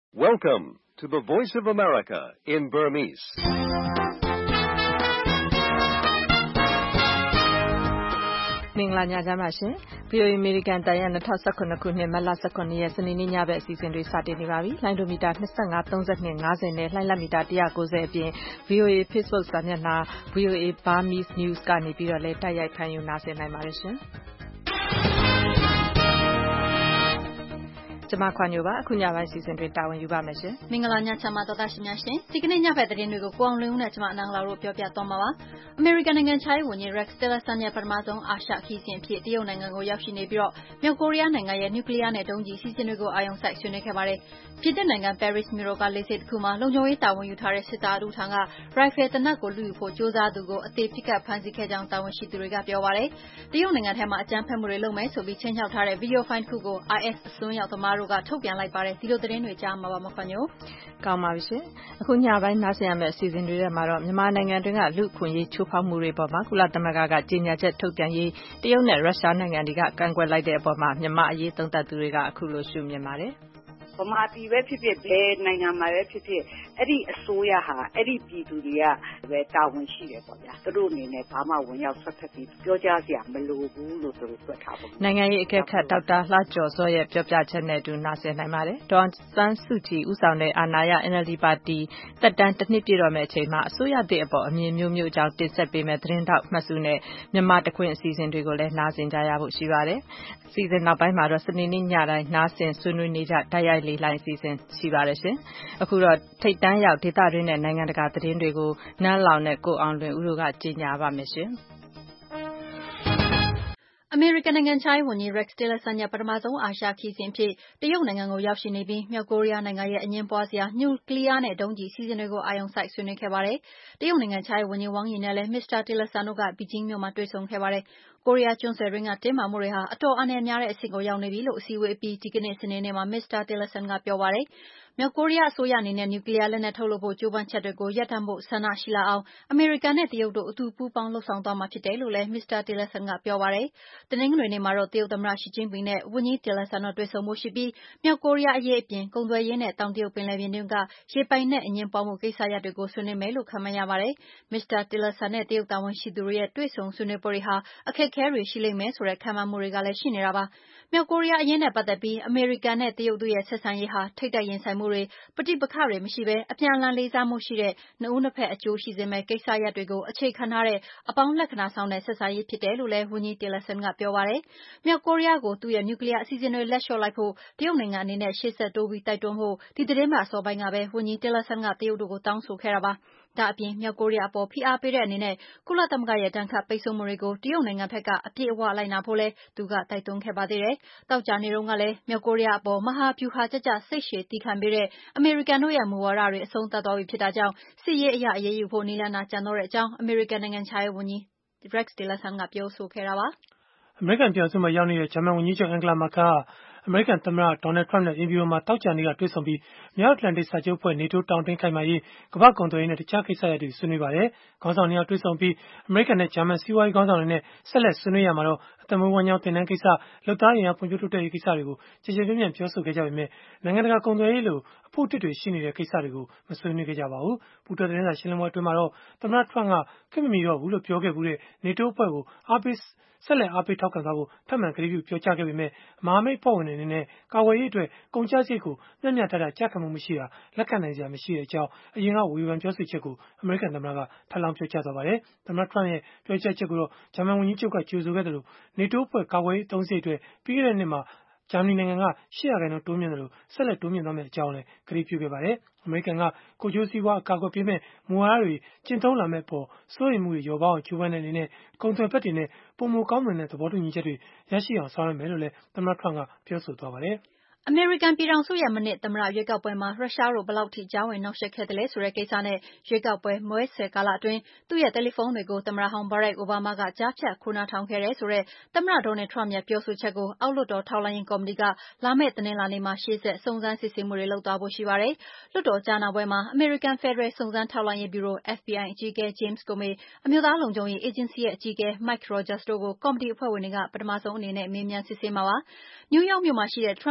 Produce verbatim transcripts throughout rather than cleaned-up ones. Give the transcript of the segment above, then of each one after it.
Welcome to the Voice of America in Burmese. ။မင်္ဂလာညချမ်းပါရှင်။ ဗွီအိုအေ American တန်ရဲ့၂၀၁၇ခုနှစ်မတ်လ၁၇ရက်စနေနေ့ညဘက်အစီအစဉ်တွေစတင်နေပါပြီ။လိုင်းဒိုမီတာ၂၅ ၃၂ ၅၀နဲ့လှိုင်းလက်မီတာ၁၉၀အပြင် ဗွီအိုအေ Facebook စာမျက်နှာ ဗွီအိုအေ Burmese News ကနေပြီးတော့လည်းတိုက်ရိုက်ဖမ်းယူနားဆင်နိုင်ပါတယ်ရှင်။ကျွန်မခွာညိုပါအခုညပိုင်းစီစဉ်တွေတာဝန်ယူပါမယ်ရှင်မင်္ဂလာညချမ်းပါတော်သားရှင်များရှင်ဒီကနေ့ညဘက်သတင်းတွေကိုကိုအောင်လင်းဦးနဲ့ကျွန်မအနန္တလာတို့ပြောပြသွားမှာပါအမေရိကန်နိုင်ငံခြားရေးဝန်ကြီး Rex Tillerson ရဲ့ပထမဆုံးအာရှခီးစဉ်အဖြစ်တရုတ်နိုင်ငံကိုရောက်ရှိနေပြီးတော့မြောက်ကိုရီးယားနိုင်ငံရဲ့နျူကလ িয়ার နဲ့ဒုံးကျည်စီစဉ်တွေကိုအာရုံစိုက်ဆွေးနွေးခဲ့ပါတယ်ပြည်သစ်နိုင်ငံ Paris မြို့တော်ကလေဆိပ်တစ်ခုမှာလုံခြုံရေးတာဝန်ယူထားတဲ့စစ်သားအထူးထံကရိုင်ဖယ်သေနတ်ကိုလူယူဖို့ကြိုးစားသူကိုအသေးပစ်ကပ်ဖမ်းဆီးခဲ့ကြောင်းတာဝန်ရှိသူတွေကပြောပါတယ်တရုတ်နိုင်ငံထဲမှာအကြမ်းဖက်မှုတွေလုပ်မယ်ဆိုပြီးချိန်ချောက်ထားတဲ့ဗီဒီယိုဖိုင်တစ်ခုကို I S အစွန်းရောက်သမားတို့ကထုတ်ပြန်လိုက်ပါတယ်ဒီလိုသတင်းတွေကြားမှာပါမခွညိုကောင်းပါပြီရှင်အခုညပိုင်းနားဆင်ရမယ့်အစီအစဉ်တွေထဲမှာတော့မြန်မာနိုင်ငံတွင်းကလူ့အခွင့်အရေးချိုးဖောက်မှုတွေပေါ်မှာကုလသမဂ္ဂကကြေညာချက်ထုတ်ပြန်ရေးတရုတ်နဲ့ရုရှားနိုင်ငံတွေကကန့်ကွက်လိုက်တဲ့အပေါ်မှာမြန်မာအရေးသုံးသပ်သူတွေကအခုလိုရှုမြင်ပါတယ်ဗမာပြည်ပဲဖြစ်ဖြစ်ဘယ်နိုင်ငံမှာပဲဖြစ်ဖြစ်အဲ့ဒီအစိုးရဟာအဲ့ဒီပြည်သူတွေကပဲတာဝန်ရှိတယ်ပေါ့ဗျာသူတို့အနေနဲ့ဘာမှဝင်ရောက်ဆက်ဖက်ပြီးပြောကြားစရာမလိုဘူးလို့သူတို့ပြောထားပါဘူးနိုင်ငံရေးအကဲခတ်ဒေါက်တာလှကျော်စောရဲ့ပြောပြချက်နဲ့အတူနားဆင်နိုင်ပါတယ်ဒေါ်စန်းစုကြည်ဦးဆောင်တဲ့အာဏာရ N L D ပါတီတက်တန်းတစ်နှစ်ပြည့်တော့မယ့်အချိန်မှာအစိုးရသစ်အပေါ်အမြင်မျိုးမျိုးအကြောင်းတင်ဆက်ပေးမယ့်သတင်းတောက်မှတ်စုနဲ့မြန်မာတခွင်အစီအစဉ်တွေကိုလည်းနားဆင်ကြရဖို့ရှိပါတယ်အစီအစဉ်နောက်ပိုင်းမှာတော့စနေနေ့ညတိုင်းနားဆင်ဆွေးနွေးနေကြတိုက်ရိုက်လေလိုင်းအစီအစဉ်ရှိပါတယ်ရှင်အခုတော့ထိတ်တန်းရောက်ဒေသတွင်းနဲ့နိုင်ငံတကာသတင်းတွေကိုနန်းလောင်နဲ့ကိုအောင်လွင်ဦးတို့ကကြီးညာပါမယ်ရှင်အမေရိကန်နိုင်ငံခြားရေးဝန်ကြီး Rex Tillerson ရဲ့ပထမဆုံးအာရှခီးစဉ်အဖြစ်တရုတ်နိုင်ငံကိုရောက်ရှိနေပြီးမြောက်ကိုရီးယားနိုင်ငံရဲ့အငြင်းပွားစရာနျူကလ িয়ার နဲ့ဒုံးကျည်စီစဉ်တွေကိုအာရုံစိုက်ဆွေးနွေးခဲ့ပါတယ်။တရုတ်နိုင်ငံခြားရေးဝန်ကြီး Wang Yi နဲ့လည်း မစ္စတာ Tillerson တို့ကဘီဂျင်းမြို့မှာတွေ့ဆုံခဲ့ပါတယ်။ကိုရီးယားကျွန်းဆွယ်တွင်းကတင်းမာမှုတွေဟာအတော်အန္တရာယ်များတဲ့အဆင့်ကိုရောက်နေပြီလို့အစည်းအဝေးအပြီးဒီကနေ့စနေနေ့မှာမစ္စတာ Tillerson ကပြောပါတယ်။မြောက်ကိုရီးယားအစိုးရအနေနဲ့နျူကလ িয়ার လက်နက်ထုတ်လုပ်ဖို့ကြိုးပမ်းချက်တွေကိုရပ်တန့်ဖို့ဆန္ဒရှိလာအောင်အမေရိကန်နဲ့တရုတ်တို့အတူပူးပေါင်းလုပ်ဆောင်သွားမှာဖြစ်တယ်လို့လည်းမစ္စတာ Tillerson ကပြောပါတယ်။တနင်္ဂနွေနေ့မှာတော့တရုတ်သမ္မတ Xi Jinping နဲ့ဝန်ကြီး Tillerson တို့တွေ့ဆုံဖို့ရှိပြီးမြောက်ကိုရီးယားအရေးအပြင်ကုန်သွယ်ရေးနဲ့တောင်တရုတ်ပင်လယ်ပြင်တွင်းကရေပိုင်နက်အငြင်းပွားမှုကိစ္စရပ်တွေကိုဆွေးနွေးမယ်လို့ခန့်မှန်းရပါတယ်။မစ္စတာ Tillerson နဲ့တရုတ်တာဝန်ရှိသူတွေရဲ့တွေ့ဆုံဆွေးနွေးပွဲတွေဟာအခက်အခဲတွေရှိလိမ့်မယ်ဆိုတဲ့ခန့်မှန်းမှုတွေကလည်းရှိနေတာပါ။မြောက်ကိုရီးယားအရေးနဲ့ပတ်သက်ပြီးအမေရိကန်နဲ့တရုတ်တို့ရဲ့ဆက်ဆံရေးဟာထိပ်တိုက်ရင်ဆိုင်မှုတွေပဋိပက္ခတွေမရှိဘဲအပြန်အလှန်လေးစားမှုရှိတဲ့နှစ်ဦးနှစ်ဖက်အကျိုးရှိစေမယ့်ကိစ္စရပ်တွေကိုအခြေခံထားတဲ့အပေါင်းလက္ခဏာဆောင်တဲ့ဆက်ဆံရေးဖြစ်တယ်လို့လည်းဝန်ကြီး Tillerson ကပြောပါတယ်။မြောက်ကိုရီးယားကိုသူ့ရဲ့နျူကလ িয়ার အစီအစဉ်တွေလက်လျှော့လိုက်ဖို့တရုတ်နိုင်ငံအနေနဲ့ရှေ့ဆက်တိုးပြီးတိုက်တွန်းဖို့ဒီသတင်းပတ်အစောပိုင်းကပဲဝန်ကြီး Tillerson ကတရုတ်တို့ကိုတောင်းဆိုခဲ့တာပါ။ဒါ့အပြင်မြောက်ကိုရီးယားအပေါ်ဖိအားပေးတဲ့အနေနဲ့ကုလသမဂ္ဂရဲ့ဒဏ်ခတ်ပိတ်ဆို့မှုတွေကိုတရုတ်နိုင်ငံဘက်ကအပြည့်အဝလိုက်နာဖို့လည်းသူကတိုက်တွန်းခဲ့ပါသေးတယ်။သောကြာနေ့တုန်းကလည်းမြောက်ကိုရီးယားအပေါ်မဟာဗျူဟာကျကျစိတ်ရှည်သည်းခံပေးတဲ့အမေရိကန်တို့ရဲ့မူဝါဒတွေအဆုံးသတ်သွားပြီဖြစ်တာကြောင့်စစ်ရေးအရအရေးယူဖို့နည်းလမ်းသာကျန်တော့တဲ့အကြောင်းအမေရိကန်နိုင်ငံခြားရေးဝန်ကြီး Rex Tillerson ကပြောဆိုခဲ့တာပါ။အမေရိကန်ပြည်ထောင်စုမှာရောက်နေတဲ့ဂျာမန်ဝန်ကြီးချုပ်အန်ဂလာမာကယ်ကအမေရိကန်သမ္မတဒေါ်နယ်ထရမ့်နဲ့အင်ဖြူတော်မှာတောက်ကြနေ့ကတွေ့ဆုံပြီးမြောက်အတ္တလန်တိတ်စာချုပ်အဖွဲ့ NATO တောင်တင်းခိုင်မာရေးကမ္ဘာ့ကုန်သွယ်ရေးနဲ့တခြားကိစ္စရပ်တွေဆွေးနွေးပါတယ်။ခေါင်းဆောင်နှစ်ယောက်တွေ့ဆုံပြီးအမေရိကန်နဲ့ဂျာမန်စီးပွားရေးခေါင်းဆောင်တွေနဲ့ဆက်လက်ဆွေးနွေးရမှာတော့အသက်မွေးဝမ်းကြောင်းတင်နန်းကိစ္စလုပ်သားအင်အားဖွံ့ဖြိုးတိုးတက်ရေးကိစ္စတွေကိုကြည်ကြည်ပြည့်ပြည့်ပြောဆိုခဲ့ကြပေမဲ့နိုင်ငံတကာကုန်သွယ်ရေးလိုအဖို့အတစ်တွေရှိနေတဲ့ကိစ္စတွေကိုမဆွေးနွေးခဲ့ကြပါဘူး။ပူးတွဲသတင်းစာရှင်းလင်းပွဲအတွင်းမှာတော့သမ္မတထရမ့်ကခင်မမီတော့ဘူးလို့ပြောခဲ့ဘူးတဲ့ NATO အဖွဲ့ကိုအားပေးဆက်လက်အားပေးထောက်ခံသွားဖို့ထပ်မံကတိပြုပြောကြားခဲ့ပေမဲ့မဟာမိတ်အဖွဲ့ဝင်တွေအနေနဲ့ကာကွယ်ရေးအတွက်ကုန်ကျစရိတ်ကိုမျှမျှတတကျခံမှုမရှိတာလက်ခံနိုင်စရာမရှိတဲ့အကြောင်းအရင်ကဝေဖန်ပြောဆိုချက်ကိုအမေရိကန်သမ္မတကထပ်လောင်းပြောကြားသွားပါတယ်။သမ္မတထရမ့်ရဲ့ပြောကြားချက်ကိုတော့ဂျာမန်ဝန်ကြီးချုပ်ကကြိုဆိုခဲ့တယ်လို့ NATO အဖွဲ့ကာကွယ်ရေးအသုံးစရိတ်အတွက်ပြီးခဲ့တဲ့နှစ်မှာဂျာမနီနိုင်ငံကရှစ်ရာခိုင်နှုန်းတိုးမြှင့်တယ်လို့ဆက်လက်တိုးမြှင့်သွားမယ့်အကြောင်းလည်းကတိပြုခဲ့ပါတယ်။အမေရိကန်ကကိုကျိုးစည်းပွားအကာအကွယ်ပေးမဲ့မူဝါဒတွေကျင့်သုံးလာမဲ့ပေါ်စိုးရိမ်မှုတွေလျော့ပါအောင်ကြိုးပမ်းတဲ့အနေနဲ့ကုန်သွယ်ဖက်တွေနဲ့ပုံမကောင်းမွန်တဲ့သဘောတူညီချက်တွေရရှိအောင်ဆောင်ရွက်မယ်လို့လည်းသမ္မတထရမ့်ကပြောဆိုသွားပါတယ်။အမေရိကန်ပြည်ထောင်စုရဲ့မနှစ်သမ္မတရွေးကောက်ပွဲမှာရုရှားတို့ဘယ်လောက်ထိကြားဝင်နှောက်ယှက်ခဲ့သလဲဆိုတဲ့ကိစ္စနဲ့ရွေးကောက်ပွဲမဲဆွယ်ကာလအတွင်းသူ့ရဲ့တယ်လီဖုန်းတွေကိုသမ္မတဟောင်း Barack Obama ကကြားဖြတ်ခိုးနားထောင်ခဲ့တယ်ဆိုတဲ့သမ္မတ Donald Trump ရဲ့ပြောဆိုချက်ကိုအောက်လွှတ်တော်ထောက်လှမ်းရေးကော်မတီကလာမယ့်တနင်္လာနေ့မှာရှေ့ဆက်စုံစမ်းစစ်ဆေးမှုတွေလုပ်သွားဖို့ရှိပါတယ်။လွှတ်တော်ကြားနာပွဲမှာ American Federal စုံစမ်းထောက်လှမ်းရေးဗျူရို F B I အကြီးအကဲ James Comey အမျိုးသားလုံခြုံရေးအေဂျင်စီရဲ့အကြီးအကဲ Mike Rogers တို့ကိုကော်မတီအဖွဲ့ဝင်တွေကပထမဆုံးအနေနဲ့မေးမြန်းစစ်ဆေးမှာပါ။နယူးယောက်မြို့မှာရှိတဲ့ Trump Tower စ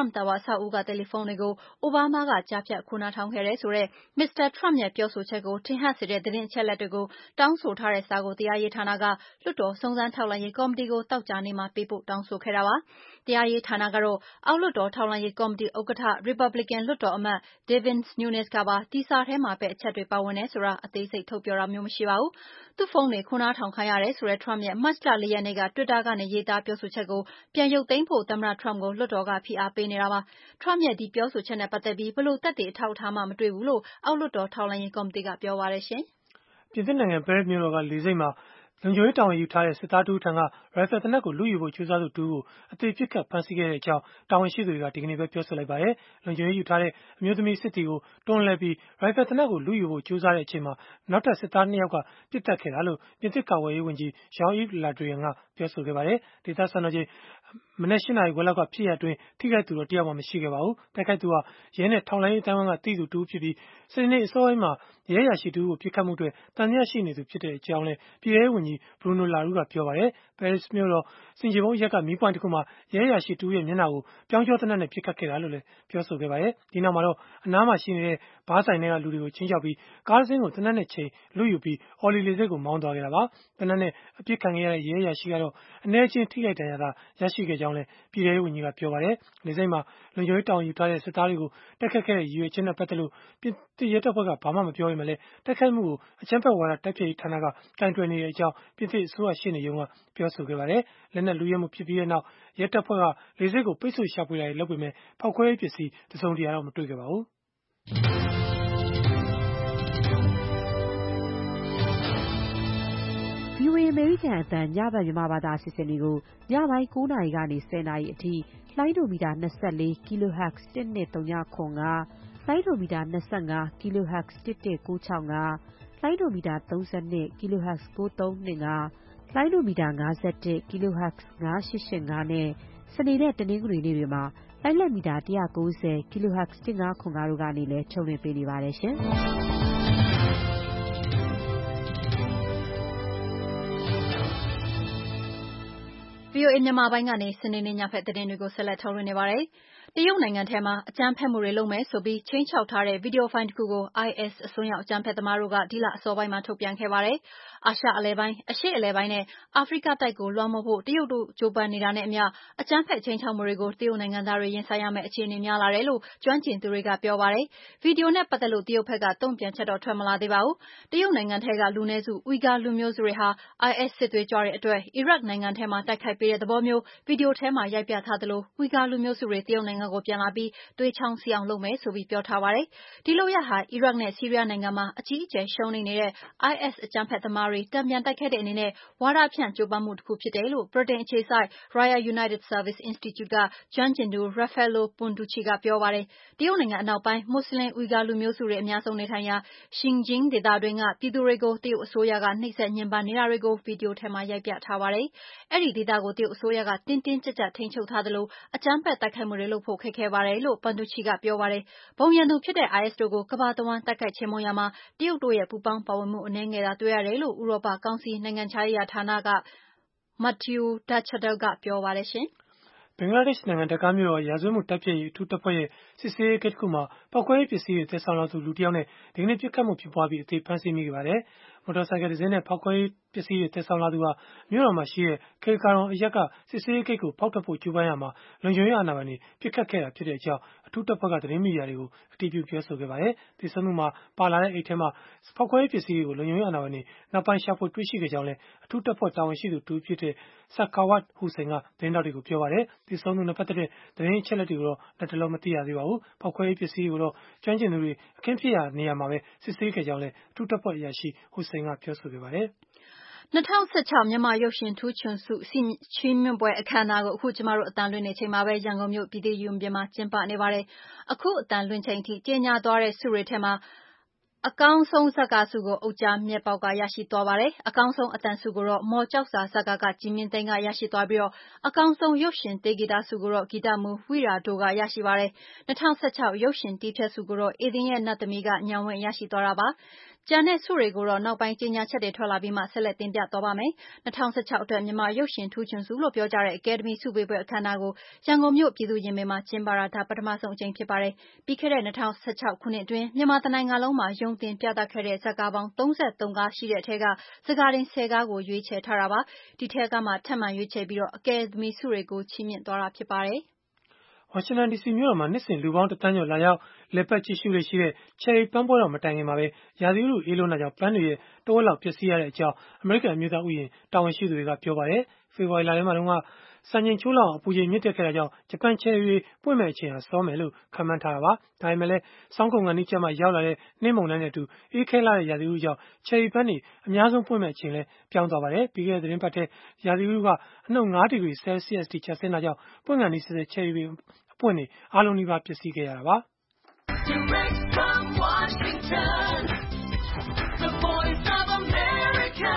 ဆောက်အဦကတယ်လီဖုန်းတွေကိုအိုဘားမားကကြားဖြတ်ခိုးနားထောင်ခဲ့တယ်ဆိုတဲ့မစ္စတာထရမ့်ရဲ့ပြောဆိုချက်ကိုထင်ဟပ်စေတဲ့သတင်းအချက်အလက်တွေကိုတောင်းဆိုထားတဲ့စာကိုတရားရေးဌာနကလွှတ်တော်စုံစမ်းထောက်လှမ်းရေးကော်မတီကိုသောကြာနေ့မှာပေးပို့တောင်းဆိုခဲ့တာပါ။တရားရေးဌာနကတော့အောက်လွှတ်တော်ထောက်လှမ်းရေးကော်မတီဥက္ကဋ္ဌရီပတ်ဘလစ်ကန်လွှတ်တော်အမတ် Devin Nunes ကပါဒီစာထဲမှာဘယ်အချက်တွေပါဝင်တယ်ဆိုတာအသေးစိတ်ထုတ်ပြောတာမျိုးမရှိပါဘူး။သူ့ဖုန်းတွေခိုးနားထောင်ခံရတယ်ဆိုတဲ့ထရမ့်ရဲ့မတ်လလေးရက်နေ့ကတွစ်တာကနေရေးသားပြောဆိုချက်ကိုပြန်ရုပ်သိမ်းဖို့သမ္မတထရမ့်ကိုလွှတ်တော်ကဖိအားပေးနေတာပါ။ထရမ့်ရဲ့ဒီပြောဆိုချက်နဲ့ပတ်သက်ပြီးဘယ်လိုသက်သေအထောက်အထားမှမတွေ့ဘူးလို့အောက်လွှတ်တော်ထောက်လှမ်းရေးကော်မတီကပြောပါတယ်ရှင်။ပြင်သစ်နိုင်ငံပဲရစ်မြို့တော်ကလေဆိပ်မှာလုံခြုံရေးတာဝန်ယူထားတဲ့စစ်သားတဦးထံကရိုင်ဖယ်သေနတ်ကိုလုယူဖို့ကြိုးစားသူတဦးကိုအသေပစ်ခတ်ဖမ်းဆီးခဲ့တဲ့အကြောင်းတာဝန်ရှိသူတွေကဒီကနေ့ပဲပြောဆိုလိုက်ပါတယ်။လုံခြုံရေးယူထားတဲ့အမျိုးသမီးစစ်သည်ကိုတွန်းလှန်ပြီးရိုင်ဖယ်သေနတ်ကိုလုယူဖို့ကြိုးစားတဲ့အချိန်မှာနောက်ထပ်စစ်သားနှစ်ယောက်ကပစ်တက်ခဲ့တာလို့ပြင်သစ်ကာကွယ်ရေးဝန်ကြီး Jean-Yves Le Drian ကပြောဆိုခဲ့ပါတယ်။ဒေသစံတော်ချိန်မနက်ရှစ်နာရီခွဲလောက်ကဖြစ်ရပ်အတွင်းထိခိုက်သူတော့တယောက်မှမရှိခဲ့ပါဘူး။တိုက်ခိုက်သူဟာရဲနဲ့ထောက်လှမ်းရေးတိုင်းဝန်ကသိသူတဦးဖြစ်ပြီးစနေနေ့အစောပိုင်းမှာရဲရရှိသူကိုပြစ်ခတ်မှုအတွက်တန်မြတ်ရှိနေသူဖြစ်တဲ့အကြောင်းလည်းပြည်ထောင်ဝန်ကြီး Bruno Le Roux ကပြောပါတယ်။ပဲရစ်မြို့တော်စင်ကြေဖုံးရက်ကမီးပွိုင့်တစ်ခုမှာရဲရရှိသူရဲ့မျက်နှာကိုပြောင်းကျောသေနတ်နဲ့ပြစ်ခတ်ခဲ့တာလို့လည်းပြောဆိုခဲ့ပါတယ်။ဒီနောက်မှာတော့အနားမှာရှိနေတဲ့ဘားဆိုင်တွေကလူတွေကိုချင်းချောက်ပြီးကားတစ်စင်းကိုသေနတ်နဲ့ချိန်လုယူပြီးအော်လီလေဆိပ်ကိုမောင်းသွားခဲ့တာပါ။သေနတ်နဲ့အပြစ်ခံခဲ့ရတဲ့ရဲရရှိကတော့အနည်းချင်းထိခိုက်ဒဏ်ရာသာရရှိခဲ့ကြောင်းလည်းပြည်ထောင်ဝန်ကြီးကပြောပါတယ်။လေဆိပ်မှာလုံခြုံရေးတာဝန်ယူထားတဲ့စစ်သားတွေကိုတိုက်ခတ်ခဲ့တဲ့ရည်ရွယ်ချက်နဲ့ပတ်သက်လို့ပြင်သစ်ရဲတပ်ဖွဲ့ကဘာမှမပြောပေမဲ့လည်းတိုက်ခိုက်မှုကိုအကြမ်းဖက်ဝါဒတိုက်ဖျက်ရေးဌာနကကင်တွယ်နေတဲ့အကြောင်းပြင်သစ်အစိုးရရှေ့နေရုံးကပြောဆိုခဲ့ပါတယ်။လက်နက်လူရဲမှုဖြစ်ပြီးတဲ့နောက်ရဲတပ်ဖွဲ့ကလေဆိပ်ကိုပိတ်ဆို့ရှာဖွေတာတွေလုပ်ပေမဲ့ဖောက်ခွဲရေးပစ္စည်းတစုံတရာတော့မတွေ့ခဲ့ပါဘူး။ဗွီအိုအေ အမေရိကန်အသံညဘက်မြန်မာဘာသာအစီအစဉ်တွေကိုညပိုင်းကိုးနာရီကနေဆယ်နာရီအထိလိုင်းဒိုမီတာ၂၄ kilohertz တစ်နှစ်သုံးခု၅ လိုင်းဒိုမီတာ၂၅ kilohertz တစ်တစ်ကိုး၆၅ လိုင်းဒိုမီတာ၃၂ kilohertz ကိုးသုံး၂၅ လိုင်းဒိုမီတာ၅၁ kilohertz ၅၈၈၅ နဲ့စနေနဲ့တနင်္ဂနွေနေ့တွေမှာလိုင်းလက်မီတာ၁၉၀ kilohertz တစ်ငါးခု၅တို့ကနေလည်းထုတ်လွှင့်ပေးနေပါတယ်ရှင်။ဗွီအိုအေမြန်မာပိုင်းကနေစနေနေ့ညဖက်သတင်းတွေကိုဆက်လက်ထုတ်လွှင့်နေပါတယ်။တရုတ်နိုင်ငံထဲမှာအကြမ်းဖက်မှုတွေလုပ်မယ်ဆိုပြီးခြိမ်းခြောက်ထားတဲ့ဗီဒီယိုဖိုင်တစ်ခုကို အိုင်အက်စ် အစွန်းရောက်အကြမ်းဖက်သမားတို့ကဒီလအစောပိုင်းမှာထုတ်ပြန်ခဲ့ပါတယ်။အာရှအလယ်ပိုင်း၊အရှေ့အလယ်ပိုင်းနဲ့အာဖရိကတိုက်ကိုလွှမ်းမိုးဖို့တရုတ်တို့ကြိုးပမ်းနေတာနဲ့အမျှအကြမ်းဖက်ခြိမ်းခြောက်မှုတွေကိုတရုတ်နိုင်ငံသားတွေရင်ဆိုင်ရမယ့်အခြေအနေများလာတယ်လို့ကျွမ်းကျင်သူတွေကပြောပါတယ်။ဗီဒီယိုနဲ့ပတ်သက်လို့တရုတ်ဘက်ကတုံ့ပြန်ချက်တော့ထွက်မလာသေးပါဘူး။တရုတ်နိုင်ငံထဲကလူနည်းစုဝီဂါလူမျိုးစုတွေဟာ အိုင်အက်စ် စစ်သွေးကြွတွေအတွက်အီရတ်နိုင်ငံထဲမှာတိုက်ခိုက်ပေးတဲ့သဘောမျိုးဗီဒီယိုထဲမှာရိုက်ပြထားသလိုဝီဂါလူမျိုးစုတွေတရုတ်နိုင်ငံကိုပြန်လာပြီးသွေးချောင်းစီးအောင်လုပ်မယ်ဆိုပြီးပြောထားပါတယ်။ဒီလုပ်ရပ်ဟာအီရတ်နဲ့ဆီးရီးယားနိုင်ငံမှာအကြီးအကျယ်ရှုံးနိမ့်နေတဲ့ အိုင်အက်စ် အကြမ်းဖက်သမားတွေတန်ပြန်တိုက်ခိုက်တဲ့အနေနဲ့ဝါဒဖြန့်ကြိုးပမ်းမှုတစ်ခုဖြစ်တယ်လို့ဗြိတိန်အခြေစိုက် Royal United Service Institute ကကျွမ်းကျင်သူ Raffaello Ponducci ကပြောပါတယ်။တရုတ်နိုင်ငံအနောက်ပိုင်းမွတ်ဆလင်ဝီဂါလူမျိုးစုတွေအများဆုံးနေထိုင်ရာ Xinjiang ဒေသတွင်းကပြည်သူတွေကိုတရုတ်အစိုးရကနှိပ်စက်ညှဉ်းပန်းနေတာတွေကိုဗီဒီယိုထဲမှာရိုက်ပြထားပါတယ်။အဲဒီဒေသကိုတရုတ်အစိုးရကတင်းတင်းကြပ်ကြပ်ထိန်းချုပ်ထားသလိုအကြမ်းဖက်တိုက်ခိုက်မှုတွေလုပ်ဖို့ခက်ခဲပါတယ်လို့ Ponducci ကပြောပါတယ်။ဘုံရန်သူဖြစ်တဲ့ အိုင်အက်စ် တို့ကိုကမ္ဘာတဝှမ်းတိုက်ခိုက်ချေမှုန်းရာမှာတရုတ်တို့ရဲ့ပူးပေါင်းပါဝင်မှုအနည်းငယ်သာတွေ့ရတယ်လို့ဥရောပကောင်စီနိုင်ငံခြားရေးရာဌာနက Matteo Duchardt ကပြောပါတယ်ရှင်။ဘင်္ဂလားဒေ့ရှ်နိုင်ငံဒက္ကားမြို့တော်ရာဇဝတ်မှုတိုက်ဖျက်ရေးအထူးတပ်ဖွဲ့ရဲ့စစ်ဆေးရေးဂိတ်တစ်ခုမှာပောက်ကွဲရေးပစ္စည်းတွေသယ်ဆောင်လာသူလူတစ်ယောက်နဲ့ဒီကနေ့ပစ်ခတ်မှုဖြစ်ပွားပြီးအသေးဖမ်းဆီးမိခဲ့ပါတယ်။မော်တော်ဆိုင်ကယ်တစ်စင်းနဲ့ဖောက်ခွဲရေးပစ္စည်းတွေသယ်ဆောင်လာသူဟာမြို့တော်မှာရှိတဲ့ခေကာရွန်အရပ်ကစစ်ဆေးရေးဂိတ်ကိုဖောက်ထွက်ဖို့ကြိုးပမ်းရာမှာလုံခြုံရေးအာဏာပိုင်တွေပစ်ခတ်ခဲ့တာဖြစ်တဲ့အကြောင်းအထူးတပ်ဖွဲ့ကသတင်းမီဒီယာတွေကိုအတည်ပြုပြောဆိုခဲ့ပါတယ်။ဒီဆုံးမှုမှာပါလာတဲ့အိတ်ထဲမှာဖောက်ခွဲရေးပစ္စည်းတွေကိုလုံခြုံရေးအာဏာပိုင်တွေနောက်ပိုင်းရှာဖွေတွေ့ရှိခဲ့ကြောင်းလည်းအထူးတပ်ဖွဲ့တာဝန်ရှိသူတစ်ဦးဖြစ်တဲ့ Sakhawat Hossain ကသတင်းထောက်တွေကိုပြောပါတယ်။ဒီဆုံးမှုနဲ့ပတ်သက်တဲ့သတင်းအချက်အလက်တွေကိုတော့လက်တလောမသိရသေးပါဘူး။ဖောက်ခွဲရေးပစ္စည်းတွေကိုတော့ကျွမ်းကျင်သူတွေအခင်းဖြစ်ရာနေရာမှာပဲစစ်ဆေးခဲ့ကြောင်းလည်းအထူးတပ်ဖွဲ့အရာရှိ Hossain ကပြောဆိုခဲ့ပါတယ်။၂၀၁၆မြန်မာရုပ်ရှင်ထူးချွန်ဆုချီးမြှင့်ပွဲအခမ်းအနားကိုအခုကျမတို့အသံလွှင့်နေချိန်မှာပဲရန်ကုန်မြို့ပြည်သူ့ရင်ပြင်မှာကျင်းပနေပါတယ်။အခုအသံလွှင့်ချိန်ထိကြေညာသွားတဲ့ဆုတွေထဲမှာအကောင်းဆုံးဇာတ်ကားဆုကိုအုတ်ကျမြတ်ပေါက်ကရရှိသွားပါတယ်။အကောင်းဆုံးအသံဆုကိုတော့မော်ကျောက်စာဇာတ်ကားကကြည်မြင့်သိန်းကရရှိသွားပြီးတော့အကောင်းဆုံးရုပ်ရှင်တေးဂီတဆုကိုတော့ဂီတမူဝိရာဒိုကရရှိပါတယ်။၂၀၁၆ရုပ်ရှင်တီးဖြတ်ဆုကိုတော့ဧဒင်ရဲ့နတ်သမီးကညောင်ဝင့်ရရှိသွားတာပါ။ကျန်တဲ့ဆုတွေကိုတော့နောက်ပိုင်းကြေညာချက်တွေထွက်လာပြီးမှဆက်လက်တင်ပြသွားပါမယ်။၂၀၁၆အတွက်မြန်မာရုပ်ရှင်ထူးချွန်ဆုလို့ပြောကြတဲ့ Academy ဆုပေးပွဲအခမ်းအနားကိုရန်ကုန်မြို့ပြည်သူ့ရင်ပြင်မှာကျင်းပတာဒါပထမဆုံးအကြိမ်ဖြစ်ပါတယ်။ပြီးခဲ့တဲ့၂၀၁၆ခုနှစ်အတွင်းမြန်မာတနိုင်ငံလုံးမှာရုံတင်ပြသခဲ့တဲ့ဇာတ်ကားပေါင်း၃၃ကားရှိတဲ့အထဲကဇာတ်ကားတင်၁၀ကားကိုရွေးချယ်ထားတာပါ။ဒီထဲကမှထပ်မံရွေးချယ်ပြီးတော့ Academy ဆုတွေကိုချီးမြှင့်သွားတာဖြစ်ပါတယ်။ဝါရှင်တန်ဒီစီမြို့တော်မှာနှစ်စဉ်လူပေါင်းတစ်သန်းကျော်လာရောက်လည်ပတ်ကြည့်ရှုလေ့ရှိတဲ့ Cherry ပန်းပွဲတော်မတိုင်ခင်မှာပဲရာသီဥတုအေးလွန်းတာကြောင့်ပန်းတွေရဲ့တဝက်လောက်ပျက်စီးရတဲ့အကြောင်းအမေရိကန်အမျိုးသားဥယျာဉ်တာဝန်ရှိသူတွေကပြောပါတယ်။ဖေဖော်ဝါရီလထဲမှာတုန်းကစံချိန်ချိုးလောက်အောင်အပူချိန်မြင့်တက်ခဲ့တာကြောင့်ဂျပန် Cherry တွေပွင့်မဲ့အချိန်ဟာစောမယ်လို့ခန့်မှန်းထားတာပါ။ဒါပေမဲ့လည်းဆောင်းကုန်ခါနီးကျမှရောက်လာတဲ့နှင်းမုန်တိုင်းနဲ့အတူအေးခဲလာတဲ့ရာသီဥတုကြောင့် Cherry ပန်းတွေအများဆုံးပွင့်မဲ့အချိန်လည်းပြောင်းသွားပါတယ်။ပြီးခဲ့တဲ့သတင်းပတ်ထဲရာသီဥတုကအနှုတ်၅ဒီဂရီဆဲလ်စီယပ်စ်ထိကျဆင်းတာကြောင့်ပွင့်ခါနီးဆဲဆဲ Cherry တွေအပွင့်တွေအားလုံးနီးပါးပျက်စီးခဲ့ရတာပါ။ Direct from Washington, the voice of America,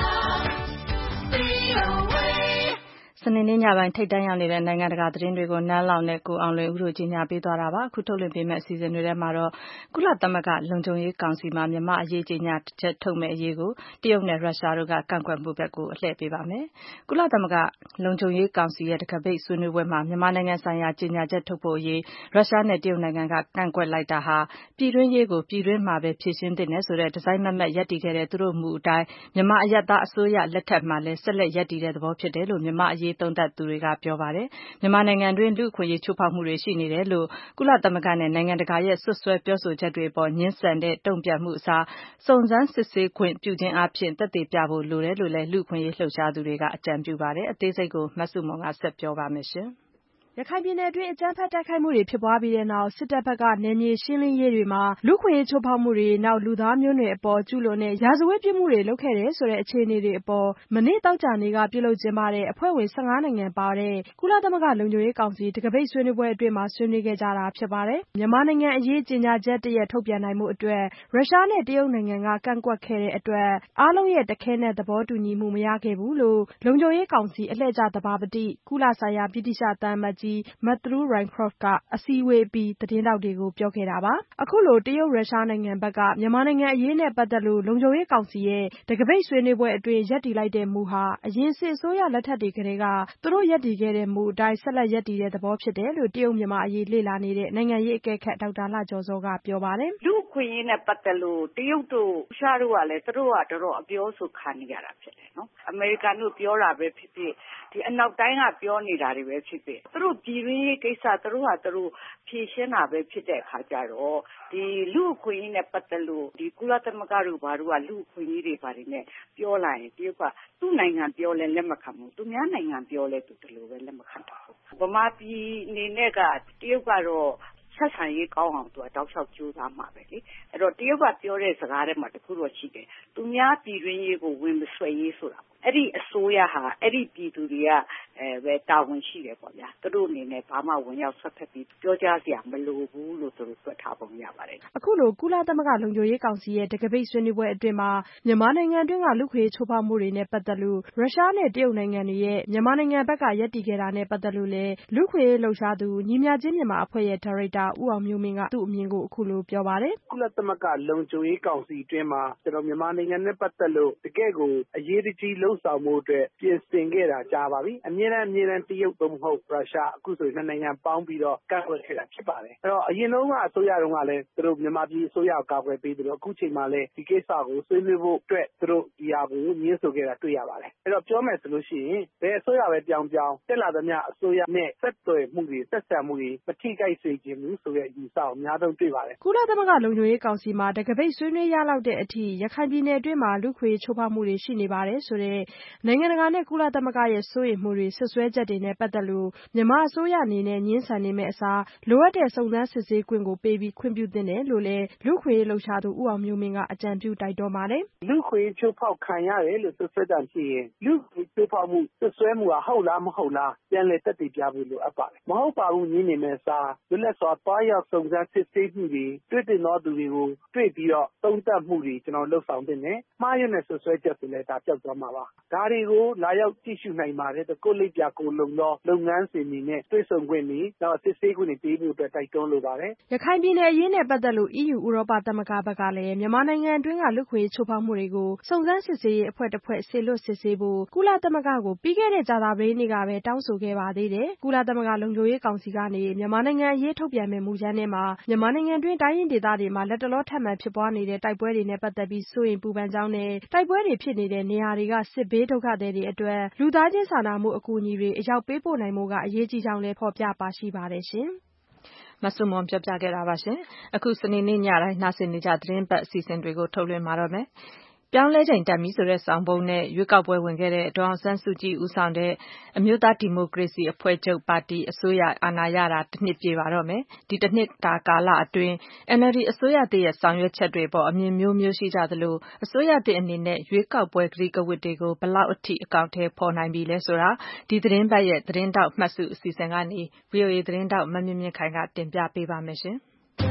V O A စနေနေ့ညပိုင်းထိပ်တန်းရောက်နေတဲ့နိုင်ငံတကာသတင်းတွေကိုနန်းလောင်နဲ့ကိုအောင်လွင်ဦးတို့ကြီးညာပေးသွားတာပါအခုထုတ်လွှင့်ပေးမယ့်အစီအစဉ်တွေထဲမှာတော့ကုလသမဂ္ဂလုံခြုံရေးကောင်စီမှာမြန်မာအရေးကြီးညာချက်ထုတ်မဲ့အရေးကိုတရုတ်နဲ့ရုရှားတို့ကကန့်ကွက်မှုဘက်ကိုအလှည့်ပေးပါမယ်ကုလသမဂ္ဂလုံခြုံရေးကောင်စီရဲ့တံခါးပိတ်ဆွေးနွေးပွဲမှာမြန်မာနိုင်ငံဆိုင်ရာကြီးညာချက်ထုတ်ဖို့အရေးရုရှားနဲ့တရုတ်နိုင်ငံကကန့်ကွက်လိုက်တာဟာပြည်တွင်းရေးကိုပြည်တွင်းမှာပဲဖြေရှင်းသင့်တယ်ဆိုတဲ့ဒီဇိုင်းမတ်မတ်ရပ်တည်ခဲ့တဲ့သူတို့မူအတိုင်းမြန်မာအရပ်သားအစိုးရလက်ထက်မှာလည်းဆက်လက်ရပ်တည်တဲ့သဘောဖြစ်တယ်လို့မြန်မာအရေးသုံးသပ်သူတွေကပြောပါတယ်မြန်မာနိုင်ငံတွင်းလူ့အခွင့်အရေးချိုးဖောက်မှုတွေရှိနေတယ်လို့ကုလသမဂ္ဂနဲ့နိုင်ငံတကာရဲ့ဆွဆွဲပြောဆိုချက်တွေအပေါ်ငြင်းဆန်တဲ့တုံ့ပြန်မှုအစားစုံစမ်းစစ်ဆေးခွင့်ပြုခြင်းအပြင်သက်သေပြဖို့လိုတယ်လို့လည်းလူ့အခွင့်အရေးလှုပ်ရှားသူတွေကအကြံပြုပါတယ်အသေးစိတ်ကိုမဆုမွန်ကဆက်ပြောပါမယ်ရှင်ရခိုင်ပြည်နယ်အတွင်းအကြမ်းဖက်တိုက်ခိုက်မှုတွေဖြစ်ပွားပြီးတဲ့နောက်စစ်တပ်ဘက်ကနယ်မြေရှင်းလင်းရေးတွေမှာလူ့ခွင့်ရေးချိုးဖောက်မှုတွေနောက်လူသားမျိုးနွယ်အပေါ်ကျူးလွန်တဲ့ရာဇဝတ်ပြစ်မှုတွေလုပ်ခဲ့တယ်ဆိုတဲ့အခြေအနေတွေအပေါ်မနေ့တောက်ကြနေ့ကပြုလုပ်ကျင်းပတဲ့အဖွဲ့ဝင်၁၅နိုင်ငံပါတဲ့ကုလသမဂ္ဂလုံခြုံရေးကောင်စီတံခါးပိတ်ဆွေးနွေးပွဲအတွင်းမှာဆွေးနွေးခဲ့ကြတာဖြစ်ပါတယ်မြန်မာနိုင်ငံအရေးကြေညာချက်တရက်ထုတ်ပြန်နိုင်မှုအတွက်ရုရှားနဲ့တရုတ်နိုင်ငံကကန့်ကွက်ခဲ့တဲ့အတွက်အားလုံးရဲ့တခဲနက်သဘောတူညီမှုမရခဲ့ဘူးလို့လုံခြုံရေးကောင်စီအလှည့်ကျသဘာပတိကုလဆိုင်ရာဗြိတိသျှသံအမတ်ကြီးMatthew Rycroft ကအစည်းအဝေးအပြီးသတင်းထောက်တွေကိုပြောခဲ့တာပါအခုလိုတရုတ်ရုရှားနိုင်ငံဘက်ကမြန်မာနိုင်ငံအရေးနဲ့ပတ်သက်လို့လုံခြုံရေးကောင်စီရဲ့တံခါးပိတ်ဆွေးနွေးပွဲအတွင်းရပ်တည်လိုက်တဲ့မူဟာအရင်စစ်အစိုးရလက်ထက်တွေကတည်းကသူတို့ရပ်တည်ခဲ့တဲ့မူအတိုင်းဆက်လက်ရပ်တည်တဲ့သဘောဖြစ်တယ်လို့တရုတ်မြန်မာအရေးလေ့လာနေတဲ့နိုင်ငံရေးအကဲခတ်ဒေါက်တာလှကျော်ဇော်ကပြောပါတယ်လူ့အခွင့်အရေးနဲ့ပတ်သက်လို့တရုတ်တို့ရုရှားတို့ကလည်းသူတို့ကတော်တော်အပြောဆိုခံနေရတာဖြစ်တယ်နော်အမေရိကန်တို့ပြောတာပဲဖြစ်ဖြစ်ဒီအနောက်တိုင်းကပြောနေတာတွေပဲဖြစ်ဖြစ်သူတို့ပြည်တွင်းရေးကိစ္စသူတို့ဟာသူတို့ဖြေရှင်းတာပဲဖြစ်တဲ့အခါကျတော့ဒီလူ့အခွင့်အရေးနဲ့ပတ်သက်လို့ဒီကုလသမဂ္ဂတို့ဘာတို့ကလူ့အခွင့်အရေးတွေဘာတွေနဲ့ပြောလိုက်ရင်တရုတ်ကသူ့နိုင်ငံပြောလဲလက်မခံဘူးသူများနိုင်ငံပြောလဲသူဒီလိုပဲလက်မခံတာဗမာပြည်အနေနဲ့ကတရုတ်ကတော့ဆက်ဆံရေးကောင်းအောင်သူကတောက်လျှောက်ကြိုးစားမှာပဲလေအဲ့တော့တရုတ်ကပြောတဲ့စကားထဲမှာတခုတော့ရှိတယ်သူများပြည်တွင်းရေးကိုဝင်မဆွဲရေးဆိုတာအဲ့ဒီအစိုးရဟာအဲ့ဒီပြည်သူတွေကအဲပဲတာဝန်ရှိတယ်ပေါ့ဗျာသူတို့အနေနဲ့ဘာမှဝင်ရောက်ဆက်ဖက်ပြီးပြောကြားစရာမလိုဘူးလို့သူတို့ပြောထားပုံရပါတယ်အခုလိုကုလသမဂ္ဂလုံခြုံရေးကောင်စီရဲ့တံခါးပိတ်ဆွေးနွေးပွဲအတွင်းမှာမြန်မာနိုင်ငံအတွင်းကလူ့ခွင့်ရေးချိုးဖောက်မှုတွေနဲ့ပတ်သက်လို့ရုရှားနဲ့တရုတ်နိုင်ငံတွေရဲ့မြန်မာနိုင်ငံဘက်ကရပ်တည်ခဲ့တာနဲ့ပတ်သက်လို့လည်းလူ့ခွင့်ရေးလှုပ်ရှားသူညီမျှခြင်းမြန်မာအဖွဲ့ရဲ့ဒါရိုက်တာဦးအောင်မျိုးမင်းကသူ့အမြင်ကိုအခုလိုပြောပါတယ်ကုလသမဂ္ဂလုံခြုံရေးကောင်စီအတွင်းမှာကျွန်တော်မြန်မာနိုင်ငံနဲ့ပတ်သက်လို့တကယ့်ကိုအရေးကြီးလှုပ်ဆောင်မှုအတွက်ပြင်ဆင်ခဲ့တာကြားပါပြီအမြဲတမ်းအမြဲတမ်းတရုတ်သို့မဟုတ်ရုရှားအခုဆိုရင်နှစ်နိုင်ငံပေါင်းပြီးတော့ကန့်ကွက်ခဲ့တာဖြစ်ပါတယ်အဲ့တော့အရင်တုန်းကအစိုးရတုန်းကလည်းသူတို့မြန်မာပြည်အစိုးရကိုကာကွယ်ပေးတယ်လို့အခုချိန်မှာလည်းဒီကိစ္စကိုဆွေးနွေးဖို့အတွက်သူတို့ဒီဟာကိုညှင်းဆိုခဲ့တာတွေ့ရပါတယ်အဲ့တော့ပြောမယ်ဆိုလို့ရှိရင်ဘယ်အစိုးရပဲပြောင်းပြောင်းတက်လာသမျှအစိုးရနဲ့ဆက်သွယ်မှုတွေဆက်ဆံမှုတွေမထိခိုက်စေခြင်းဘူးဆိုတဲ့အယူဆကိုအများဆုံးတွေ့ပါတယ်ကုလသမဂ္ဂလုံခြုံရေးကောင်စီမှာတံခါးပိတ်ဆွေးနွေးရလောက်တဲ့အထိရခိုင်ပြည်နယ်အတွင်းမှာလူ့ခွင့်ရေးချိုးဖောက်မှုတွေရှိနေပါတယ်ဆိုတဲ့နိုင်ငံတကာနဲ့ကုလသမဂ္ဂရဲ့စိုးရိမ်မှုတွေဆွဆွဲချက်တွေနဲ့ပတ်သက်လို့မြန်မာအစိုးရအနေနဲ့ငြင်းဆန်နေမယ့်အစားလိုအပ်တဲ့စုံစမ်းစစ်ဆေးခွင့်ကိုပေးပြီးခွင့်ပြုသင့်တယ်လို့လည်းလူ့ခွင့်ရေးလှုပ်ရှားသူဦးအောင်မျိုးမင်းကအကြံပြုတိုက်တွန်းပါတယ်လူ့ခွင့်ရေးချိုးဖောက်ခံရတယ်လို့ဆွဆွဲတာဖြစ်ရင်လူ့ခွင့်ချိုးဖောက်မှုဆွဆွဲမှုကဟုတ်လားမဟုတ်လားပြန်လည်သက်သေပြဖို့လိုအပ်ပါတယ်မဟုတ်ပါဘူးညင်းနေမယ့်အစားလွတ်လပ်စွာတွားရောက်စုံစမ်းစစ်ဆေးမှုတွေတွေ့တင်သောသူတွေကိုတွေ့ပြီးတော့သုံးသပ်မှုတွေကျွန်တော်လှုပ်ဆောင်တင်တယ်မှားရတဲ့ဆွဆွဲချက်ဆိုလဲဒါပြောက်သွားမှာပါဒါတွေကိုလာရောက်ကြည့်ရှုနိုင်ပါတယ်ကိုယ်လိပ်ပြကိုလုံသောလုပ်ငန်းစဉ်တွေနဲ့တွေ့ဆုံခွင့်တွေနောက်စစ်ဆေးခွင့်တွေပေးဖို့အတွက်တိုက်တွန်းလိုပါတယ်ရခိုင်ပြည်နယ်အရေးနဲ့ပတ်သက်လို့ E U ဥရောပသမဂ္ဂဘက်ကလည်းမြန်မာနိုင်ငံအတွင်းကလူ့အခွင့်အရေးချိုးဖောက်မှုတွေကိုစုံစမ်းစစ်ဆေးရေးအဖွဲ့တစ်ဖွဲ့စေလွှတ်စစ်ဆေးဖို့ကုလသမဂ္ဂကိုပြီးခဲ့တဲ့ကြာသပတေးနေ့ကပဲတောင်းဆိုခဲ့ပါသေးတယ်။ကုလသမဂ္ဂလုံခြုံရေးကောင်စီကနေမြန်မာနိုင်ငံအရေးထုတ်ပြန်မယ့်မူကြမ်းထဲမှာမြန်မာနိုင်ငံတွင်းတိုင်းရင်းဒေသတွေမှာလက်တလောထပ်မံဖြစ်ပွားနေတဲ့တိုက်ပွဲတွေနဲ့ပတ်သက်ပြီးစိုးရိမ်ပူပန်ကြောင်းနဲ့တိုက်ပွဲတွေဖြစ်နေတဲ့နေရာတွေကစစ်ဘေးဒုက္ခသည်တွေအတွက်လူသားချင်းစာနာမှုအကူအညီတွေအရောက်ပေးပို့နိုင်မှုကအရေးကြီးကြောင်းလည်းဖော်ပြပါရှိပါတယ်ရှင်မဆုမွန်ပြောပြခဲ့တာပါရှင်အခုစနေနေ့ညတိုင်းနှာစင်နေကြသတင်းပတ်အစီအစဉ်တွေကိုထုတ်လွှင့်မှာတော့မယ်ပြောင်းလဲချိန်တက်ပြီဆိုတဲ့ဆောင်ပုဒ်နဲ့ရွေးကောက်ပွဲဝင်ခဲ့တဲ့ဒေါ်အောင်ဆန်းစုကြည်ဦးဆောင်တဲ့အမျိုးသားဒီမိုကရေစီအဖွဲ့ချုပ်ပါတီအစိုးရအာဏာရတာတစ်နှစ်ပြည့်ပါတော့မယ်ဒီတစ်နှစ်တာကာလအတွင်း N L D အစိုးရသစ်ရဲ့ဆောင်ရွက်ချက်တွေပေါ်အမြင်မျိုးမျိုးရှိကြသလိုအစိုးရသစ်အနေနဲ့ရွေးကောက်ပွဲကတိကဝတ်တွေကိုဘယ်လောက်အထိအကောင့်ထဲပေါ်နိုင်ပြီလဲဆိုတာဒီသတင်းပတ်ရဲ့သတင်းတောက်မှတ်စုအစီအစဉ်ကနေ V O A သတင်းတောက်မမြင့်မြင့်ခိုင်ကတင်ပြပေးပါမယ်ရှင်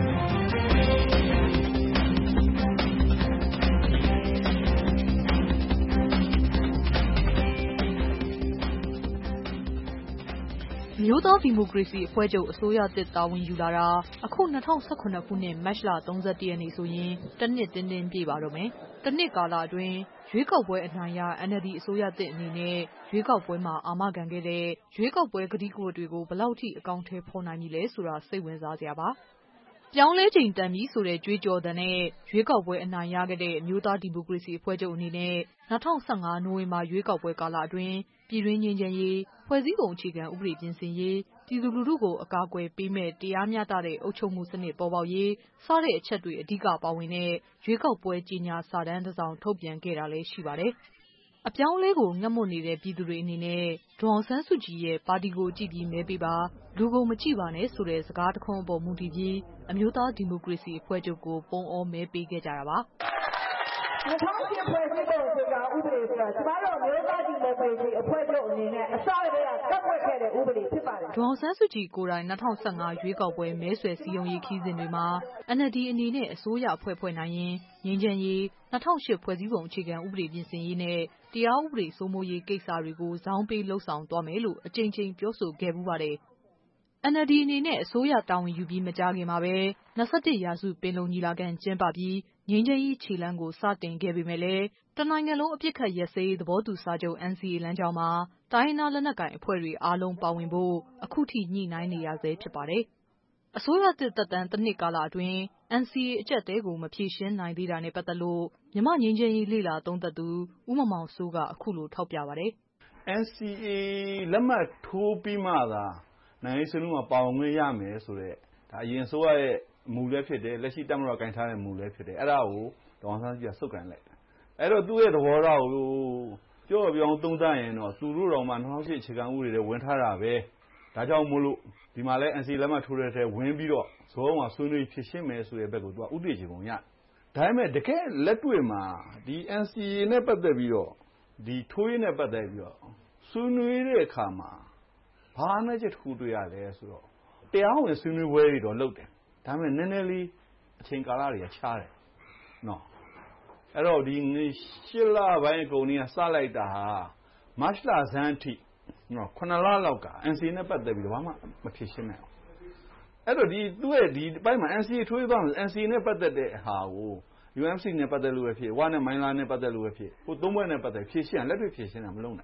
မျိုးသားဒီမိုကရေစီအဖွဲ့ချုပ်အစိုးရသစ်တာဝန်ယူလာတာအခု၂၀၁၇ခုနှစ်မတ်လ၃၁ရက်နေ့ဆိုရင်တစ်နှစ်တင်းတင်းပြည့်ပါတော့မယ်။တစ်နှစ်ကာလအတွင်းရွေးကောက်ပွဲအနိုင်ရ N L D အစိုးရသစ်အနေနဲ့ရွေးကောက်ပွဲမှာအာမခံခဲ့တဲ့ရွေးကောက်ပွဲကတိကဝတ်တွေကိုဘယ်လောက်ထိအကောင့်ထဲဖော်နိုင်ပြီလဲဆိုတာစိတ်ဝင်စားစရာပါ။ပြောင်းလဲချိန်တန်ပြီဆိုတဲ့ကြွေးကြော်သံနဲ့ရွေးကောက်ပွဲအနိုင်ရခဲ့တဲ့အမျိုးသားဒီမိုကရေစီအဖွဲ့ချုပ်အနေနဲ့၂၀၁၅နိုဝင်ဘာရွေးကောက်ပွဲကာလအတွင်းပြည်တွင်းငြိမ်းချမ်းရေးဖွဲ့စည်းပုံအခြေခံဥပဒေပြင်ဆင်ရေးပြည်သူလူထုကိုအကာအကွယ်ပေးမဲ့တရားမျှတတဲ့အုပ်ချုပ်မှုစနစ်ပေါ်ပေါက်ရေးစတဲ့အချက်တွေအဓိကပါဝင်တဲ့ရွေးကောက်ပွဲကြီးညာစာတမ်းတစ်စောင်ထုတ်ပြန်ခဲ့တာလည်းရှိပါတယ်။အပြောင်းအလဲကိုငတ်မွတ်နေတဲ့ပြည်သူတွေအနေနဲ့ဒေါ်အောင်ဆန်းစုကြည်ရဲ့ပါတီကိုကြည့်ပြီးမဲပေးပါလူကိုမကြည့်ပါနဲ့ဆိုတဲ့စကားတခွန်းအပေါ်မူတည်ပြီးအမျိုးသားဒီမိုကရေစီအဖွဲ့ချုပ်ကိုပုံအောမဲပေးခဲ့ကြတာပါ။၂၀၀၈ဖွဲ့စည်းပုံအခြေခံဥပဒေဆိုတာကျမတို့မျိုးသားဒီမိုကရေစီအဖွဲ့ချုပ်အနေနဲ့အစကတည်းကကန့်ကွက်ခဲ့တဲ့ဥပဒေဖြစ်ပါတယ်။ဒေါ်အောင်ဆန်းစုကြည်ကိုယ်တိုင်၂၀၁၅ရွေးကောက်ပွဲမဲဆွယ်စည်းရုံးရေးခီးစဉ်တွေမှာ N L D အနေနဲ့အစိုးရအဖွဲ့ဖွဲ့နိုင်ရင်ငြိမ်းချမ်းရေး၂၀၀၈ဖွဲ့စည်းပုံအခြေခံဥပဒေပြင်ဆင်ရေးနဲ့တရားဥပဒေစိုးမိုးရေးကိစ္စတွေကိုဇောင်းပေးလှုပ်ဆောင်သွားမယ်လို့အကြိမ်ကြိမ်ပြောဆိုခဲ့မှုပါတယ်။ N L D အနေနဲ့အစိုးရတာဝန်ယူပြီးမကြာခင်မှာပဲ၂၁ရာစုပင်လုံညီလာခံကျင်းပပြီးငြိမ်းချမ်းရေးခြေလှမ်းကိုစတင်ခဲ့ပေမဲ့လည်းတနိုင်ငံလုံးအပြစ်ခတ်ရက်စဲရေးသဘောတူစာချုပ် N C A လမ်းကြောင်းမှာတိုင်းရင်းသားလက်နက်ကိုင်အဖွဲ့တွေအားလုံးပါဝင်ဖို့အခုထိညှိနှိုင်းနေရဆဲဖြစ်ပါတယ်။အစိုးရသစ်သက်တမ်းတစ်နှစ်ကာလအတွင်း N C A အကျပ်တဲကိုမဖြေရှင်းနိုင်သေးတာနဲ့ပတ်သက်လို့မြန်မာငြိမ်းချမ်းရေးလေ့လာသုံးသပ်သူဦးမောင်မောင်စိုးကအခုလိုထောက်ပြပါတယ်။ N C A လက်မှတ်ထိုးပြီးမှသာနိုင်ငံရေးဆွေးနွေးမှာပါဝင်ခွင့်ရမယ်ဆိုတဲ့ဒါအရင်အစိုးရရဲ့မူလည်းဖြစ်တယ်လက်ရှိတပ်မတော်ကင်ထားတဲ့မူလည်းဖြစ်တယ်အဲ့ဒါကိုဒေါ်အောင်ဆန်းစုကြည်ကဆုတ်ကန်လိုက်တယ်အဲ့တော့သူ့ရဲ့သဘောထားကိုကြော့ပြောင်းသုံးသပ်ရင်တော့သူတို့တော်မှ၂၀၀၈အခြေခံဥပဒေတွေဝင်ထားတာပဲဒါကြောင့်မို့လို့ဒီမှာလဲ N C A လက်မှတ်ထိုးတဲ့ထဲဝင်ပြီးတော့ဇောမှာဆွေးနွေးဖြစ်ရှင်းမယ်ဆိုတဲ့ဘက်ကိုသူကဥတည်ချင်ပုံရတယ်ဒါပေမဲ့တကယ်လက်တွေ့မှာဒီ N C A နဲ့ပတ်သက်ပြီးတော့ဒီထိုးရေးနဲ့ပတ်သက်ပြီးတော့ဆွေးနွေးတဲ့အခါမှာဘာအနှဲ့ချက်တစ်ခုတွေ့ရလဲဆိုတော့တရားဝင်ဆွေးနွေးပွဲတွေတော့လုပ်တယ်ဒါပေမဲ့နည်းနည်းလေးအချိန်ကာလတွေကခြားတယ်နော်အဲ့တော့ဒီရှစ်လပိုင်းအကုန်ကြီးကစလိုက်တာဟာမတ်လဆန်းအထိနော်ခုနှစ်လလောက်က N C A နဲ့ပတ်သက်ပြီးတော့ဘာမှမဖြစ်ရှင်းနိုင်အောင်အဲ့တော့ဒီသူ့ရဲ့ဒီဘက်မှာ N C A ထိုးရသွားမယ် N C A နဲ့ပတ်သက်တဲ့ဟာကို U N C နဲ့ပတ်သက်လို့ပဲဖြစ်ဝါနဲ့မိုင်းလာနဲ့ပတ်သက်လို့ပဲဖြစ်ဟိုသုံးဘက်နဲ့ပတ်သက်ဖြည့်ရှင်းလက်တွေ့ဖြည့်ရှင်းတာမလုပ်နိုင်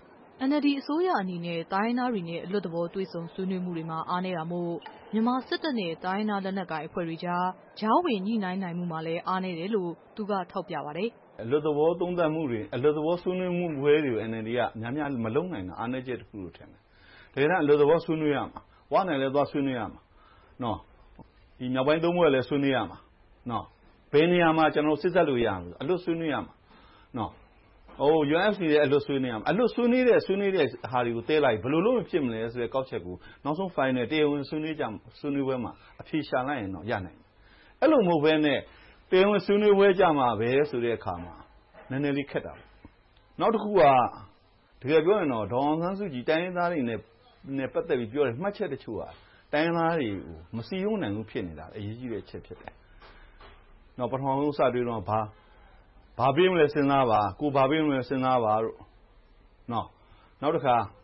N L D အစိုးရအနေနဲ့တိုင်းရင်းသားတွေနဲ့အလွတ်သဘောတွေ့ဆုံဆွေးနွေးမှုတွေမှာအားနည်းတာမို့မြန်မာစစ်တပ်နဲ့တိုင်းရင်းသားလက်နက်ကိုင်အဖွဲ့တွေကြားကြားဝင်ညှိနှိုင်းနိုင်မှုမှာလည်းအားနည်းတယ်လို့သူကထောက်ပြပါတယ်။အလွတ်သဘောသုံးသပ်မှုတွေအလွတ်သဘောဆွေးနွေးမှုပွဲတွေကို N L D ကများများမလုပ်နိုင်တာအားနည်းချက်တစ်ခုလို့ထင်တယ်။ဒါကြောင့်အလွတ်သဘောဆွေးနွေးရမှာဝါနဲ့လည်းသွားဆွေးနွေးရမှာနော်ဒီမြောက်ပိုင်းသုံးဘက်လည်းဆွေးနွေးရမှာနော်ဘယ်နေရာမှာကျွန်တော်စစ်ဆက်လို့ရမှာအလွတ်ဆွေးနွေးရမှာနော်ဟို U N C ရဲ့အလွတ်ဆွေးနွေးရမှာအလွတ်ဆွေးနွေးတဲ့ဆွေးနွေးတဲ့ဟာတွေကိုတဲလိုက်ဘယ်လိုလုပ်ဖြစ်မလဲဆိုတဲ့ကောက်ချက်ကိုနောက်ဆုံး final တရားဝင်ဆွေးနွေးကြဆွေးနွေးပွဲမှာအဖြေရှာလိုက်ရင်တော့ရနိုင်တယ်အဲ့လိုမဟုတ်ဘဲနဲ့တရားဝင်ဆွေးနွေးပွဲကြမှာပဲဆိုတဲ့အခါမှာနည်းနည်းလေးခက်တာပေါ့နောက်တစ်ခုကတကယ်ပြောရင်တော့ဒေါ်အောင်ဆန်းစုကြည်တိုင်းရင်းသားတွေနဲ့နဲ့ပတ်သက်ပြီးပြောတဲ့မှတ်ချက်တချို့ဟာတိုင်းရင်းသားတွေကိုမစီရုံးနိုင်ဘူးဖြစ်နေတာအရေးကြီးတဲ့အချက်ဖြစ်တယ်နောက်ပထမဆုံးစတွေ့တော့ဘာဘာပေးမလဲစဉ်းစားပါကိုဘာပေးမလဲစဉ်းစားပါတို့နော်နောက်တစ်ခါ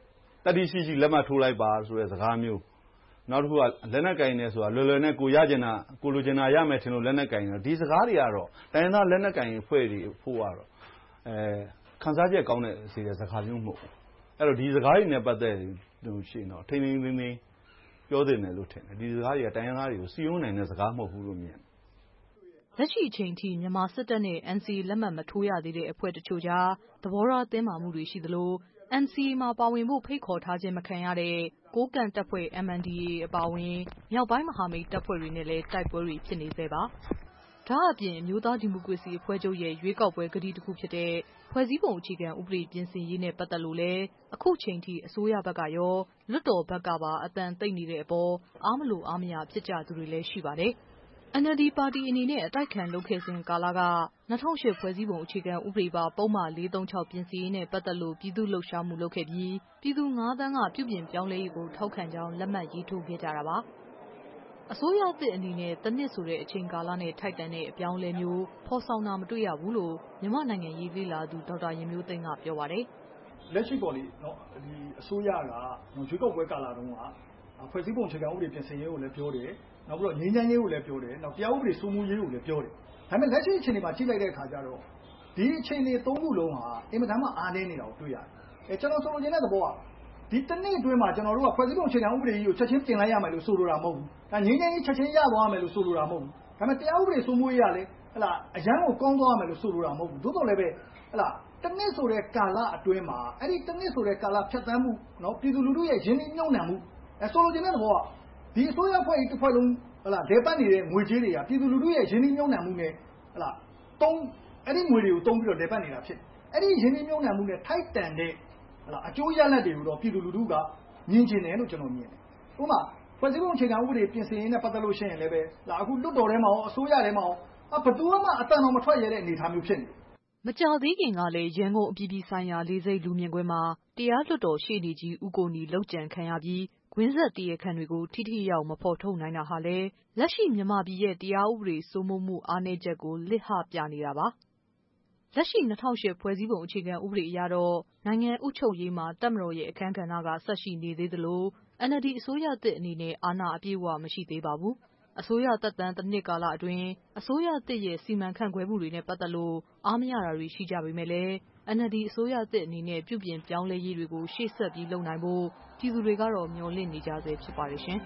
တတိရှိရှိလက်မှတ်ထိုးလိုက်ပါဆိုတဲ့စကားမျိုးနောက်တစ်ခုကလက်နက်ကင်နေဆိုတာလွယ်လွယ်နဲ့ကိုရကျင်တာကိုလိုချင်တာရမယ်ထင်လို့လက်နက်ကင်နေဒီစကားတွေကတော့တိုင်းသားလက်နက်ကင်ဖွဲ့တွေဖို့ကတော့အဲခန်းစားချက်ကောင်းတဲ့စီတဲ့စကားမျိုးမဟုတ်ဘူးအဲ့တော့ဒီစကားတွေနဲ့ပတ်သက်လို့ရှိရင်တော့ထိန်းထိန်းသိမ်းသိမ်းပြောတင်တယ်လို့ထင်တယ်ဒီစကားတွေကတိုင်းသားတွေကိုစီယုံနိုင်တဲ့စကားမဟုတ်ဘူးလို့မြင်လက်ရှိအချိန်ထိမြန်မာစစ်တပ်နဲ့ N C A လက်မှတ်မထိုးရသေးတဲ့အဖွဲ့တချို့ကြားသဘောထားတင်းမာမှုတွေရှိသလို N C A မှာပါဝင်ဖို့ဖိတ်ခေါ်ထားခြင်းမခံရတဲ့ကိုးကန့်တပ်ဖွဲ့ M N D A အပါအဝင်မြောက်ပိုင်းမဟာမိတ်တပ်ဖွဲ့တွေနဲ့လည်းတိုက်ပွဲတွေဖြစ်နေသေးပါဒါအပြင်အမျိုးသားဒီမိုကရေစီအဖွဲ့ချုပ်ရဲ့ရွေးကောက်ပွဲကတိတစ်ခုဖြစ်တဲ့ဖွဲ့စည်းပုံအခြေခံဥပဒေပြင်ဆင်ရေးနဲ့ပတ်သက်လို့လည်းအခုချိန်ထိအစိုးရဘက်ကရောလွှတ်တော်ဘက်ကပါအတန်သိမ့်နေတဲ့အပေါ်အားမလို့အားမရဖြစ်ကြသူတွေလည်းရှိပါတယ်N L D ပါတီအနေနဲ့အတိုက်ခံလုပ်ခဲ့စဉ်ကာလက၂၀၀၈ဖွဲ့စည်းပုံအခြေခံဥပဒေပါပုံမှန်၄၃၆ပြင်ဆင်ရေးနဲ့ပတ်သက်လို့ပြည်သူ့လှုပ်ရှားမှုလုပ်ခဲ့ပြီးပြည်သူ၅သန်းကပြုပြင်ပြောင်းလဲရေးကိုထောက်ခံကြောင်းလက်မှတ်ရေးထိုးခဲ့ကြတာပါအစိုးရသစ်အနေနဲ့တနစ်ဆိုတဲ့အချိန်ကာလနဲ့ထိုက်တန်တဲ့အပြောင်းလဲမျိုးဖော်ဆောင်တာမတွေ့ရဘူးလို့မြန်မာနိုင်ငံရေးလေ့လာသူဒေါက်တာရင်မျိုးသိန်းကပြောပါတယ်လက်ရှိပေါ်လေနော်ဒီအစိုးရကရွေးကောက်ပွဲကာလတုန်းကဖွဲ့စည်းပုံအခြေခံဥပဒေပြင်ဆင်ရေးကိုလည်းပြောတယ်နောက်ပြီးတော့ငြိမ်းချမ်းရေးကိုလည်းပြောတယ်နောက်တရားဥပဒေစိုးမိုးရေးကိုလည်းပြောတယ်ဒါပေမဲ့လက်ရှိအခြေအနေမှာကြည့်လိုက်တဲ့အခါကျတော့ဒီအခြေအနေသုံးခုလုံးဟာအင်မတန်မှအားနည်းနေတာကိုတွေ့ရတယ်အဲကျွန်တော်ဆိုလိုချင်တဲ့သဘောကဒီတနေ့အတွင်းမှာကျွန်တော်တို့ကဖွဲ့စည်းပုံအခြေခံဥပဒေကြီးကိုချက်ချင်းပြင်လိုက်ရမယ်လို့ဆိုလိုတာမဟုတ်ဘူးဒါငြိမ်းချမ်းရေးချက်ချင်းရသွားမယ်လို့ဆိုလိုတာမဟုတ်ဘူးဒါပေမဲ့တရားဥပဒေစိုးမိုးရေးကလည်းဟလာအရန်ကိုကောင်းသွားမယ်လို့ဆိုလိုတာမဟုတ်ဘူးသို့တော်လည်းပဲဟလာတနေ့ဆိုတဲ့ကာလအတွင်းမှာအဲ့ဒီတနေ့ဆိုတဲ့ကာလဖြတ်သန်းမှုเนาะပြည်သူလူထုရဲ့ရင်းနှီးမြှုပ်နှံမှုအဲဆိုလိုချင်တဲ့သဘောကဒီအစိုးရဖွဲ့တစ်ဖွဲ့လုံးဟလာဒေပတ်နေတဲ့ငွေကြေးတွေကပြည်သူလူထုရဲ့ရင်းနှီးမြှုပ်နှံမှုနဲ့ဟလာတုံးအဲ့ဒီငွေတွေကိုတုံးပြီးတော့ဒေပတ်နေတာဖြစ်အဲ့ဒီရင်းနှီးမြှုပ်နှံမှုနဲ့ထိုက်တန်တဲ့ဟလာအကျိုးရလဒ်တွေကိုတော့ပြည်သူလူထုကမြင်ကျင်တယ်လို့ကျွန်တော်မြင်တယ်ဥပမာဖွဲ့စည်းပုံအခြေခံဥပဒေပြင်ဆင်ရေးနဲ့ပတ်သက်လို့ရှိရင်လည်းပဲလာအခုလွတ်တော်ထဲမှာရောအစိုးရထဲမှာရောဘယ်သူမှအတန်တော်မထွက်ရတဲ့အနေအထားမျိုးဖြစ်နေမကြာသေးခင်ကလည်းရန်ကုန်အပြည်ပြည်ဆိုင်ရာလေးစိတ်လူမြင်ကွင်းမှာတရားလွှတ်တော်ရှေ့နေကြီးဦးကိုနီလောက်ကျန်ခံရပြီးကွင်းဆက်တရားခံတွေကိုထိထိရောက်မဖော်ထုတ်နိုင်တာဟာလည်းလက်ရှိမြန်မာပြည်ရဲ့တရားဥပဒေစိုးမိုးမှုအားနည်းချက်ကိုလစ်ဟပြနေတာပါလက်ရှိ၂၀၀၈ဖွဲ့စည်းပုံအခြေခံဥပဒေအရတော့နိုင်ငံဥချုပ်ရေးမှာတပ်မတော်ရဲ့အခမ်းကဏ္ဍကဆက်ရှိနေသေးသလို N L D အစိုးရသစ်အနေနဲ့အာဏာအပြည့်အဝမရှိသေးပါဘူးအစိုးရသက်တမ်းတစ်နှစ်ကာလအတွင်းအစိုးရသစ်ရဲ့စီမံခန့်ခွဲမှုတွေနဲ့ပတ်သက်လို့အားမရတာတွေရှိကြပေမဲ့လည်း N L D အစိုးရသစ်အနေနဲ့ပြုပြင်ပြောင်းလဲရေးတွေကိုရှေ့ဆက်ပြီးလုပ်နိုင်ဖို့ပြည်သူတွေကတော့မျှော်လင့်နေကြဆဲဖြစ်ပါတယ်ရှင်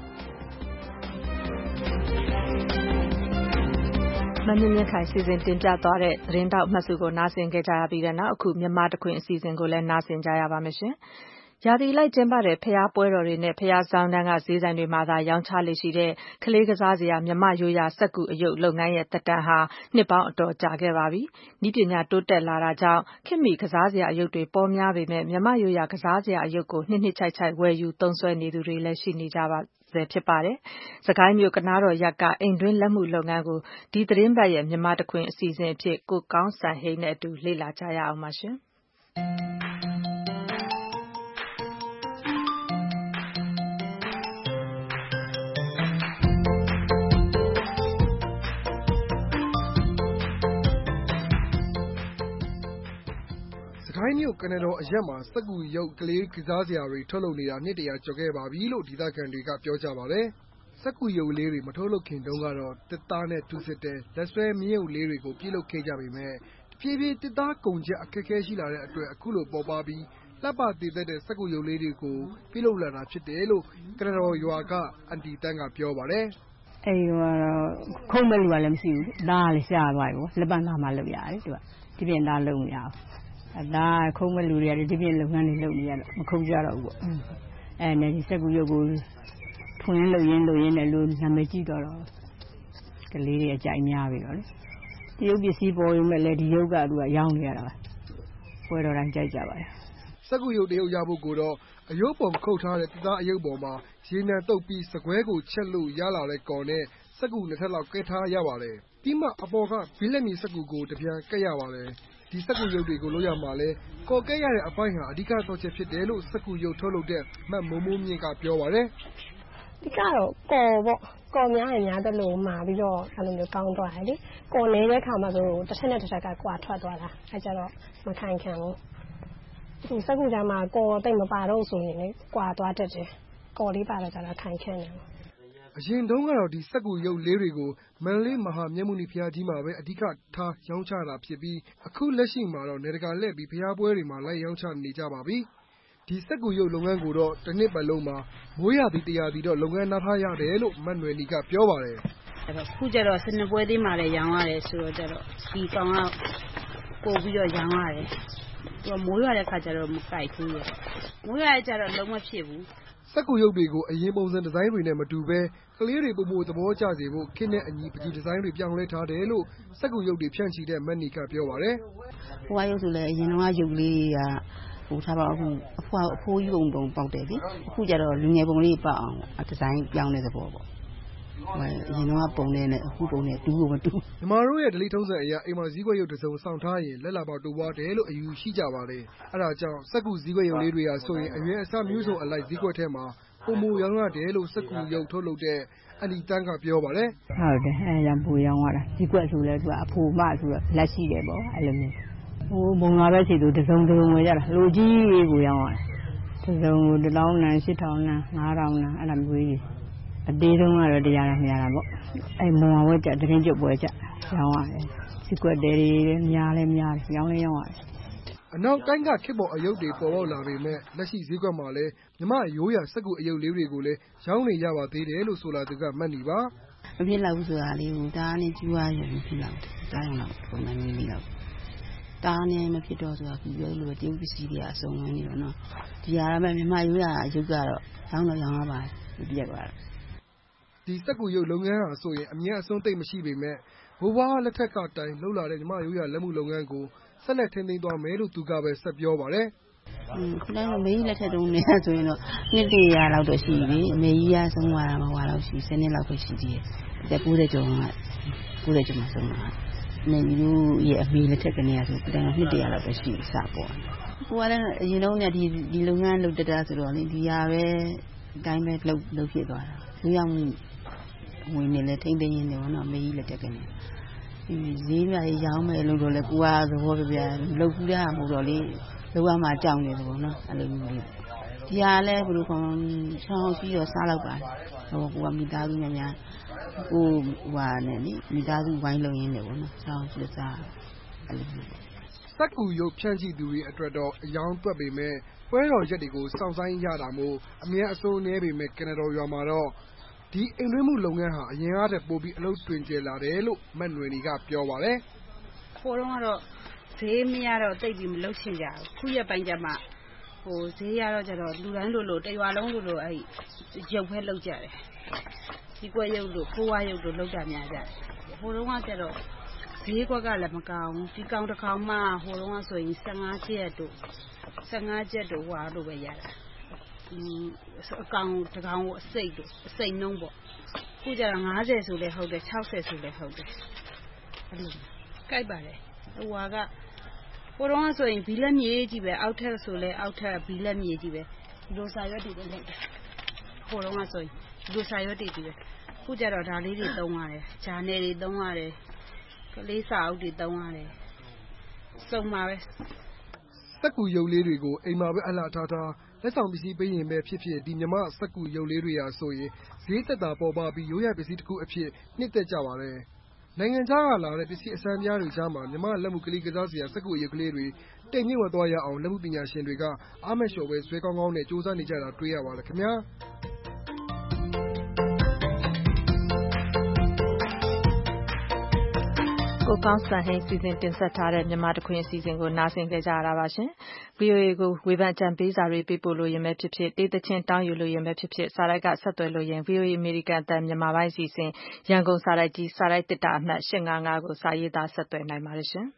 မမြင့်မြင့်ခိုင်စီစဉ်တင်ပြသွားတဲ့သတင်းတောက်မှတ်စုကိုနားဆင်ကြရပြီးတဲ့နောက်အခုမြန်မာတခွင်အစီအစဉ်ကိုလည်းနားဆင်ကြရပါမယ်ရှင်ရာသီလိုက်ကျင်းပတဲ့ဖျားပွဲတော်တွေနဲ့ဖျားဆောင်တန်းကဈေးဆိုင်တွေမှာသာရောင်းချလေရှိတဲ့ကလေးကစားစရာမြမရိုးရာစက္ကူအယုတ်လုပ်ငန်းရဲ့တက်တန်းဟာနှစ်ပေါင်းအတော်ကြာခဲ့ပါပြီ။ဤပညာတိုးတက်လာတာကြောင့်ခေတ်မီကစားစရာအယုတ်တွေပေါ်များပေမဲ့မြမရိုးရာကစားစရာအယုတ်ကိုနှစ်နှစ်ချိုက်ချိုက်ဝယ်ယူသုံးစွဲနေသူတွေလည်းရှိနေကြပါဆဲဖြစ်ပါတယ်။စကိုင်းမြို့ကနားတော်ရပ်ကအိမ်တွင်းလက်မှုလုပ်ငန်းကိုဒီသတင်းပတ်ရဲ့မြန်မာတခွင်အစီအစဉ်အဖြစ်ကိုကောင်းစံဟိန်းနဲ့အတူလေ့လာကြရအောင်ပါရှင်။ခိုင်းမြို့ကနေတော်အရက်မှာစက်ကူရုပ်ကလေးကစားစရာတွေထုတ်လုပ်နေတာနှစ်တရာကျော်ခဲ့ပါပြီလို့ဒေသခံတွေကပြောကြပါတယ်။စက်ကူရုပ်လေးတွေမထုတ်လုပ်ခင်တုန်းကတော့တစ်သားနဲ့တူစစ်တဲ့လက်ဆွဲမြင်းုပ်လေးတွေကိုပြုလုပ်ခဲ့ကြပေမဲ့တဖြည်းဖြည်းတစ်သားကုန်ချက်အခက်အခဲရှိလာတဲ့အတွက်အခုလိုပေါ်ပါပြီးလှပတည်သက်တဲ့စက်ကူရုပ်လေးတွေကိုပြုလုပ်လာတာဖြစ်တယ်လို့ကနေတော်ရွာကအန်တီတန်းကပြောပါတယ်။အဲ့ဒီကတော့ခုံးမဲ့လူကလည်းမရှိဘူး။သားကလည်းရှားသွားပြီပေါ့။လက်ပံသားမှလုပ်ရတယ်သူကဒီပြင်သားလုပ်မရဘူး။ဒါခုံးမဲ့လူတွေကဒီပြင်လုပ်ငန်းတွေလုပ်နေရတော့မခုံကြတော့ဘူးပေါ့အဲနဲ့ဒီစက်ကူရုပ်ကိုထွင်းလို့ရင်းလို့ရင်းနဲ့လို့နာမည်ကြီးတော့ကလေးတွေအကြိုက်များပြီတော့လေဒီရုပ်ပစ္စည်းပေါ်ရုံနဲ့လေဒီရုပ်ကသူကရောင်းနေရတာပါပွဲတော်တိုင်းကြိုက်ကြပါတယ်စက်ကူရုပ်တရုပ်ရဖို့ကိုတော့အယုတ်ပေါ်ခုတ်ထားတဲ့တသားအယုတ်ပေါ်မှာရေနံတုပ်ပြီးစကွဲကိုချက်လို့ရလာတဲ့ကော်နဲ့စက်ကူနှစ်ထပ်လောက်ကဲထားရပါတယ်ပြီးမှအပေါ်ကဘီလက်မီစက်ကူကိုတပြန်ကဲ့ရပါတယ်ဒီစက်ကူရုပ်တွေကိုလုပ်ရမှာလဲကော်ကဲရတဲ့အပိုင်းဟာအဓိကတော့ချက်ဖြစ်တယ်လို့စက်ကူရုပ်ထုတ်လုပ်တဲ့မတ်မိုးမိုးမြင့်ကပြောပါတယ်ဒီကတော့ကော်ပေါ့ကော်များရင်များတယ်လို့မှာပြီးတော့အဲ့လိုမျိုးကောင်းသွားတယ်လေကော်နေတဲ့ခါမှာဆိုတစ်ထက်နဲ့တစ်ထက်ကကွာထွက်သွားတာအဲ့ကြတော့မခိုင်ခံဘူးဒီစက်ကူကြမှာကော်တိတ်မပါတော့ဆိုရင်လေကွာသွားတတ်တယ်ကော်လေးပါတော့ကြတာခိုင်ခန့်တယ်အရင်တုန်းကတော့ဒီစက်ကူရုပ်လေးတွေကိုမန္တလေးမဟာမြတ်မုနီဘုရားကြီးမှာပဲအဓိကထားရောင်းချတာဖြစ်ပြီးအခုလက်ရှိမှာတော့နေတကာလှည့်ပြီးဘုရားပွဲတွေမှာလိုက်ရောင်းချနေကြပါပြီဒီစက်ကူရုပ်လုပ်ငန်းကိုတော့တစ်နှစ်ပတ်လုံးမှာမိုးရာသီတရာသီတော့လုပ်ငန်းနားထားရတယ်လို့မတ်နွယ်နီကပြောပါတယ်အခုကျတော့စနေပွဲသေးမှလည်းရောင်းရတယ်ဆိုတော့ကျတော့ဒီကောင်ကပို့ပြီးတော့ရောင်းရတယ်သူကမိုးရတဲ့ခါကျတော့မကြိုက်ဘူးလေမိုးရတဲ့ကျတော့လုံးဝဖြစ်ဘူးစက်ကူရုပ်တွေကိုအရင်ပုံစံဒီဇိုင်းတွေနဲ့မတူဘဲကလေးတွေပုံပုံသဘောကျစေဖို့ခင်းတဲ့အညီပကြီးဒီဇိုင်းတွေပြောင်းလဲထားတယ်လို့စက်ကူရုပ်တွေဖြန့်ချီတဲ့မတ်နီကပြောပါတယ်ဟိုကရုပ်ဆိုလည်းအရင်တော့ရုပ်လေးကဟိုထားပါအခုအဖွားအဖိုးကြီးပုံပုံပေါက်တယ်လေအခုကျတော့လူငယ်ပုံလေးပေါက်အောင်ဒီဇိုင်းပြောင်းတဲ့သဘောပေါ့အရင်တော့ပုံနဲ့နဲ့အခုပုံနဲ့တူကိုမတူမြန်မာတို့ရဲ့ဒလိထုံးစံအရာအိမ်မှာဇီးကွက်ရုပ်တစ်စုံစောင့်ထားရင်လက်လာပေါက်တူပွားတယ်လို့အယူရှိကြပါတယ်အဲဒါကြောင့်စက်ကူဇီးကွက်ရုပ်လေးတွေဟာဆိုရင်အရွယ်အစားမျိုးစုံအလိုက်ဇီးကွက်ထဲမှာပုံမူရောင်းရတယ်လို့စက်ကူရုပ်ထုတ်လုပ်တဲ့အန်ဒီတန်းကပြောပါတယ်ဟုတ်တယ်အဲကြောင့်ပူရောင်းရတာဇီးကွက်ဆိုလဲသူကအဖိုမဆိုတော့လက်ရှိတယ်ပေါ့အဲ့လိုမျိုးဟိုဘုံလာပဲစီသူတစုံတစုံဝယ်ကြတာလူကြီးကိုရောင်းရတယ်တစုံကိုတစ်လောင်းနဲ့ရှစ်ထောင်နဲ့ငါးထောင်နဲ့အဲ့လိုမျိုးကြီးအသေးဆုံးကတော့တရားရမရတာပေါ့အဲ့မုံဝဲကြတရင်ကျုပ်ပွဲကြရောင်းရတယ်စီကွက်တယ်တွေများလဲများတယ်ရောင်းလဲရောင်းရတယ်အနောက်တိုင်းကခေတ်ပေါ်အယုတ်တွေပေါ်ပေါက်လာပေမဲ့လက်ရှိဈေးကွက်မှာလည်းမြမရိုးရစက်ကူအယုတ်လေးတွေကိုလည်းရောင်းနေရပါသေးတယ်လို့ဆိုလာသူကမှတ်နေပါမဖြစ်လောက်ဘူးဆိုတာလေးကိုဒါနဲ့ကျူးရရုံဖြစ်လောက်တယ်ဒါရောတော့ပုံမှန်လေးလေးလောက်ဒါနဲ့မဖြစ်တော့ဆိုတာပြီးပြောလို့တရုတ်ပစ္စည်းတွေအစုံဝင်နေတော့နော်ဒီဟာကမှမြမရိုးရအယုတ်ကတော့ရောင်းတော့ရောင်းရပါတယ်ပြက်သွားတယ်ဒီစက်ကူရုပ်လုပ်ငန်းဟာဆိုရင်အမြဲအစွန်းသိမ့်မရှိပေမဲ့ဘိုးဘွားလက်ထက်ကတိုင်လှုပ်လာတဲ့မြမရိုးရလက်မှုလုပ်ငန်းကိုဆက်လက်ထိန်းသိမ်းသွားမယ်လို့သူကပဲဆက်ပြောပါတယ်။ခုနကမေကြီးလက်ထက်တုန်းကဆိုရင်တော့နှစ်တရာလောက်တော့ရှိပြီ။အမေကြီးကဆုံးသွားတာမဟုတ်တော့ရှိဆယ်နှစ်လောက်ပဲရှိသေးတယ်။ဒါကိုးတဲ့ကျော်ကကိုးတဲ့ကျော်မှာဆုံးတာ။နေမျိုးရဲ့အမေလက်ထက်ကနေရဆိုဒါကနှစ်တရာလောက်ပဲရှိစပေါ်။ကိုကလည်းအရင်တော့ဒီဒီလုပ်ငန်းလုပ်တတ်တာဆိုတော့လေဒီဟာပဲအတိုင်းပဲလှုပ်လှုပ်ဖြစ်သွားတာ။လူရောက်ဝင်နေလေထိမ့်သိမ်းနေတယ်နော်မေကြီးလက်ထက်ကနေဈေးများရောင်းမယ်လို့တော့လေကိုကသဘောပြပြလှုပ်ကူးရမှာမဟုတ်တော့လေလောကမှာကြောင်နေတယ်ပေါ့နော်အဲ့လိုမျိုးလေးဒီဟာလဲဘယ်လိုခေါ်ချောင်းပြီးတော့စားလောက်ပါတယ်ဟိုကိုကမိသားစုများများကိုဟွာနဲ့နိမိသားစုဝိုင်းလုံရင်းနေပေါ့နော်ချောင်းပြီးစားအဲ့လိုမျိုးစက်ကူရုပ်ဖြန့်ချိသူတွေအတွက်တော့အယောင်တွက်ပေမဲ့ပွဲတော်ရက်တွေကိုစောင့်ဆိုင်ရတာမို့အမြဲအစိုးနေပေမဲ့ကနေတော်ရွာမှာတော့ဒီအိမ်တွင်းမှုလုပ်ငန်းဟာအရင်အားထက်ပိုပြီးအလုပ်တွင်ကျယ်လာတယ်လို့မတ်နွယ်နီကပြောပါတယ်။ဟိုတော့ကတော့ဈေးမရတော့တိတ်ပြီးမလုပ်ချင်ကြဘူး။ခုရက်ပိုင်းကျမှဟိုဈေးရတော့ကျတော့လူတိုင်းလိုလိုတရွာလုံးလိုလိုအဲ့ရုပ်ပဲလုပ်ကြတယ်။ဒီကွက်ရုပ်လို့ဖိုးဝါရုပ်လို့လုပ်ကြများကြတယ်။ဟိုတော့ကကျတော့ဈေးကွက်ကလည်းမကောင်းဘူး။ဒီကောင်တစ်ကောင်မှဟိုတော့ကဆိုရင်ဆယ်ငါးကျပ်တို့ဆယ်ငါးကျပ်တို့ဟွာလို့ပဲရတာ။အကောင်တကောင်ကိုအစိတ်တို့အစိတ်နှုံးပေါ့ခုကျတော့ငါးဆယ်ဆိုလဲဟုတ်တယ်ခြောက်ဆယ်ဆိုလဲဟုတ်တယ်အဲ့လိုကြိုက်ပါတယ်ဟိုကဟိုတော့ဆိုရင်ဘီလက်မြေကြီးပဲအောက်ထက်ဆိုလဲအောက်ထက်ဘီလက်မြေကြီးပဲဒီလိုစာရွက်တွေပဲလုပ်တယ်ဟိုတော့ဆိုရင်ဒီလိုစာရွက်တွေကြီးပဲခုကျတော့ဒါလေးတွေသုံးရတယ်ဂျာနယ်တွေသုံးရတယ်ကလေးစာအုပ်တွေသုံးရတယ်စုံပါပဲစက်ကူရုပ်လေးတွေကိုအိမ်မှာပဲအလှထားထားလက်ဆောင်ပစ္စည်းပေးရင်ပဲဖြစ်ဖြစ်ဒီမြမစက်ကူရုပ်လေးတွေဟာဆိုရင်ဈေးသက်သာပေါ်ပါပြီးရိုးရပစ္စည်းတစ်ခုအဖြစ်နှစ်သက်ကြပါတယ်။နိုင်ငံခြားကလာတဲ့ပစ္စည်းအစမ်းများတွေကြားမှာမြမလက်မှုကလေးကစားစရာစက်ကူရုပ်ကလေးတွေတိမ်မြင့်ဝတ်သွားရအောင်လက်မှုပညာရှင်တွေကအားမလျှော်ပဲဇွဲကောင်းကောင်းနဲ့စူးစမ်းနေကြတာတွေ့ရပါတယ်ခင်ဗျာ။ကိုကောင်းစံဟိန်းစီစဉ်တင်ဆက်ထားတဲ့မြန်မာတခွင်အစီအစဉ်ကိုနားဆင်ကြကြရတာပါရှင်။ ဗွီအိုအေကိုဝေဖန်ကြံပေးစာတွေပေးပို့လို့ရမယ်ဖြစ်ဖြစ်တေးသချင်းတောင်းယူလို့ရမယ်ဖြစ်ဖြစ်စာတိုက်ကဆက်သွယ်လို့ရင် ဗွီအိုအေအမေရိကန်အသံမြန်မာပိုင်းအစီအစဉ်ရန်ကုန်စာတိုက်ကြီးစာတိုက်တစ်တာအမှတ်၈၅၅ကိုစာရေးသားဆက်သွယ်နိုင်ပါတယ်ရှင်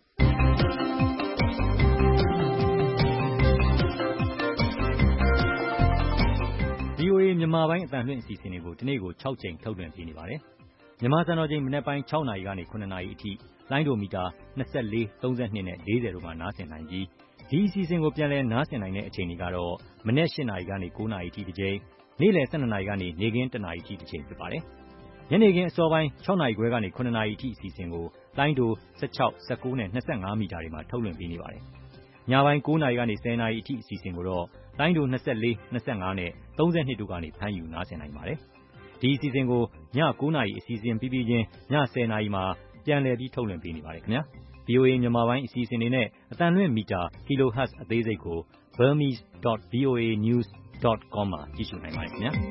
။ ဗွီအိုအေမြန်မာပိုင်းအသံလွှင့်အစီအစဉ်တွေကိုဒီနေ့ကို၆ကြိမ်ထုတ်လွှင့်ပေးနေပါတယ်။မြန်မာစံတော်ချိန်မနက်ပိုင်း၆နာရီကနေ၇နာရီအထိလိုင်းဒိုမီတာ၂၄၊၃၂နဲ့၄၀တို့မှာနားဆင်နိုင်ပြီးဒီအစီအစဉ်ကိုပြန်လည်နားဆင်နိုင်တဲ့အချိန်တွေကတော့မနက်၈နာရီကနေ၉နာရီအထိတစ်ကြိမ်နေ့လယ်၁၂နာရီကနေနေ့ခင်း၁နာရီအထိတစ်ချိန်ဖြစ်ပါတယ်။ညနေခင်းအစောပိုင်း၆နာရီခွဲကနေ၇နာရီအထိအစီအစဉ်ကိုလိုင်းဒို၁၆၊၁၉နဲ့၂၅မီတာတွေမှာထုတ်လွှင့်ပေးနေပါတယ်။ညပိုင်းကိုးနာရီကနေဆယ်နာရီအထိအစီအစဉ်ကိုတော့လိုင်းဒို၂၄၊၂၅နဲ့၃၂တို့ကနေဖမ်းယူနားဆင်နိုင်ပါတယ်။ဒီအစီအစဉ်ကိုညကိုးနာရီအစီအစဉ်ပြီးပြီးချင်းညဆယ်နာရီမှာပြန်လည်ပြီးထုတ်လွှင့်ပေးနေပါတယ်ခင်ဗျာ။ ဗွီအိုအေ မြန်မာပိုင်းအစီအစဉ်တွေနဲ့အသံလွှင့်မီတာ kilohertz အသေးစိတ်ကို burmese dot voa news dot com မှာကြည့်ရှုနိုင်ပါတယ်ခင်ဗျာ။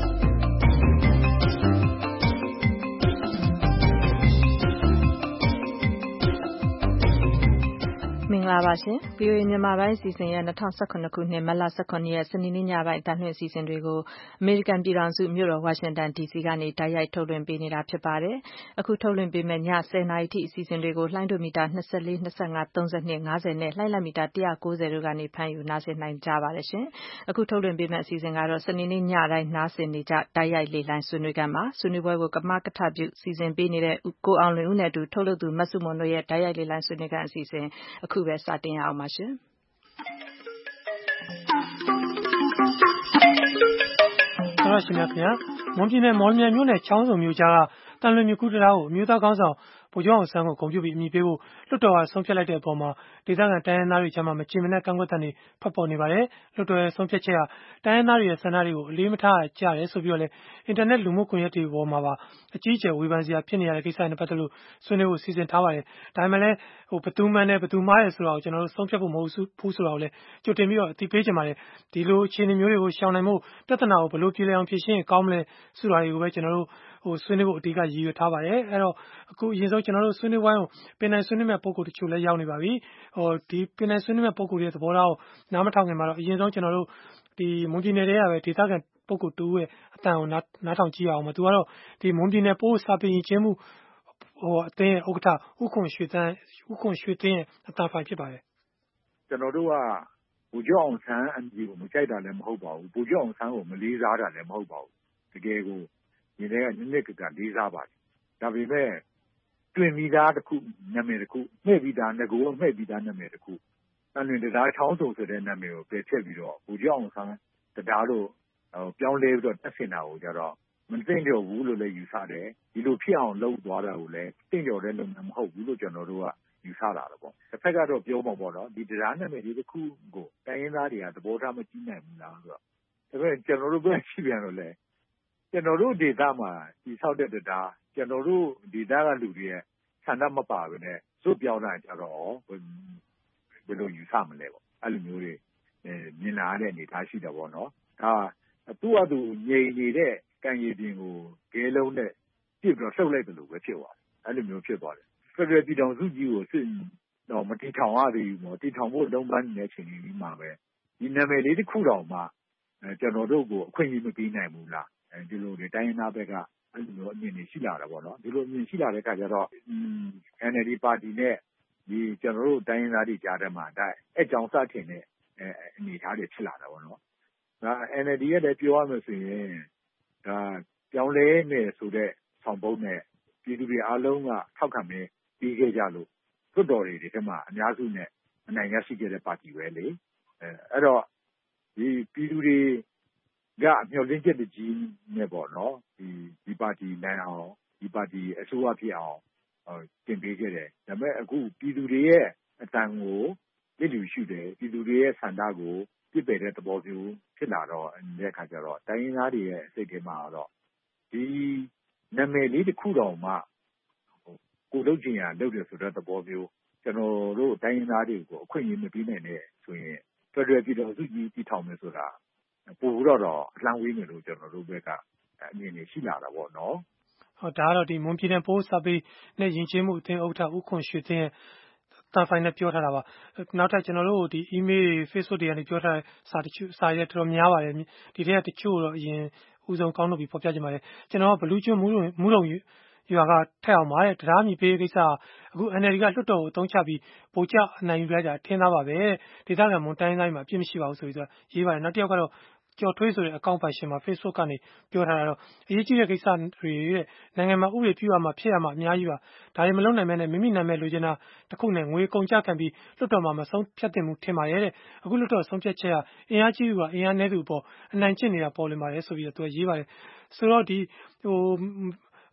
မင်္ဂလာပါရှင် ဗွီအိုအေ မြန်မာပိုင်းအစီအစဉ်ရဲ့၂၀၁၇ခုနှစ်မတ်လ၁၇ရက်စနေနေ့ညပိုင်းအသံလွှင့်အစီအစဉ်တွေကိုအမေရိကန်ပြည်ထောင်စုမြို့တော်ဝါရှင်တန်ဒီစီကနေတိုက်ရိုက်ထုတ်လွှင့်ပေးနေတာဖြစ်ပါတယ်။အခုထုတ်လွှင့်ပေးမယ့်ညဆယ်နာရီထိအစီအစဉ်တွေကိုလှိုင်းဒိုမီတာ၂၄၊၂၅၊၃၂၊၅၀နဲ့လှိုင်းလတ်မီတာ၁၉၀တို့ကနေဖမ်းယူနားဆင်နိုင်ကြပါတယ်ရှင်။အခုထုတ်လွှင့်ပေးမယ့်အစီအစဉ်ကတော့စနေနေ့ညတိုင်းနားဆင်နေကြတိုက်ရိုက်လေလှိုင်းဆွေးနွေးခန်းပါ။ဆွေးနွေးပွဲကိုကမကထပြုစီစဉ်ပေးနေတဲ့ကိုအောင်လွင်ဦးနဲ့အတူထုတ်လုပ်သူမဆုမွန်တို့ရဲ့တိုက်ရိုက်လေလှိုင်းဆွေးနွေးခန်းအစီအစဉ်အခုပဲစတင်ရအောင်ပါရှင်။သောရရှင်များခင်ဗျာမွန်ပြည်နယ်မော်လမြိုင်မြို့နယ်ချောင်းစုံမြို့ကြားကတန်လွင်မြကူတရာကိုအမျိုးသားကောင်းဆောင်ဗိုလ်ချုပ်အောင်ဆန်းကိုဂုဏ်ပြုပြီးအမည်ပေးဖို့လွှတ်တော်ကဆုံးဖြတ်လိုက်တဲ့အပေါ်မှာဒေသခံတိုင်းရင်းသားတွေကြားမှာမကျေမနပ်ကန့်ကွက်တဲ့တွေဖတ်ပေါ်နေပါတယ်လွှတ်တော်ရဲ့ဆုံးဖြတ်ချက်ဟာတိုင်းရင်းသားတွေရဲ့ဆန္ဒတွေကိုအလေးမထားကြတယ်ဆိုပြီးတော့လေအင်တာနက်လူမှုကွန်ရက်တွေပေါ်မှာပါအကြီးအကျယ်ဝေဖန်စရာဖြစ်နေရတဲ့ကိစ္စတွေနဲ့ပတ်သက်လို့ဆွေးနွေးဖို့စီစဉ်ထားပါတယ်ဒါမှလည်းဟိုဘသူမှန်တယ်ဘသူမှားတယ်ဆိုတာကိုကျွန်တော်တို့ဆုံးဖြတ်ဖို့မဟုတ်ဘူးဆိုတာကိုလည်းကြိုတင်ပြီးတော့အသိပေးချင်ပါတယ်ဒီလိုအခြေအနေမျိုးတွေကိုရှောင်နိုင်ဖို့ပြဿနာကိုဘယ်လိုပြေလည်အောင်ဖြေရှင်းရင်ကောင်းမလဲဆိုတာတွေကိုပဲကျွန်တော်တို့ဟိုဆွေးနွေးဖို့အဓိကရည်ရွယ်ထားပါတယ်အဲ့တော့အခုအရင်ဆုံးကျွန်တော်တို့ဆွေးနွေးပွဲကိုပင်နိုင်ဆွေးနွေးမဲ့ပုံကိုယ်တချို့လည်းရောက်နေပါပြီဟိုဒီပင်နိုင်ဆွေးနွေးမဲ့ပုံကိုယ်ရဲ့သဘောထားကိုနားမထောင်ခင်မှာတော့အရင်ဆုံးကျွန်တော်တို့ဒီမွန်ပြည်နယ်တွေကပဲဒေသခံပုံကိုယ်တူရဲ့အတန်ကိုနားနားထောင်ကြည့်အောင်ပါသူကတော့ဒီမွန်ပြည်နယ်ပိုးစာပေရင်ချင်းမှုဟိုအသင်းဥက္ကဋ္ဌဥခွန်ရွှေတန်းဥခွန်ရွှေသိန်းရဲ့အတန်ဖိုင်ဖြစ်ပါတယ်ကျွန်တော်တို့ကဘူကျောင်းဆန်းအမည်ကိုမကြိုက်တာလည်းမဟုတ်ပါဘူးဘူကျောင်းဆန်းကိုမလေးစားတာလည်းမဟုတ်ပါဘူးတကယ်ကိုဒီထဲကနည်းနည်းကလေးစားပါတယ်ဒါပေမဲ့တွင်ပြီးသားတစ်ခုနာမည်တစ်ခုမှဲ့ပြီးသားငကိုမှဲ့ပြီးသားနာမည်တစ်ခုတန်လွင်တရားချောင်းစုံဆိုတဲ့နာမည်ကိုပယ်ဖျက်ပြီးတော့ဘူကျောင်းဆန်းတရားတို့ပြောင်းလဲပြီးတော့တက်ဆင်တာကိုကြတော့မသိလျော်ဘူးလို့လည်းယူဆတယ်ဒီလိုဖြစ်အောင်လုပ်သွားတာကိုလည်းသိလျော်တဲ့လုပ်ငန်းမဟုတ်ဘူးလို့ကျွန်တော်တို့ကယူဆတာတော့ပေါ့တစ်ဖက်ကတော့ပြောမှာပေါ့နော်ဒီတရားနာမည်လေးတစ်ခုကိုတိုင်းရင်းသားတွေကသဘောထားမကြည့်နိုင်ဘူးလားဆိုတော့ဒါပေမဲ့ကျွန်တော်တို့ပဲရှိပြန်လို့လဲကျွန်တော်တို့ဒေသမှာဒီဆောက်တဲ့တရားကျွန်တော်တို့ဒေသကလူတွေရဲ့ဆန္ဒမပါဘဲနဲ့ဇွတ်ပြောင်းတာကြတော့ဘယ်လိုယူဆမလဲပေါ့အဲ့လိုမျိုးတွေမြင်လာတဲ့အနေထားရှိတယ်ပေါ့နော်ဒါသူ့အတူငြိမ်နေတဲ့ကံရည်ပြင်ကိုဂဲလုံးနဲ့ပြစ်ပြီးတော့လှုပ်လိုက်တယ်လို့ပဲဖြစ်သွားတယ်အဲ့လိုမျိုးဖြစ်သွားတယ်ဖက်ဒရယ်ပြည်ထောင်စုကြီးကိုစစ်တော့မတီထောင်ရသေးဘူးပေါ့တီထောင်ဖို့လုံးပန်းနေတဲ့အချိန်ကြီးမှာပဲဒီနာမည်လေးတစ်ခုတောင်မှကျွန်တော်တို့ကိုအခွင့်အရေးမပေးနိုင်ဘူးလားဒီလိုတွေတိုင်းရင်းသားဘက်ကအဲ့လိုမျိုးအမြင်တွေရှိလာတာပေါ့နော်ဒီလိုအမြင်ရှိလာတဲ့အခါကျတော့ အန် အယ်လ် ဒီ ပါတီနဲ့ဒီကျွန်တော်တို့တိုင်းရင်းသားတွေကြားထဲမှာဒါအကြောင်းစတင်တဲ့အနေအထားတွေဖြစ်လာတာပေါ့နော်ဒါ အန် အယ်လ် ဒီ ရဲ့လည်းပြောရမယ်ဆိုရင်ဒါပြောင်းလဲမယ်ဆိုတဲ့ဆောင်ပုဒ်နဲ့ပြည်သူတွေအားလုံးကထောက်ခံပြီးပြီးခဲ့ကြလို့တွတ်တော်တွေဒီထဲမှာအများစုနဲ့အနိုင်ရရှိခဲ့တဲ့ပါတီပဲလေအဲအဲ့တော့ဒီပြည်သူတွေကမျှော်လင့်ချက်တကြီးနဲ့ပေါ့နော်ဒီဒီပါတီနိုင်အောင်ဒီပါတီအစိုးရဖြစ်အောင်တင်ပေးခဲ့တယ်ဒါပေမဲ့အခုပြည်သူတွေရဲ့အတန်ကိုလစ်လျူရှုတယ်ပြည်သူတွေရဲ့ဆန္ဒကိုပြစ်ပယ်တဲ့သဘောမျိုးဖြစ်လာတော့တဲ့အခါကျတော့တိုင်းရင်းသားတွေရဲ့စိတ်ထဲမှာတော့ဒီနာမည်လေးတစ်ခုတောင်မှကိုလုပ်ချင်ရလုပ်တယ်ဆိုတဲ့သဘောမျိုးကျွန်တော်တို့တိုင်းရင်းသားတွေကိုအခွင့်အရေးမပေးနိုင်တဲ့ဆိုရင်ဖက်ဒရယ်ပြည်ထောင်စုကြီးတည်ထောင်မယ်ဆိုတာပို့တော့တော့အလှမ်းဝေးနေလို့ကျွန်တော်တို့ဘက်ကအမြင်တွေရှိလာတာပေါ့နော်ဟုတ်ဒါကတော့ဒီမွန်ပြည်နယ်ပိုးစာပေနဲ့ယဉ်ကျေးမှုအသင်းဥက္ကဋ္ဌဦးခွန်ရွှေသိန်းရဲ့တာဖိုင်နဲ့ပြောထားတာပါနောက်ထပ်ကျွန်တော်တို့ဒီ email Facebook တွေကနေပြောထားတဲ့စာတချို့စာရက်တော်တော်များပါတယ်ဒီထဲကတချို့တော့အရင်ဦးဆုံးကောင်းလို့ပြီးဖော်ပြချင်ပါတယ်ကျွန်တော်ကဘလူးကျွန်းမူးမူးလုံရွာကထက်အောင်ပါတဲ့တရားမြည်ပေးကိစ္စအခု အန် အယ်လ် ဒီ ကလွှတ်တော်ကိုအသုံးချပြီးဗိုလ်ကျအနိုင်ယူလိုက်တာထင်သားပါပဲဒေသခံမွန်တိုင်းတိုင်းမှာအပြစ်မရှိပါဘူးဆိုပြီးတော့ရေးပါတယ်နောက်တစ်ယောက်ကတော့ကျော်ထွေးဆိုတဲ့အကောင့်ပိုင်ရှင်မှာ Facebook ကနေပြောထားတာတော့အရေးကြီးတဲ့ကိစ္စတွေတဲ့နိုင်ငံမှာဥပဒေပြုရမှာဖြစ်ရမှာအများကြီးပါဒါတွေမလုပ်နိုင်မဲနဲ့မိမိနာမည်လိုချင်တာတခုနဲ့ငွေကုန်ကြခံပြီးလွှတ်တော်မှာမဆုံးဖြတ်တင်မှုထင်ပါတယ်တဲ့အခုလွှတ်တော်ဆုံးဖြတ်ချက်ဟာအင်အားကြီးသူကအင်အားနည်းသူအပေါ်အနိုင်ကျင့်နေတာပေါ်လွင်ပါတယ်ဆိုပြီးတော့သူကရေးပါတယ်ဆိုတော့ဒီဟို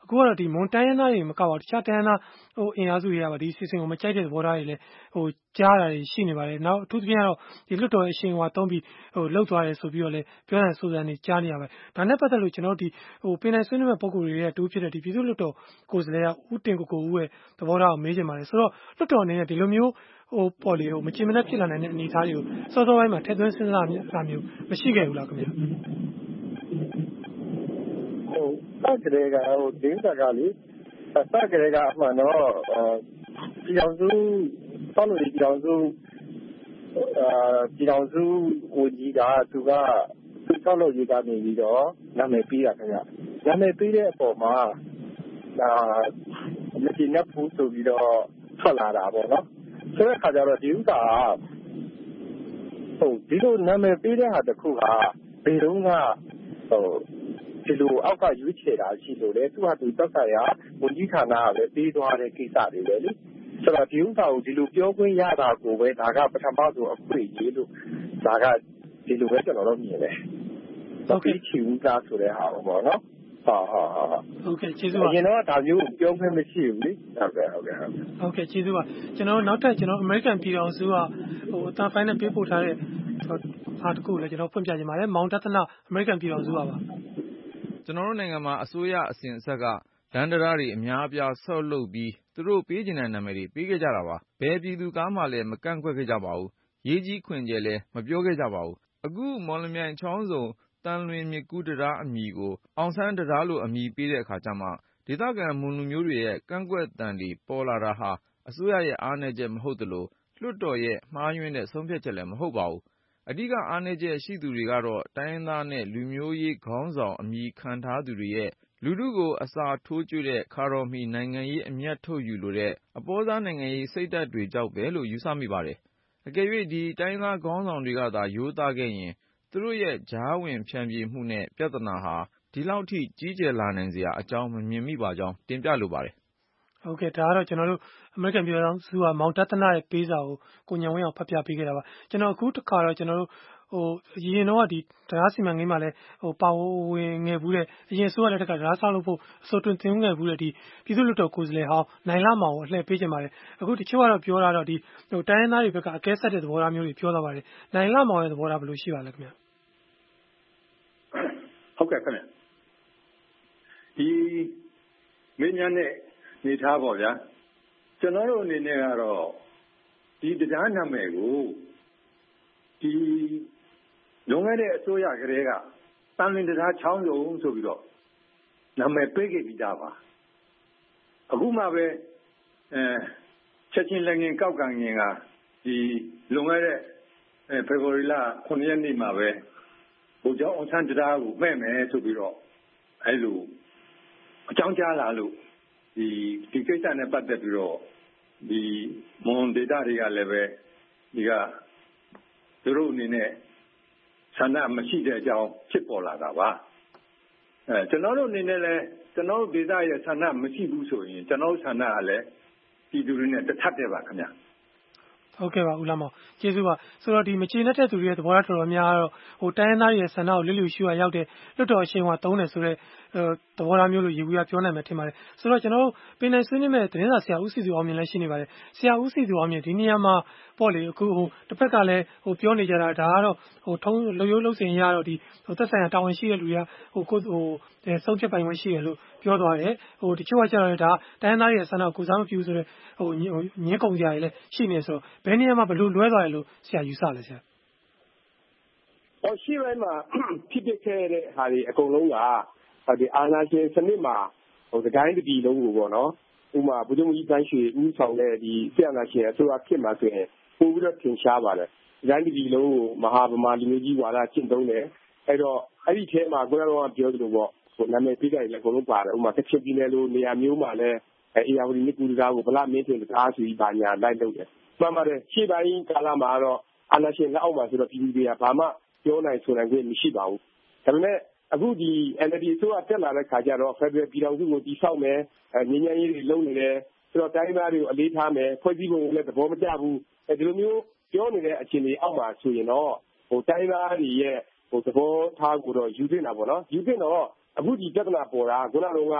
အခုကတော့ဒီမွန်တိုင်းရင်းသားတွေမကပါဘူးတခြားတိုင်းရင်းသားဟိုအင်အားစုတွေကပါဒီစီစဉ်ကိုမကြိုက်တဲ့သဘောထားတွေလည်းဟိုကြားတာတွေရှိနေပါတယ်နောက်အထူးသဖြင့်ကတော့ဒီလွတ်တော်ရဲ့အရှင်ဟွာသုံးပြီးဟိုလှုပ်သွားတယ်ဆိုပြီးတော့လည်းပြောရဆိုစံနေကြားနေရပါတယ်ဒါနဲ့ပတ်သက်လို့ကျွန်တော်တို့ဒီဟိုပင်နိုင်ဆွေးနွေးမဲ့ပုံကိုယ်တွေရဲ့တူဖြစ်တဲ့ဒီပြည်သူ့လွတ်တော်ကိုယ်စားလှယ်ကဦးတင်ကိုကိုဦးရဲ့သဘောထားကိုမေးချင်ပါတယ်ဆိုတော့လွတ်တော်အနေနဲ့ဒီလိုမျိုးဟိုပေါ်လေဟိုမချင်မနှက်ဖြစ်လာနိုင်တဲ့အနေအထားတွေကိုစောစောပိုင်းမှာထည့်သွင်းစဉ်းစားတာမျိုးမရှိခဲ့ဘူးလားခင်ဗျာဟိုစကရေကဟိုဒင်းစကားလေးစကရေကအမှန်တော့ပြည်အောင်စုတောင်းလို့ပြည်အောင်စုအာပြည်အောင်စုဝန်ကြီးကသူကသူတောင်းလို့ရေးကနေပြီးတော့နာမည်ပေးတာခင်ဗျနာမည်ပေးတဲ့အပေါ်မှာဒါမကျင်납ဖို့ဆိုပြီးတော့ထွက်လာတာပေါ့နော်ဆိုတဲ့အခါကျတော့ဒီဥစ္စာဟုတ်ဒီလိုနာမည်ပေးတဲ့ဟာတစ်ခုကဘယ်တော့မှဟိုဒီလိုအောက်ကရွေးချယ်တာရှိလို့လေသူကသူတက်ဆိုင်ရာဝန်ကြီးဌာနကလည်းပေးသွားတဲ့ကိစ္စတွေပဲလေဆိုတော့ဒီဥစ္စာကိုဒီလိုပြောခွင့်ရတာကိုပဲဒါကပထမဆုံးအခွင့်အရေးလို့ဒါကဒီလိုပဲကျွန်တော်တို့မြင်တယ်ဟုတ်ကဲ့ချီဦးသားဆိုတဲ့ဟာပေါ့နော်ဟာဟာဟာဟုတ်ကဲ့ကျေးဇူးပါအရင်တော့ဒါမျိုးပြောခွင့်မရှိဘူးလေဟုတ်ကဲ့ဟုတ်ကဲ့ဟုတ်ကဲ့ကျေးဇူးပါကျွန်တော်နောက်ထပ်ကျွန်တော်အမေရိကန်ပြည်တော်စုကဟိုအတန်ဖိုင်းနဲ့ပေးပို့ထားတဲ့ဟာတခုလည်းကျွန်တော်ဖွင့်ပြချင်ပါတယ်မောင်တသနာအမေရိကန်ပြည်တော်စုကပါကျွန်တော်တို့နိုင်ငံမှာအစိုးရအစဉ်အဆက်ကလမ်းတရားတွေအများအပြားဆောက်လုပ်ပြီးသူတို့ပေးချင်တဲ့နာမည်တွေပေးခဲ့ကြတာပါဘယ်ပြည်သူကားမှလည်းမကန့်ကွက်ခဲ့ကြပါဘူးရေးကြီးခွင်ကျဲလည်းမပြောခဲ့ကြပါဘူးအခုမော်လမြိုင်ချောင်းစုံတန်လွင်မြစ်ကူးတရားအမည်ကိုအောင်ဆန်းတရားလို့အမည်ပေးတဲ့အခါကျမှဒေသခံမွန်လူမျိုးတွေရဲ့ကန့်ကွက်တန်တွေပေါ်လာတာဟာအစိုးရရဲ့အားနည်းချက်မဟုတ်သလိုလွှတ်တော်ရဲ့မှားယွင်းတဲ့ဆုံးဖြတ်ချက်လည်းမဟုတ်ပါဘူးအဓိကအားနည်းချက်ရှိသူတွေကတော့တိုင်းရင်းသားနဲ့လူမျိုးရေးခေါင်းဆောင်အမည်ခံထားသူတွေရဲ့လူထုကိုအစာထိုးကျွေးတဲ့ခါတော်မီနိုင်ငံရေးအမြတ်ထုတ်ယူလိုတဲ့အပေါ်သားနိုင်ငံရေးစိတ်ဓာတ်တွေကြောင့်ပဲလို့ယူဆမိပါတယ်အကယ်၍ဒီတိုင်းသားခေါင်းဆောင်တွေကသာရိုးသားခဲ့ရင်သူတို့ရဲ့ကြားဝင်ဖြန့်ပြေမှုနဲ့ပြဿနာဟာဒီလောက်ထိကြီးကျယ်လာနိုင်စရာအကြောင်းမမြင်မိပါကြောင်းတင်ပြလိုပါတယ်ဟုတ်ကဲ့ဒါကတော့ကျွန်တော်တို့အမေရိကန်ပြည်ထောင်စုကမောင်တသနာရဲ့ပေးစာကိုကိုညံဝင်းအောင်ဖတ်ပြပေးခဲ့တာပါကျွန်တော်အခုတစ်ခါတော့ကျွန်တော်တို့ဟိုအရင်တော့ဒီတရားစီမံကိန်းမှာလည်းဟိုပါဝင်ငယ်ဘူးတဲ့အရင်ဆိုရတဲ့တက်ကတရားဆောက်လို့ဖို့အစိုးတွင်တင်ငယ်ဘူးတဲ့ဒီပြည်သူ့လွှတ်တော်ကိုယ်စားလှယ်ဟောင်းနိုင်လာမောင်ကိုအလှည့်ပေးချင်ပါတယ်အခုတချို့ကတော့ပြောတာတော့ဒီဟိုတိုင်းရင်းသားတွေဘက်ကအကဲဆက်တဲ့သဘောထားမျိုးတွေပြောသွားပါတယ်နိုင်လာမောင်ရဲ့သဘောထားဘယ်လိုရှိပါလဲခင်ဗျဟုတ်ကဲ့ခင်ဗျဒီမင်းများနဲ့နေထားပါဗျာကျွန်တော်တို့အနေနဲ့ကတော့ဒီတရားနာမည်ကိုဒီလွန်ခဲ့တဲ့အစိုးရကလေးကတန်လင်းတရားချောင်းရုံဆိုပြီးတော့နာမည်ပေးခဲ့ပြီးသားပါအခုမှပဲအဲချက်ချင်းလည်းငင်ကောက်ကန်ငင်ကဒီလွန်ခဲ့တဲ့ဖေဖော်ဝါရီလခုနှစ်ရက်နေ့မှာပဲဘုရားအောင်ဆန်းတရားကိုမဲ့မယ်ဆိုပြီးတော့အဲလိုအကြောင်းကြားလာလို့ဒီဒီကိစ္စနဲ့ပတ်သက်ပြီးတော့ဒီမွန်ဒေတာတွေကလည်းပဲဒီကသူတို့အနေနဲ့ဆန္ဒမရှိတဲ့အကြောင်းဖြစ်ပေါ်လာတာပါအဲကျွန်တော်တို့အနေနဲ့လည်းကျွန်တော်တို့ဒေတာရဲ့ဆန္ဒမရှိဘူးဆိုရင်ကျွန်တော်တို့ဆန္ဒကလည်းပြည်သူတွေနဲ့တစ်ထပ်တည်းပါခင်ဗျဟုတ်ကဲ့ပါဦးလာမောင်ကျေးဇူးပါဆိုတော့ဒီမချေနဲ့တဲ့သူတွေရဲ့သဘောထားတော်တော်များတော့ဟိုတိုင်းရင်းသားတွေရဲ့ဆန္ဒကိုလစ်လျူရှုရရောက်တဲ့လွတ်တော်အရှင်ဟွာသုံးတယ်ဆိုတော့သဘောထားမျိုးလို့ရေဘူးရပြောနိုင်မယ်ထင်ပါတယ်ဆိုတော့ကျွန်တော်တို့ပင်နိုင်ဆွေးနွေးမဲ့သတင်းစာဆရာဦးစီသူအောင်မြင်လည်းရှိနေပါတယ်ဆရာဦးစီသူအောင်မြင်ဒီနေရာမှာပေါ့လေအခုဟိုတစ်ဖက်ကလည်းဟိုပြောနေကြတာဒါကတော့ဟိုထုံးလူရိုးလုံးစင်ရတော့ဒီဟိုသက်ဆိုင်ရာတာဝန်ရှိတဲ့လူတွေကဟိုကိုဟိုဆုံးဖြတ်ပိုင်ခွင့်ရှိတယ်လို့ပြောသွားတယ်ဟိုတချို့ကကျတော့ဒါတိုင်းရင်းသားတွေရဲ့ဆန္ဒကိုစားမပြုဆိုတော့ဟိုညင်းကုန်ကြရည်လည်းရှိနေဆိုတော့ဘယ်နေရာမှာဘယ်လိုလွဲသွားတယ်လို့ဆရာယူဆလဲဆရာဟောရှိပိုင်းမှာဖြစ်ဖြစ်ခဲ့တဲ့ဟာတွေအကုန်လုံးကဒီအာဏာရှင်စနစ်မှာဟိုသကိုင်းတပြည်လုံးကိုပေါ့နော်ဥမာဗိုလ်ချုပ်ကြီးတန်းရွှေဦးဆောင်တဲ့ဒီဆရာနာရှင်အစိုးရဖြစ်မှာဆိုရင်ပို့ပြီးတော့ထင်ရှားပါတယ်သကိုင်းတပြည်လုံးကိုမဟာဗမာလူမျိုးကြီးဝါဒကျင့်သုံးတယ်အဲ့တော့အဲ့ဒီထဲမှာကိုယ်တော်ကပြောသလိုပေါ့ဟိုနာမည်ပေးကြတယ်အကုန်လုံးပါတယ်ဥမာတစ်ချက်ပြည်နယ်လိုနေရာမျိုးမှာလည်းအေယာဝတီမြစ်ကူတရားကိုဗလာမင်းတင်တရားဆိုပြီးပါညာလိုက်လုပ်တယ်မှန်ပါတယ်ရှေ့ပိုင်းကာလမှာတော့အာဏာရှင်လက်အောက်မှာဆိုတော့ပြည်သူတွေကဘာမှပြောနိုင်ဆိုနိုင်ခွင့်မရှိပါဘူးဒါပေမဲ့အခုဒီ N L D အစိုးရတက်လာတဲ့ခါကျတော့ Federal ပြည်ထောင်စုကိုတည်ဆောက်မယ်ငြိမ်းချမ်းရေးတွေလုပ်နေတယ်ဆိုတော့တိုင်းသားတွေကိုအလေးထားမယ်ဖွဲ့စည်းပုံကိုလည်းသဘောမကျဘူးအဲဒီလိုမျိုးပြောနေတဲ့အခြေအနေအောက်မှာဆိုရင်တော့ဟိုတိုင်းသားတွေရဲ့ဟိုသဘောထားကိုတော့ယူသင့်တာပေါ့နော်ယူသင့်တော့အခုဒီပြဿနာပေါ်တာခုနကတော့ဟ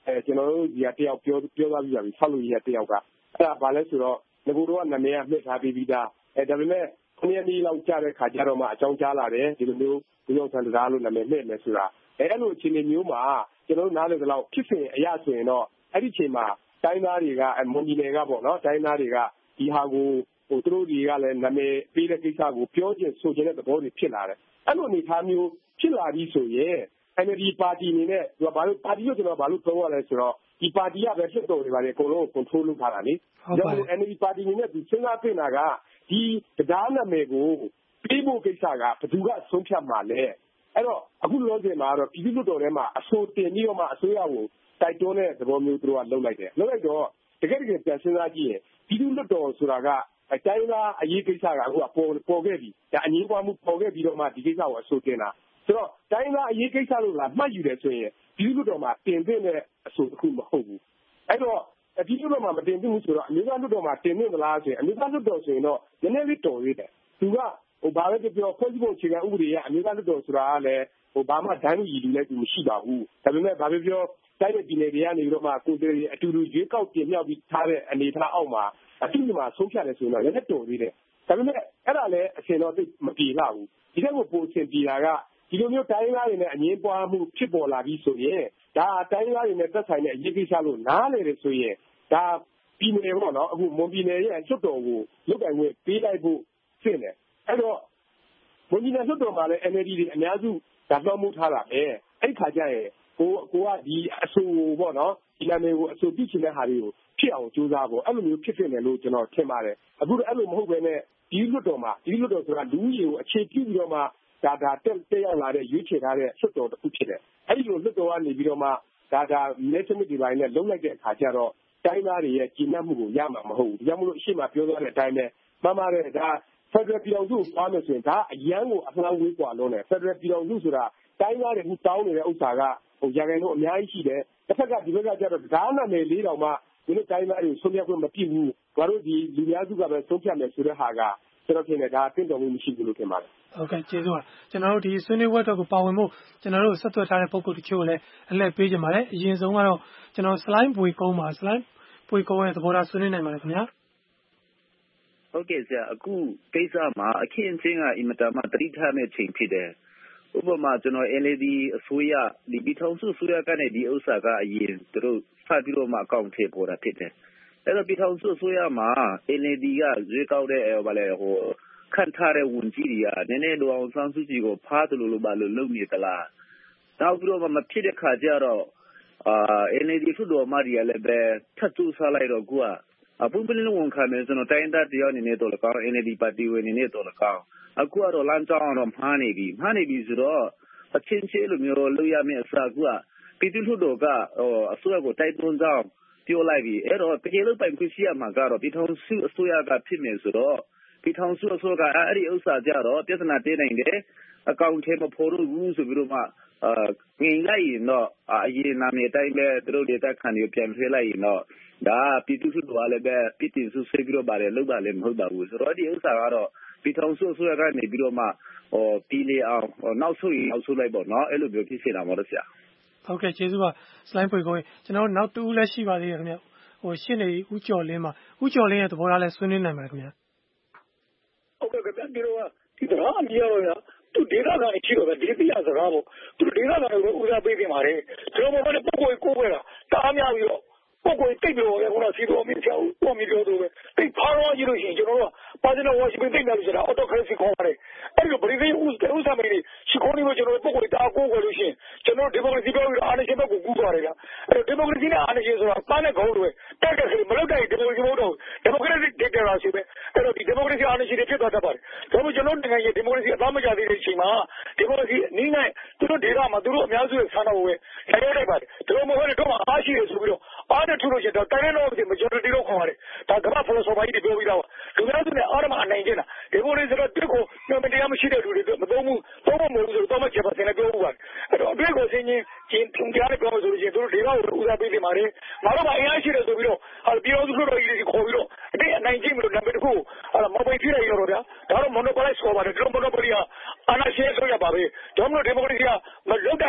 အဲကျွန်တော်တို့ဒီကတယောက်ပြောပြောသွားပြီးပါပြီဆောက်လို့ရတဲ့တယောက်ကအဲ့ဒါဘာလဲဆိုတော့ငကူတော့နာမည်ကမှတ်ထားပြီးပြီးသားအဲဒါပေမဲ့ခုနှစ်နှစ်လောက်ကြာတဲ့ခါကျတော့မှအကြောင်းကြားလာတယ်ဒီလိုမျိုးဒီရောက်ဆန်တရားလို့နာမည်မှတ်မယ်ဆိုတာအဲအဲ့လိုအခြေအနေမျိုးမှာကျွန်တော်တို့နားလည်သလောက်ဖြစ်စဉ်အရဆိုရင်တော့အဲ့ဒီအချိန်မှာတိုင်းသားတွေကမွန်ပြည်နယ်ကပေါ့နော်တိုင်းသားတွေကဒီဟာကိုဟိုသူတို့တွေကလည်းနာမည်ပေးတဲ့ကိစ္စကိုပြောချင်ဆိုချင်တဲ့သဘောတွေဖြစ်လာတယ်အဲ့လိုအနေအထားမျိုးဖြစ်လာပြီးဆိုရင် N L D ပါတီအနေနဲ့သူကဘာလို့ပါတီကိုကျွန်တော်ဘာလို့ပြောရလဲဆိုတော့ဒီပါတီကပဲဖြစ်တော်နေပါလေအကုန်လုံး control လုပ်ထားတာလေဒါပေမဲ့ N L D ပါတီအနေနဲ့ဒီစဉ်းစားပြင်တာကဒီတရားနာမည်ကိုပြီးဖို့ကိစ္စကဘယ်သူကဆုံးဖြတ်မှာလဲအဲ့တော့အခုလောဆယ်မှာတော့ပြည်သူ့လွှတ်တော်ထဲမှာအဆိုတင်ပြီးတော့မှအစိုးရကိုတိုက်တွန်းတဲ့သဘောမျိုးသူတို့ကလုပ်လိုက်တယ်လုပ်လိုက်တော့တကယ်တကယ်ပြန်စဉ်းစားကြည့်ရင်ပြည်သူ့လွှတ်တော်ဆိုတာကအတိုင်းသားအရေးကိစ္စကအခုကပေါ်ပေါ်ခဲ့ပြီဒါအငြင်းပွားမှုပေါ်ခဲ့ပြီးတော့မှဒီကိစ္စကိုအဆိုတင်တာဆိုတော့တိုင်းသားအရေးကိစ္စလို့လားမှတ်ယူတယ်ဆိုရင်ပြည်သူ့လွှတ်တော်မှာတင်သင့်တဲ့အဆိုတစ်ခုမဟုတ်ဘူးအဲ့တော့ပြည်သူ့လွှတ်တော်မှာမတင်သင့်ဘူးဆိုတော့အမျိုးသားလွှတ်တော်မှာတင်သင့်သလားဆိုရင်အမျိုးသားလွှတ်တော်ဆိုရင်တော့နည်းနည်းလေးတော်သေးတယ်သူကဟိုဘာပဲပြောဖွဲ့စည်းပုံအခြေခံဥပဒေရဲ့အမျိုးသားလွှတ်တော်ဆိုတာကလည်းဟိုဘာမှဒဏ်လူရည်လူလည်းသူမရှိပါဘူးဒါပေမဲ့ဘာပဲပြောတိုင်းတဲ့ပြည်နယ်တွေကနေပြီးတော့မှကိုယ်တည်းအတူတူရွေးကောက်တင်မြှောက်ပြီးထားတဲ့အနေအထားအောက်မှာအတူတူမှာဆုံးဖြတ်တယ်ဆိုရင်တော့လည်းတော်သေးတယ်ဒါပေမဲ့အဲ့ဒါလည်းအရှင်တော်သိမပြေလာဘူးဒီတဲ့ကိုပို့ဆင်ပြေတာကဒီလိုမျိုးတိုင်းသားတွေနဲ့အငြင်းပွားမှုဖြစ်ပေါ်လာပြီးဆိုရင်ဒါတိုင်းသားတွေနဲ့သက်ဆိုင်တဲ့အရေးကိစ္စလို့နားလည်တယ်ဆိုရင်ဒါပြည်နယ်ပေါ့နော်အခုမွန်ပြည်နယ်ရဲ့လွှတ်တော်ကိုလုတ်တိုင်ခွင့်ပေးလိုက်ဖို့ဖြစ်နေအဲ့တော့မွန်ပြည်နယ်လွှတ်တော်မှာလည်း N L D တွေအများစုဒါလွှမ်းမိုးထားတာပဲအဲ့ခါကျရင်ကိုကိုကဒီအဆိုပေါ့နော်ဒီနာမည်ကိုအဆိုပြုချင်တဲ့ဟာတွေကိုဖြစ်အောင်ကြိုးစားဖို့အဲ့လိုမျိုးဖြစ်ဖြစ်တယ်လို့ကျွန်တော်ထင်ပါတယ်အခုတော့အဲ့လိုမဟုတ်ဘဲနဲ့ဒီလွှတ်တော်မှာဒီလွှတ်တော်ဆိုတာလူကြီးကိုအခြေပြုပြီးတော့မှဒါဒါတက်တက်ရောက်လာတဲ့ရွေးချယ်ထားတဲ့လွှတ်တော်တစ်ခုဖြစ်တယ်အဲ့ဒီလိုလွှတ်တော်ကနေပြီးတော့မှဒါဒါ national divide နဲ့လုံးလိုက်တဲ့အခါကျတော့တိုင်းသားတွေရဲ့ကြီးနှံ့မှုကိုရမှာမဟုတ်ဘူးဒါကြောင့်မလို့အရှိမပြောသွားတဲ့အတိုင်းပဲမှန်ပါတယ်ဒါဖက်ဒရယ်ပြည်အောင်စုကိုပါမယ်ဆိုရင်ဒါအရန်ကိုအလှမ်းဝေးกว่าလုံးတယ်ဖက်ဒရယ်ပြည်အောင်စုဆိုတာတိုင်းသားတွေဟိုတောင်းနေတဲ့ဥစ္စာကဟိုရခိုင်တို့အများကြီးရှိတယ်တစ်ဖက်ကဒီဘက်ကကျတော့ဒါနာမည်လေးတောင်မှဒီလိုတိုင်းသားတွေဆုံးဖြတ်ခွင့်မပြည့်ဘူးဘာလို့ဒီလူများစုကပဲဆုံးဖြတ်မယ်ဆိုတဲ့ဟာကကျွန်တော်ထင်တယ်ဒါအသိတော်မှုမရှိဘူးလို့ထင်ပါတယ်ဟုတ်ကဲ့ကျေးဇူးပါကျွန်တော်တို့ဒီဆွေးနွေးပွဲတော့ကိုပါဝင်ဖို့ကျွန်တော်တို့ဆက်သွယ်ထားတဲ့ပုံစံတချို့ကိုလည်းအလှည့်ပေးကြပါတယ်အရင်ဆုံးကတော့ကျွန်တော် slide ပွေကုန်းပါ slide ပွေကုန်းရဲ့သဘောထားဆွေးနွေးနိုင်ပါတယ်ခင်ဗျာဟုတ်ကဲ့ဆရာအခုကိစ္စမှာအခင်းအကျင်းကအင်မတန်မှတတိထားမဲ့ချိန်ဖြစ်တယ်ဥပမာကျွန်တော် N L D အစိုးရဒီပြည်ထောင်စုအစိုးရကနေဒီဥစ္စာကအရင်သူတို့စပြီးတော့မှအကောင့်ထဲပေါ်တာဖြစ်တယ်အဲ့တော့ပြည်ထောင်စုအစိုးရမှာ N L D ကရွေးကောက်တဲ့ဘာလဲဟိုခံထားတဲ့ဝန်ကြီးတွေကနည်းနည်းတော့အောင်ဆန်းစုကြည်ကိုဖားတယ်လို့လို့ဘာလို့လုပ်နေသလားနောက်ပြီးတော့မဖြစ်တဲ့ခါကျတော့အာ N L D သူတို့မှဒီလည်းပဲထပ်သူစားလိုက်တော့ကွာအပုံပလင်းဝန်ခံမယ်ကျွန်တော်တိုင်းသားတယောက်နေနေတော့လကောင်း N L D ပါတီဝင်နေနေတော့လကောင်းအခုကတော့လမ်းကြောင်းတော့မှားနေပြီမှားနေပြီဆိုတော့အချင်းချင်းလိုမျိုးလုပ်ရမယ့်အစားကပြည်သူ့တို့ကဟိုအစိုးရကိုတိုက်တွန်းကြောင်းပြောလိုက်ပြီအဲ့တော့တကယ်လို့ပိုင်ခွင့်ရှိရမှာကတော့ပြည်ထောင်စုအစိုးရကဖြစ်နေဆိုတော့ပြည်ထောင်စုအစိုးရကအဲ့ဒီဥစ္စာကြတော့ပြဿနာတင်းနိုင်တယ်အကောင့်ထဲမှာဖော်လို့ဘူးဆိုပြီးတော့မှအာငင်လိုက်ရင်တော့အရင်နာမည်တိုင်းပဲသူတို့ဒေတာခံရပြန်ဖေးလိုက်ရင်တော့ဒါပြည်သူ့တို့ကလည်းပဲပြည်သူ့စုဆေးပြီးတော့ပါတယ်လောက်ပါလည်းမဟုတ်ပါဘူးဆိုတော့ဒီဥစ္စာကတော့ပြည်ထောင်စုအစိုးရကနေပြီးတော့မှဟောပြည်လေအောင်နောက်ဆုတ်ရင်နောက်ဆုတ်လိုက်ပေါ့နော်အဲ့လိုမျိုးဖြစ်နေတာပေါ့ဆရာဟုတ်ကဲ့ကျေးဇူးပါ slide ပွေကိုကျွန်တော်နောက်တူလည်းရှိပါသေးတယ်ခင်ဗျဟိုရှင်းနေဦးကျော်လင်းမှာဦးကျော်လင်းရဲ့သဘောထားလည်းဆွေးနွေးနိုင်ပါတယ်ခင်ဗျဟုတ်ကဲ့ခင်ဗျဒီတော့ဒီတော့အမြင်ရောသူဒေတာကနေရှိတော့ဒီပြရစကားပေါ့သူဒေတာကနေဦးစားပေးနေပါတယ်ကျွန်တော်ဘာလဲပုံကိုကိုွယ်တာတားများပြီးတော့ပုံကိုတိတ်ပြောရဲခုနစီတော်မင်းချောင်းပုံမီပြောသူပဲတိတ်ဖားတော့ကြည့်လို့ရှိရင်ကျွန်တော်တို့ပါဇနာဝါရှိပင်းတိတ်တယ်လို့ဆိုတာအော်တိုခရစီခေါ်ပါတယ်အဲ့လိုဗရိသိဦးဥစားမင်းရှိခေါ်နေလို့ကျွန်တော်ပုံကိုတားကိုွယ်လို့ရှိရင်ကျွန်တော်ဒီမိုကရေစီပြောပြီးအာဏာရှင်ဘက်ကိုကူးသွားတယ်ဗျအဲ့ဒီမိုကရေစီနဲ့အာဏာရှင်ဆိုတာပါနဲ့ခေါင်းတွေတက်တက်ဆိုမလုပ်တဲ့ဒီမိုကရေစီမဟုတ်တော့ဒီမိုကရေစီဒစ်တာရာရှိပဲအဲ့တော့ဒီဒီမိုကရေစီအာဏာရှင်တွေဖြစ်သွားတတ်ပါတယ်ဒါမှမဟုတ်ကျွန်တော်နိုင်ငံရဲ့ဒီမိုကရေစီအသားမကျသေးတဲ့အချိန်မှာဒီမိုကရေစီနည်းနဲ့သူတို့ဒေတာမှာသူတို့အများစုရဲ့ဆန္ဒကိုပဲတိုင်းရိုက်ပါတယ်ဒီလိုမဟုတ်ရင်တော့အားရှိတယ်ဆိုပြီးတော့အားနဲ့ထူလို့ရှိရင်တော့တိုင်းရိုက်တော့ majority လို့ခေါ်ပါတယ်ဒါကမ္ဘာဖလိုဆိုပါကြီးပြောပြီးတော့လူများစုနဲ့အားမအနိုင်ကျင်တာဒီမိုကရေစီတော့တစ်ကိုမတရားမရှိတဲ့လူတွေမသုံးဘူးသုံးဖို့မဟုတ်ဘူးဆိုတော့မှချက်ပါစင်လည်းပြောဘူးပါတယ်အဲ့တော့အတွေ့ကိုစင်းချင်းကျင်းထုံကြားနဲ့ပြောလို့ဆိုလို့ရှိရင်သူတို့ဒေတာကိုဦးစားပေးနေပါတယ်ငါတို့ကအင်အားရှိတယ်ဆိုပြီးတော့ဟာပြည်တော်စုတို့ကြီးတွေခေါ်ပြီးတော့အတိအနိုင်ကျင့်ပြီးတော့နံပါတ်တစ်ခုဟာမပိတ်ပြလိုက်တော့ဗျာဒါတော့ monopolize ခေါ်ပါတယ်ဒီ monopoly ကအာဏာရှင်ဆိုရပါပဲဒါမှမဟုတ်ဒီမိုကရေစီကမလုပ်တဲ့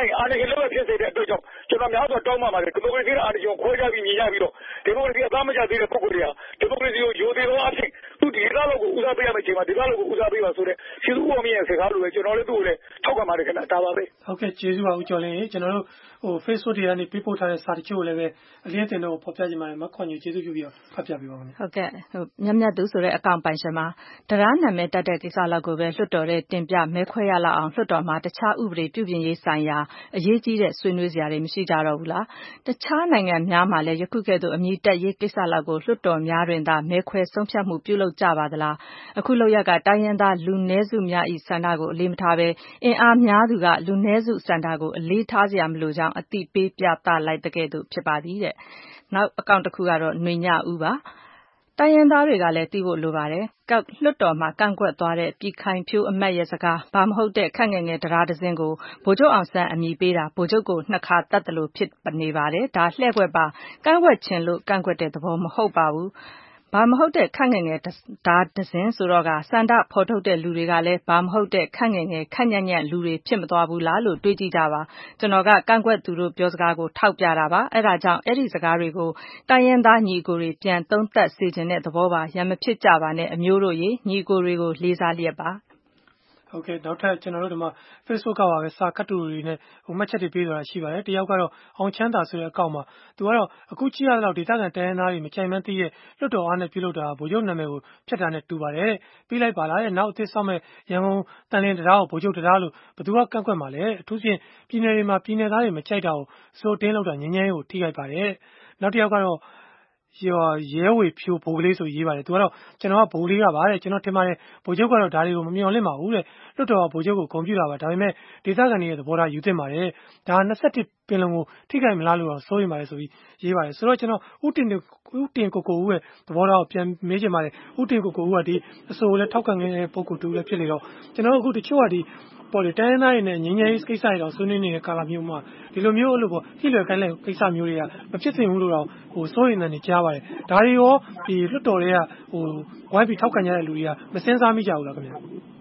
နိုင်အာဏာရှင်လက်ဝဲဖြစ်စေတဲ့အတွက်ကြောင့်ကျွန်တော်များစွာတောင်းပန်ပါတယ်ဒီမိုကရေစီနဲ့အာဏာရှင်ကိုခွဲခြားပြီးမြင်ကြပြီးတော့ဒီမိုကရေစီအသားမကျသေးတဲ့ပုဂ္ဂိုလ်တွေကဒီမိုကရေစီကိုယိုသေးသောအဖြစ်သူဒီကားလောက်ကိုဦးစားပေးရမယ့်အချိန်မှာဒီကားလောက်ကိုဦးစားပေးပါဆိုတဲ့စီစုဦးမြင့်ရဲ့စကားလိုပဲကျွန်တော်လည်းသူ့ကိုလည်းထောက်ခံပါတယ်ခင်ဗျဒါပါပဲဟုတ်ကဲ့ကျေးဇူးပါဦးကျော်လင်းရေကျွန်တော်တို့ဟို Facebook တွေကနေပေးပို့ထားတဲ့စာတချို့ကိုလည်းပဲအလင်းတင်တော့ဖော်ပြကြပါတယ်မခွန်ကြီးကျေးဇူးပြုပြီးတော့ဖတ်ပြပေးပါဦးခင်ဗျဟုတ်ကဲ့ဟိုမြတ်မြတ်သူဆိုတဲ့အကောင့်ပိုင်ရှင်မှာတရားနာမည်တက်တဲ့ကိစ္စလောက်ကိုပဲလွှတ်တော်ရဲ့တင်ပြမဲခွဲရလောက်အောင်လွှတ်တော်မှာတခြားဥပဒေပြုပြင်ရေးဆိုင်ရာအရေးကြီးတဲ့ဆွေးနွေးစရာတွေမရှိကြတော့ဘူးလားတခြားနိုင်ငံများမှာလည်းယခုကဲ့သို့အမည်တက်ရေးကိစ္စလောက်ကိုလွှတ်တော်များတွင်သာမဲခွဲဆုံးဖြတ်မှုပြုလုပ်ကြပါသလားအခုလောက်ရကတိုင်းရင်းသားလူနည်းစုများ၏ဆန္ဒကိုအလေးမထားဘဲအင်အားများသူကလူနည်းစုဆန္ဒကိုအလေးထားစရာမလိုကြောင်းအတိပေးပြသလိုက်တဲ့ကဲ့သို့ဖြစ်ပါသည်တဲ့နောက်အကောင့်တစ်ခုကတော့ຫນွေညဦးပါတိုင်းရင်းသားတွေကလည်းသိဖို့လိုပါတယ်ကောက်လွတ်တော်မှာကန့်ကွက်သွားတဲ့ပြည်ခိုင်ဖြိုးအမတ်ရဲ့စကားဘာမဟုတ်တဲ့ခက်ငယ်ငယ်တရားတစ်စင်းကိုဗိုလ်ချုပ်အောင်ဆန်းအမည်ပေးတာဗိုလ်ချုပ်ကိုနှစ်ခါတတ်တယ်လို့ဖြစ်နေပါတယ်ဒါလှည့်ကွက်ပါကန့်ကွက်ခြင်းလို့ကန့်ကွက်တဲ့သဘောမဟုတ်ပါဘူးဘာမဟုတ်တဲ့ခက်ငယ်ငယ်ဒါဒဇင်းဆိုတော့ကစန္ဒဖော်ထုတ်တဲ့လူတွေကလည်းဘာမဟုတ်တဲ့ခက်ငယ်ငယ်ခက်ညံ့ညံ့လူတွေဖြစ်မသွားဘူးလားလို့တွေးကြည့်ကြပါကျွန်တော်ကကန့်ကွက်သူတို့ပြောစကားကိုထောက်ပြတာပါအဲ့ဒါကြောင့်အဲ့ဒီစကားတွေကိုတိုင်းရင်းသားညီကိုတွေပြန်သုံးသပ်စေခြင်းတဲ့သဘောပါရံမဖြစ်ကြပါနဲ့အမျိုးတို့ရေညီကိုတွေကိုလေးစားလျက်ပါဟုတ်ကဲ့နောက်ထပ်ကျွန်တော်တို့ဒီမှာ Facebook ကပါပဲစာကတ်တူတွေနဲ့ဟိုမှတ်ချက်တွေပေးသွားတာရှိပါတယ်တယောက်ကတော့အောင်ချမ်းသာဆိုတဲ့အကောင့်မှာသူကတော့အခုကြည့်ရတော့ဒေသခံတိုင်းရင်းသားတွေမကြိုက်မှန်းသိရဲ့လွတ်တော်အားနဲ့ပြုလုပ်တာဗိုလ်ချုပ်နာမည်ကိုဖျက်တာနဲ့တူပါတယ်တဲ့ပြီးလိုက်ပါလားတဲ့နောက်အသစ်ဆောက်မဲ့ရန်ကုန်တန်လင်းတရားကိုဗိုလ်ချုပ်တရားလို့ဘယ်သူကကန့်ကွက်မှာလဲအထူးဖြင့်ပြည်နယ်တွေမှာပြည်နယ်သားတွေမကြိုက်တာကိုစိုးတင်းလောက်တာငင်းငင်းကိုထိခိုက်ပါတယ်နောက်တစ်ယောက်ကတော့ရဲဝေဖြိုးဘိုးကလေးဆိုရေးပါတယ်သူကတော့ကျွန်တော်ကဘိုးလေးကပါတဲ့ကျွန်တော်ထင်ပါတယ်ဗိုလ်ချုပ်ကတော့ဒါတွေကိုမမျှော်လင့်ပါဘူးတဲ့လွတ်တော်ကဗိုလ်ချုပ်ကိုဂုဏ်ပြုတာပါဒါပေမဲ့ဒေသခံတွေရဲ့သဘောထားယူသင့်ပါတယ်ဒါနှစ်ဆက်တစ်ပင်လုံးကိုထိခိုက်မလားလို့တော့စိုးရိမ်ပါတယ်ဆိုပြီးရေးပါတယ်ဆိုတော့ကျွန်တော်ဥတင်ဥတင်ကိုကိုဦးရဲ့သဘောထားကိုပြန်မေးချင်ပါတယ်ဥတင်ကိုကိုဦးကဒီအဆိုကိုလည်းထောက်ခံနေတဲ့ပုံကူတူလည်းဖြစ်နေတော့ကျွန်တော်အခုတချို့ကဒီပေါ်လေတိုင်းရင်းသားတွေနဲ့ငင်းငယ်ရေးကိစ္စတွေတော့ဆွေးနွေးနေတဲ့ကာလမျိုးမှာဒီလိုမျိုးလို့ပေါ့ကြည့်လွယ်ခိုင်းတဲ့ကိစ္စမျိုးတွေကမဖြစ်သင့်ဘူးလို့တော့ဟိုစိုးရိမ်နေကြပါတယ်ဒါတွေရောဒီလွတ်တော်တွေကဟိုဝိုင်းပြီးထောက်ခံကြတဲ့လူတွေကမစင်စားမိကြဘူးလားခင်ဗျာ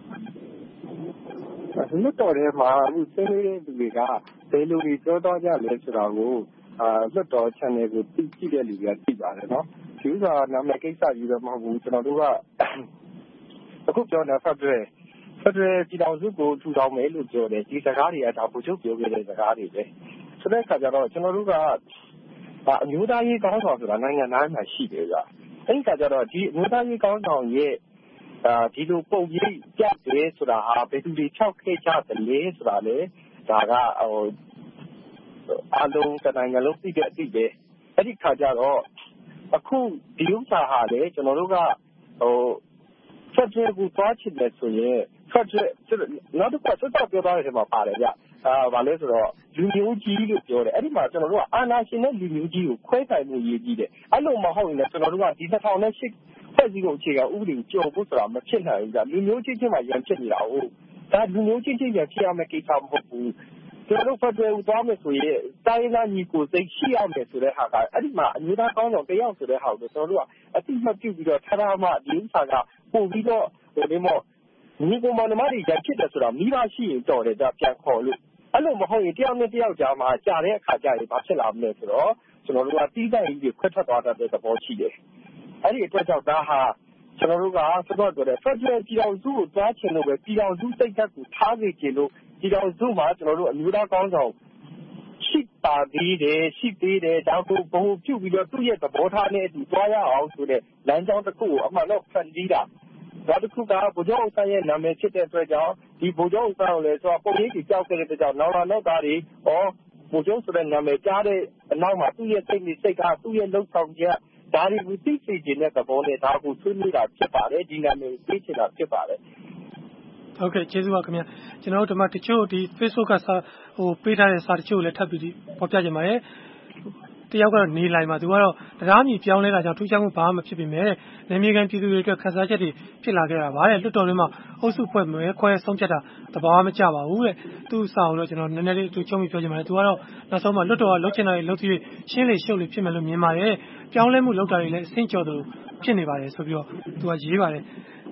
လွတ်တော်ထဲမှာအခုဆွေးနွေးတဲ့လူတွေကဘယ်လိုတွေပြောတော့ကြလဲဆိုတာကိုအာလွတ်တော် channel ကိုသိကြည့်တဲ့လူတွေကသိပါတယ်နော်ဒီဥစ္စာနာမည်ကိစ္စကြီးတော့မဟုတ်ဘူးကျွန်တော်တို့ကအခုပြောတဲ့ Federal Federal ပြည်တော်စုကိုထူထောင်မယ်လို့ပြောတယ်ဒီစကားတွေကဒါဗိုလ်ချုပ်ပြောခဲ့တဲ့စကားတွေပဲဆိုတဲ့အခါကျတော့ကျွန်တော်တို့ကအမျိုးသားရေးကောင်းဆောင်ဆိုတာနိုင်ငံသားမှာရှိတယ်ဗျအဲ့ဒီအခါကျတော့ဒီအမျိုးသားရေးကောင်းဆောင်ရဲ့အာဒီလိုပုံရိပ်ပြတ်တယ်ဆိုတာဟာဘယ်သူတွေ၆ခဲ့ကြတယ်လဲဆိုတာလေဒါကဟိုအလုံးတနိုင်ငံလုံးသိတဲ့အသိပဲအဲ့ဒီခါကျတော့အခုဒီဥစ္စာဟာလေကျွန်တော်တို့ကဟိုဆက်ကြကိုသွားချင်တယ်ဆိုရင်ဆက်ကြနောက်တစ်ခါဆက်တော့ပြောသားတယ်မှာပါတယ်ဗျအာဘာလဲဆိုတော့လူမျိုးကြီးလို့ပြောတယ်အဲ့ဒီမှာကျွန်တော်တို့ကအာဏာရှင်နဲ့လူမျိုးကြီးကိုခွဲခြားမှုရေးကြီးတယ်အဲ့လိုမဟုတ်ရင်လည်းကျွန်တော်တို့ကဒီ၂၀၀၈ဖွဲ့စည်းပုံအခြေခံဥပဒေကိုကြော်ဖို့ဆိုတာမဖြစ်နိုင်ဘူးကြာလူမျိုးချင်းချင်းမှရန်ဖြစ်နေတာဟုတ်ဒါလူမျိုးချင်းချင်းရန်ဖြစ်ရမယ့်ကိစ္စမဟုတ်ဘူးကျွန်တော်တို့ဖက်ဒရယ်ကိုသွားမယ်ဆိုရင်တိုင်းသားညီကိုစိတ်ရှိရမယ်ဆိုတဲ့ဟာကအဲ့ဒီမှာအမျိုးသားကောင်းဆောင်တယောက်ဆိုတဲ့ဟာကိုကျွန်တော်တို့ကအတိမပြုတ်ပြီးတော့ထာရမဒီဥစ္စာကပို့ပြီးတော့ဟိုဒီမောညီကိုမောင်နှမတွေရန်ဖြစ်တယ်ဆိုတာမိဘရှိရင်တော်တယ်ဒါပြန်ခေါ်လို့အဲ့လိုမဟုတ်ရင်တယောက်နဲ့တယောက်ကြားမှာကြာတဲ့အခါကျရင်ဘာဖြစ်လာမလဲဆိုတော့ကျွန်တော်တို့ကတီးတိုင်ကြီးခွဲထွက်သွားတဲ့သဘောရှိတယ်အဲ့ဒီအတွက်ကြောင့်ဒါဟာကျွန်တော်တို့ကစတော့ပြောတယ် Federal ပြည်တော်စုကိုသွားချင်လို့ပဲပြည်တော်စုစိတ်ဓာတ်ကိုထားစေချင်လို့ပြည်တော်စုမှာကျွန်တော်တို့အမျိုးသားကောင်းဆောင်ရှိပါသေးတယ်ရှိသေးတယ်ဒါကိုဘုံပြုတ်ပြီးတော့သူ့ရဲ့သဘောထားနဲ့အတူသွားရအောင်ဆိုတဲ့လမ်းကြောင်းတစ်ခုကိုအမှန်တော့ဖန်တီးတာဒါတစ်ခုကဗိုလ်ချုပ်အောင်ဆန်းရဲ့နာမည်ဖြစ်တဲ့အတွက်ကြောင့်ဒီဗိုလ်ချုပ်အောင်ဆန်းကိုလည်းဆိုတော့ပုံရိပ်ကြီးကြောက်ခဲ့တဲ့အတွက်ကြောင့်နောက်လာနောက်သားတွေဟောဗိုလ်ချုပ်ဆိုတဲ့နာမည်ကြားတဲ့အနောက်မှာသူ့ရဲ့စိတ်နဲ့စိတ်ကသူ့ရဲ့လှုပ်ဆောင်ချက်ဒါတွေကိုသိစေခြင်းတဲ့သဘောနဲ့ဒါကိုဆွေးနွေးတာဖြစ်ပါတယ်ဒီနာမည်သိချင်တာဖြစ်ပါတယ်ဟုတ်ကဲ့ကျေးဇူးပါခင်ဗျာကျွန်တော်တို့ဒီမှာတချို့ဒီ Facebook ကစာဟိုပေးထားတဲ့စာတချို့ကိုလည်းထပ်ပြီးပေါ်ပြကြပါမယ်တယောက်ကတော့နေလိုက်မှာသူကတော့တရားမြည်ပြောင်းလဲတာကြောင့်ထူးခြားမှုဘာမှမဖြစ်ပေမဲ့နေမြေကန်ပြည်သူတွေအတွက်ခန်းစားချက်တွေဖြစ်လာခဲ့တာပါတဲ့လွတ်တော်တွေမှာအုပ်စုဖွဲ့မဲခွဲဆုံးဖြတ်တာတဘာမှမကြပါဘူးတဲ့သူ့စာကိုတော့ကျွန်တော်နည်းနည်းလေးသူချုံပြီးပြောချင်ပါတယ်သူကတော့နောက်ဆုံးမှာလွတ်တော်ကလှုပ်ချင်တာတွေလှုပ်ပြီးရှင်းလေရှုပ်လေဖြစ်မယ်လို့မြင်ပါတယ်ပြောင်းလဲမှုလုပ်တာတွေလည်းအဆင့်ကျော်သူဖြစ်နေပါတယ်ဆိုပြီးတော့သူကရေးပါတယ်ဟ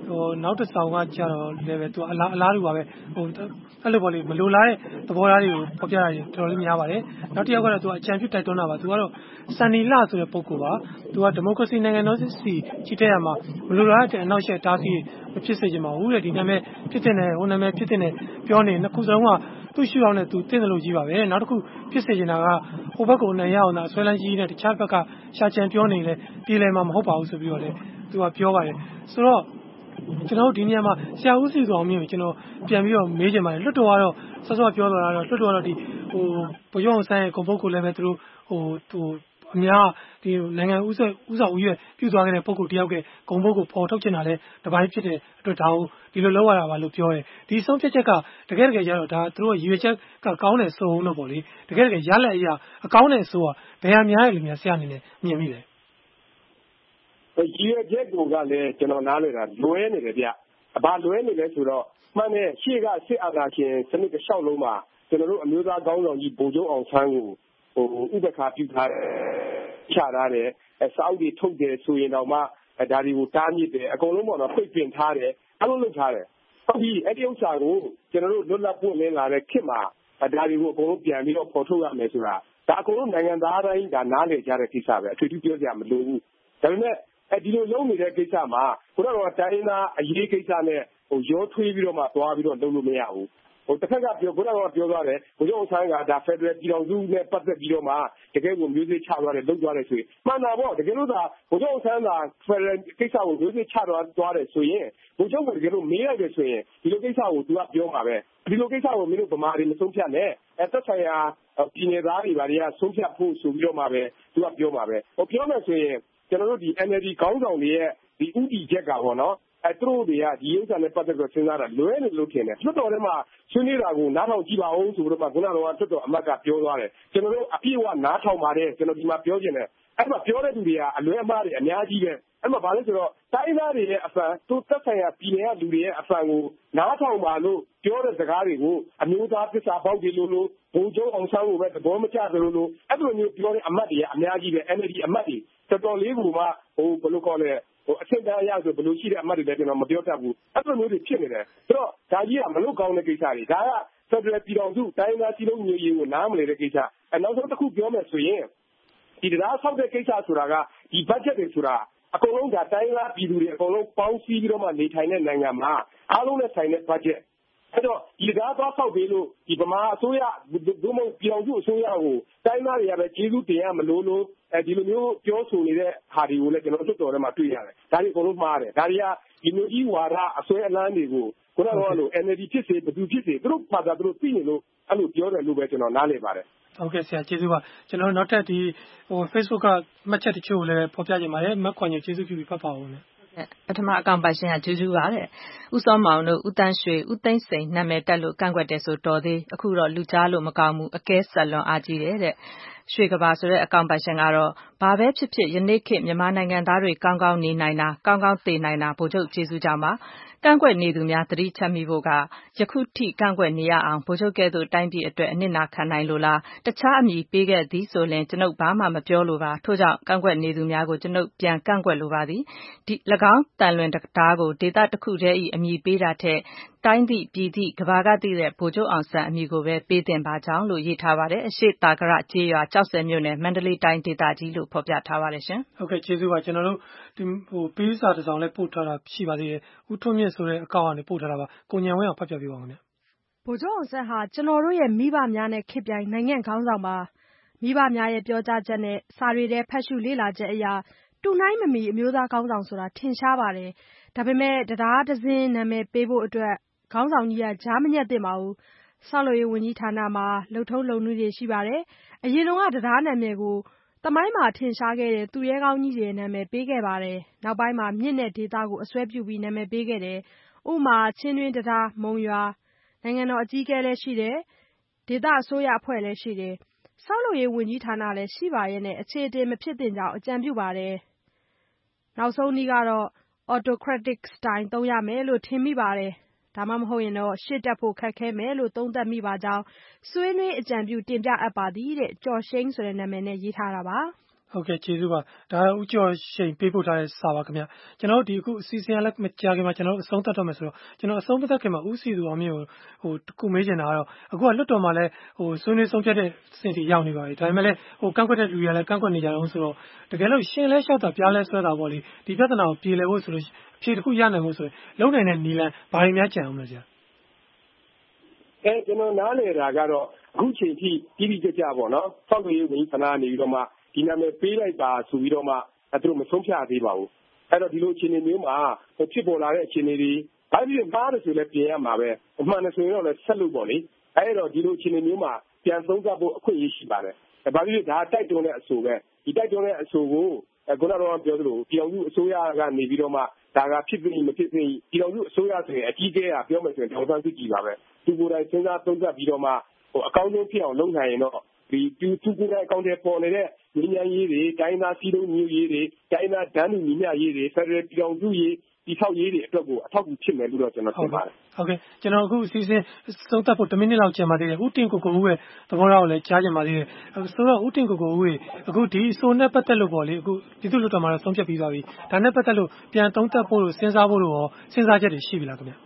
ဟိုနောက်တစ်ဆောင်ကကြတော့လည်းပဲသူအလားအလားတူပါပဲဟိုအဲ့လိုပေါ့လေမလိုလားတဲ့သဘောထားတွေကိုဖော်ပြတာတွေတော်တော်လေးများပါတယ်နောက်တစ်ယောက်ကတော့သူကအကြံပြုတိုက်တွန်းတာပါသူကတော့စန်နီလာဆိုတဲ့ပုဂ္ဂိုလ်ပါသူကဒီမိုကရေစီနိုင်ငံတော်စီကြီးတဲ့ရမှာမလိုလားတဲ့အနောက်ရှက်တားဆီးမဖြစ်စေချင်ပါဘူးတဲ့ဒီနာမည်ဖြစ်တဲ့ဟိုနာမည်ဖြစ်တဲ့ပြောနေနှစ်ခုစလုံးကသူ့ရှုအောင်နဲ့သူတင့်တယ်လို့ကြီးပါပဲနောက်တစ်ခုဖြစ်စေချင်တာကဟိုဘက်ကိုနိုင်ရအောင်သာဆွဲလန်းကြီးနဲ့တခြားဘက်ကရှာကြံပြောနေလေပြေလည်မှာမဟုတ်ပါဘူးဆိုပြီးတော့လေသူကပြောပါတယ်ဆိုတော့ကျွန်တော်တို့ဒီနေရာမှာဆရာဦးစီဆောင်မြင့်ကိုကျွန်တော်ပြန်ပြီးတော့မေးချင်ပါတယ်လွတ်တော်ကတော့ဆော့ဆော့ပြောတော့တော့လွတ်တော်ကတော့ဒီဟိုဘုံရုံဆိုင်ကွန်ပုတ်ကိုလည်းပဲသူတို့ဟိုဟိုအများဒီနိုင်ငံဥစ္စာဥစ္စာဦးရွယ်ပြုသွားခဲ့တဲ့ပုံကိုတယောက်ကဂုံပုတ်ကိုပေါ်ထုတ်ချင်တာလဲတပိုင်းဖြစ်တဲ့အတွက်ဒါကိုဒီလိုလောက်ရတာပါလို့ပြောတယ်ဒီဆုံးဖြတ်ချက်ကတကယ်တကယ်ကျတော့ဒါသူတို့ရည်ရွယ်ချက်ကကောင်းတယ်ဆိုအောင်လို့ပေါ့လေတကယ်တကယ်ရလက်အရာအကောင်းတယ်ဆိုတာဘယ်ဟာများရဲ့လူများဆရာအနေနဲ့မြင်မိလဲရည်ရွယ်ချက်ကိုကလည်းကျွန်တော်နားလည်တာလွဲနေတယ်ဗျအဘာလွဲနေလဲဆိုတော့မှန်တယ်ရှေ့ကစစ်အာဏာရှင်စနစ်တစ်လျှောက်လုံးမှာကျွန်တော်တို့အမျိုးသားကောင်းဆောင်ကြီးဗိုလ်ချုပ်အောင်ဆန်းကိုဟိုဥပက္ခပြုထားတယ်ချထားတယ်စာအုပ်တွေထုတ်တယ်ဆိုရင်တော့မှဒါတွေကိုတားမြစ်တယ်အကုန်လုံးပေါ့နော်ဖိတ်ပင်ထားတယ်အလုံးလုပ်ထားတယ်ဟုတ်ပြီအဲ့ဒီဥစ္စာကိုကျွန်တော်တို့လွတ်လပ်ပွင့်လင်းလာတဲ့ခေတ်မှာဒါတွေကိုအကုန်လုံးပြန်ပြီးတော့ပေါ်ထုတ်ရမယ်ဆိုတာဒါအကုန်လုံးနိုင်ငံသားတိုင်းဒါနားလည်ကြတဲ့ကိစ္စပဲအထူးထူးပြောကြမလို့ဘူးဒါပေမဲ့အဲဒီလိုလုံးနေတဲ့ကိစ္စမှာခုနကတိုင်းရင်းသားအရေးကိစ္စနဲ့ဟိုရောထွေးပြီးတော့မှသွားပြီးတော့လုပ်လို့မရဘူးဟိုတစ်ခါကပြောခုနကပြောသွားတယ်ဘုရားအောင်ဆန်းကဒါဖက်ဒရယ်ပြည်တော်စုနဲ့ပတ်သက်ပြီးတော့မှတကယ်ကိုမျိုးစေ့ချသွားတယ်လုပ်သွားတယ်ဆိုရင်မှန်တာပေါ့တကယ်လို့သာဘုရားအောင်ဆန်းကဖက်ဒရယ်ကိစ္စကိုမျိုးစေ့ချသွားသွားတယ်ဆိုရင်ဘုရားကတကယ်လို့မေးလိုက်တယ်ဆိုရင်ဒီလိုကိစ္စကိုသူကပြောမှာပဲဒီလိုကိစ္စကိုမင်းတို့ဗမာတွေမဆုံးဖြတ်နဲ့အဲသက်ဆိုင်ရာပြည်နယ်သားတွေဗာတွေကဆုံးဖြတ်ဖို့ဆိုပြီးတော့မှပဲသူကပြောမှာပဲဟိုပြောမယ်ဆိုရင်ကျွန်တော်တို့ဒီ N L D ခေါင်းဆောင်တွေရဲ့ဒီဥတီချက်ကပေါ့နော်အဲသူတို့တွေကဒီဥစ္စာနဲ့ပတ်သက်ပြီးစဉ်းစားတာလွဲနေလို့ထင်တယ်လွတ်တော်ထဲမှာဆွေးနွေးတာကိုနားထောင်ကြည့်ပါဦးဆိုပြီးတော့မှခုနကတော့လွတ်တော်အမတ်ကပြောသွားတယ်ကျွန်တော်တို့အပြည့်အဝနားထောင်ပါတယ်ကျွန်တော်ဒီမှာပြောချင်တယ်အဲ့မှာပြောတဲ့သူတွေကအလွဲအမှားတွေအများကြီးပဲအဲ့မှာဘာလဲဆိုတော့တိုင်းသားတွေရဲ့အဖန်သူသက်ဆိုင်ရာပြည်နယ်ကလူတွေရဲ့အဖန်ကိုနားထောင်ပါလို့ပြောတဲ့စကားတွေကိုအမျိုးသားသစ္စာပေါက်တွေလို့လို့ဘုံကျုံအောင်ဆန်းကိုပဲသဘောမကျသလိုလို့အဲ့လိုမျိုးပြောတဲ့အမတ်တွေကအများကြီးပဲ N L D အမတ်တွေတော်တော်လေးကမှဟိုဘယ်လိုခေါ်လဲဟိုအထက်တန်းရဆိုဘယ်လိုရှိတဲ့အမတ်တွေလည်းကျွန်တော်မပြောတတ်ဘူးအဲ့လိုမျိုးတွေဖြစ်နေတယ်ဆိုတော့ဒါကြီးကမလုပ်ကောင်းတဲ့ကိစ္စတွေဒါကဖက်ဒရယ်ပြည်တော်စုတိုင်းသားစီလုံးမျိုးရေးကိုနားမလည်တဲ့ကိစ္စအဲနောက်ဆုံးတစ်ခုပြောမယ်ဆိုရင်ဒီတရားဆောက်တဲ့ကိစ္စဆိုတာကဒီ budget တွေဆိုတာအကုန်လုံးဒါတိုင်းသားပြည်သူတွေအကုန်လုံးပေါင်းစည်းပြီးတော့မှနေထိုင်တဲ့နိုင်ငံမှာအားလုံးနဲ့ဆိုင်တဲ့ budget အဲ့တော့ဒီကားသွားဆောက်ပေးလို့ဒီဗမာအစိုးရဒုမဟုတ်ပြည်အောင်စုအစိုးရကိုတိုင်းသားတွေကပဲကျေးဇူးတင်ရမလို့လို့အဲဒီလိုမျိုးပြောဆိုနေတဲ့ဟာတွေကိုလည်းကျွန်တော်တို့တော်ထဲမှာတွေ့ရတယ်ဒါတွေအကုန်လုံးမှားတယ်ဒါတွေကဒီမျိုးကြီးဝါဒအစွဲအလန်းတွေကိုခုနကတော့လို့ N L D ဖြစ်စေဘယ်သူဖြစ်စေသူတို့ဘာသာသူတို့သိနေလို့အဲ့လိုပြောတယ်လို့ပဲကျွန်တော်နားလည်ပါတယ်ဟုတ်ကဲ့ဆရာကျေးဇူးပါကျွန်တော်နောက်ထပ်ဒီဟို Facebook ကမှတ်ချက်တချို့ကိုလည်းဖော်ပြခြင်းပါတယ်မက်ခွန်ကြီးကျေးဇူးပြုပြီးဖတ်ပါဦးမယ်ပထမအကောင့်ပိုင်ရှင်ကဂျူးဂျူးပါတဲ့ဦးစောမောင်တို့ဦးတန်းရွှေဦးသိန်းစိန်နာမည်တက်လို့ကန့်ကွက်တယ်ဆိုတော်သေးအခုတော့လူကြားလို့မကောင်းဘူးအကဲဆက်လွန်အားကြီးတယ်တဲ့ရွှေကဘာဆိုတဲ့အကောင့်ပိုင်ရှင်ကတော့ဘာပဲဖြစ်ဖြစ်ယနေ့ခေတ်မြန်မာနိုင်ငံသားတွေကောင်းကောင်းနေနိုင်တာကောင်းကောင်းသိနိုင်တာဗိုလ်ချုပ်ကျေးဇူးကြောင့်ပါကန့်ကွက်နေသူများသတိချက်မိဖို့ကယခုထိကန့်ကွက်နေရအောင်ဗိုလ်ချုပ်ကဲ့သို့တိုင်းပြည်အတွက်အနစ်နာခံနိုင်လို့လားတခြားအမည်ပေးခဲ့သည်ဆိုရင်ကျွန်ုပ်ဘာမှမပြောလိုပါထို့ကြောင့်ကန့်ကွက်နေသူများကိုကျွန်ုပ်ပြန်ကန့်ကွက်လိုပါသည်ဒီ၎င်းတန်လွင်တရားကိုဒေသတစ်ခုတည်း၏အမည်ပေးတာထက်တိုင်းသည့်ပြည်သည့်ကဘာကသိတဲ့ဗိုလ်ချုပ်အောင်ဆန်းအမည်ကိုပဲပေးတင်ပါကြောင်းလို့ရေးထားပါတယ်အရှိတာကရကျေးရွာကြောက်စဲမြို့နယ်မန္တလေးတိုင်းဒေသကြီးလို့ဖော်ပြထားပါတယ်ရှင်ဟုတ်ကဲ့ကျေးဇူးပါကျွန်တော်တို့ဒီဟိုပေးစာတစ်စောင်လေးပို့ထားတာရှိပါသေးတယ်ဦးထွန်းမြင့်ဆိုတဲ့အကောင့်ကနေပို့ထားတာပါကိုညံဝင်းအောင်ဖတ်ပြပေးပါဦးခင်ဗျဗိုလ်ချုပ်အောင်ဆန်းဟာကျွန်တော်တို့ရဲ့မိဘများနဲ့ခေတ်ပြိုင်နိုင်ငံခေါင်းဆောင်ပါမိဘများရဲ့ပြောကြားချက်နဲ့စာတွေထဲဖတ်ရှုလေ့လာချက်အရာတူနိုင်မမီအမျိုးသားခေါင်းဆောင်ဆိုတာထင်ရှားပါတယ်ဒါပေမဲ့တရားဒဇင်းနာမည်ပေးဖို့အတွက်ခေါင်းဆောင်ကြီးကကြားမညက်သင့်ပါဘူးဆောက်လုပ်ရေးဝန်ကြီးဌာနမှာလုံထုံးလုံနည်းတွေရှိပါတယ်အရင်ကတရားနာမည်ကိုသမိုင်းမှာထင်ရှားခဲ့တဲ့သူရဲကောင်းကြီးတွေနာမည်ပေးခဲ့ပါတယ်နောက်ပိုင်းမှာမြင့်တဲ့ဒေသကိုအစွဲပြုပြီးနာမည်ပေးခဲ့တယ်ဥမာချင်းတွင်းတရားမုံရွာနိုင်ငံတော်အကြီးအကဲလည်းရှိတယ်ဒေသအစိုးရအဖွဲ့လည်းရှိတယ်ဆောက်လုပ်ရေးဝန်ကြီးဌာနလည်းရှိပါရဲ့နဲ့အခြေအတင်မဖြစ်သင့်ကြောင်းအကြံပြုပါတယ်နောက်ဆုံးနည်းကတော့ autocratic style သုံးရမယ်လို့ထင်မိပါတယ်ဒါမှမဟုတ်ရင်တော့ရှေ့တက်ဖို့ခက်ခဲမယ်လို့သုံးသပ်မိပါကြောင်းဆွေးနွေးအကြံပြုတင်ပြအပ်ပါသည်တဲ့ကျော်ရှိန်ဆိုတဲ့နာမည်နဲ့ရေးထားတာပါဟုတ်ကဲ့ကျေးဇူးပါဒါဦးကျော်ရှိန်ပေးပို့ထားတဲ့စာပါခင်ဗျကျွန်တော်တို့ဒီအခုအစီအစဉ်ကလည်းမကြာခင်မှာကျွန်တော်တို့အဆုံးသတ်တော့မယ်ဆိုတော့ကျွန်တော်အဆုံးမသတ်ခင်မှာဦးစီသူအောင်မြင့်ကိုဟိုတခုမေးချင်တာကတော့အခုကလွတ်တော်မှာလည်းဟိုဆွေးနွေးဆုံးဖြတ်တဲ့စင်တီရောက်နေပါပြီဒါပေမဲ့လည်းဟိုကန့်ကွက်တဲ့လူတွေကလည်းကန့်ကွက်နေကြတော့ဆိုတော့တကယ်လို့ရှင်းလဲလျှောက်တာပြားလဲဆွဲတာပေါ့လေဒီပြဿနာကိုပြေလည်ဖို့ဆိုလို့အဖြေတစ်ခုရနိုင်ဖို့ဆိုရင်လုံနိုင်တဲ့နီလန်ဘာတွေများကြံအောင်လဲဆရာအဲကျွန်တော်နားလည်တာကတော့အခုချိန်ထိပြည်ပြည်ကြကြပေါ့နော်ဆောက်ရေးဝန်ကြီးဌာနနေပြီးတော့မှဒီနာမည်ပေးလိုက်ပါဆိုပြီးတော့မှအဲသူတို့မဆုံးဖြတ်သေးပါဘူးအဲ့တော့ဒီလိုအခြေအနေမျိုးမှာဖြစ်ပေါ်လာတဲ့အခြေအနေတွေဘာဖြစ်ဘာလို့ဆိုလဲပြင်ရမှာပဲအမှန်နဲ့ဆိုရင်တော့လည်းဆက်လို့ပေါ့လေအဲ့တော့ဒီလိုအခြေအနေမျိုးမှာပြန်သုံးသပ်ဖို့အခွင့်အရေးရှိပါတယ်ဘာဖြစ်ဒါတိုက်တွန်းတဲ့အဆိုပဲဒီတိုက်တွန်းတဲ့အဆိုကိုခုနကတော့ပြောသလိုပြည်အောင်စုအစိုးရကနေပြီးတော့မှဒါကဖြစ်ပြီးမဖြစ်ပြီးပြည်အောင်စုအစိုးရဆိုရင်အကြီးအကဲကပြောမယ်ဆိုရင်ဒေါက်တာစစ်ကြီးပါပဲသူကိုယ်တိုင်စဉ်းစားသုံးသပ်ပြီးတော့မှဟိုအကောင်းဆုံးဖြစ်အောင်လုပ်နိုင်ရင်တော့ဒီသူသူကိုယ်တိုင်အကောင့်တွေပေါ်နေတဲ့ညီညာရေးတွေတိုင်းသားစီးလုံးမျိုးရေးတွေတိုင်းသားဒန်းလူညီမျှရေးတွေဖက်ဒရယ်ပြည်အောင်စုရေးဒီထောက်ရေးတွေအတွက်ကိုအထောက်အကူဖြစ်မယ်လို့တော့ကျွန်တော်ထင်ပါတယ်ဟုတ်ကဲ့ကျွန်တော်အခုအစီအစဉ်သုံးသပ်ဖို့တစ်မိနစ်လောက်ကြာပါသေးတယ်ဦးတင်ကိုကိုဦးရဲ့သဘောထားကိုလည်းကြားကြပါသေးတယ်ဆိုတော့ဦးတင်ကိုကိုဦးရဲ့အခုဒီအဆိုနဲ့ပတ်သက်လို့ပေါ့လေအခုပြည်သူ့လွှတ်တော်မှာတော့ဆုံးဖြတ်ပြီးသွားပြီဒါနဲ့ပတ်သက်လို့ပြန်သုံးသပ်ဖို့လို့စဉ်းစားဖို့လို့ရောစဉ်းစားချက်တွေရှိပြီလားခင်ဗျ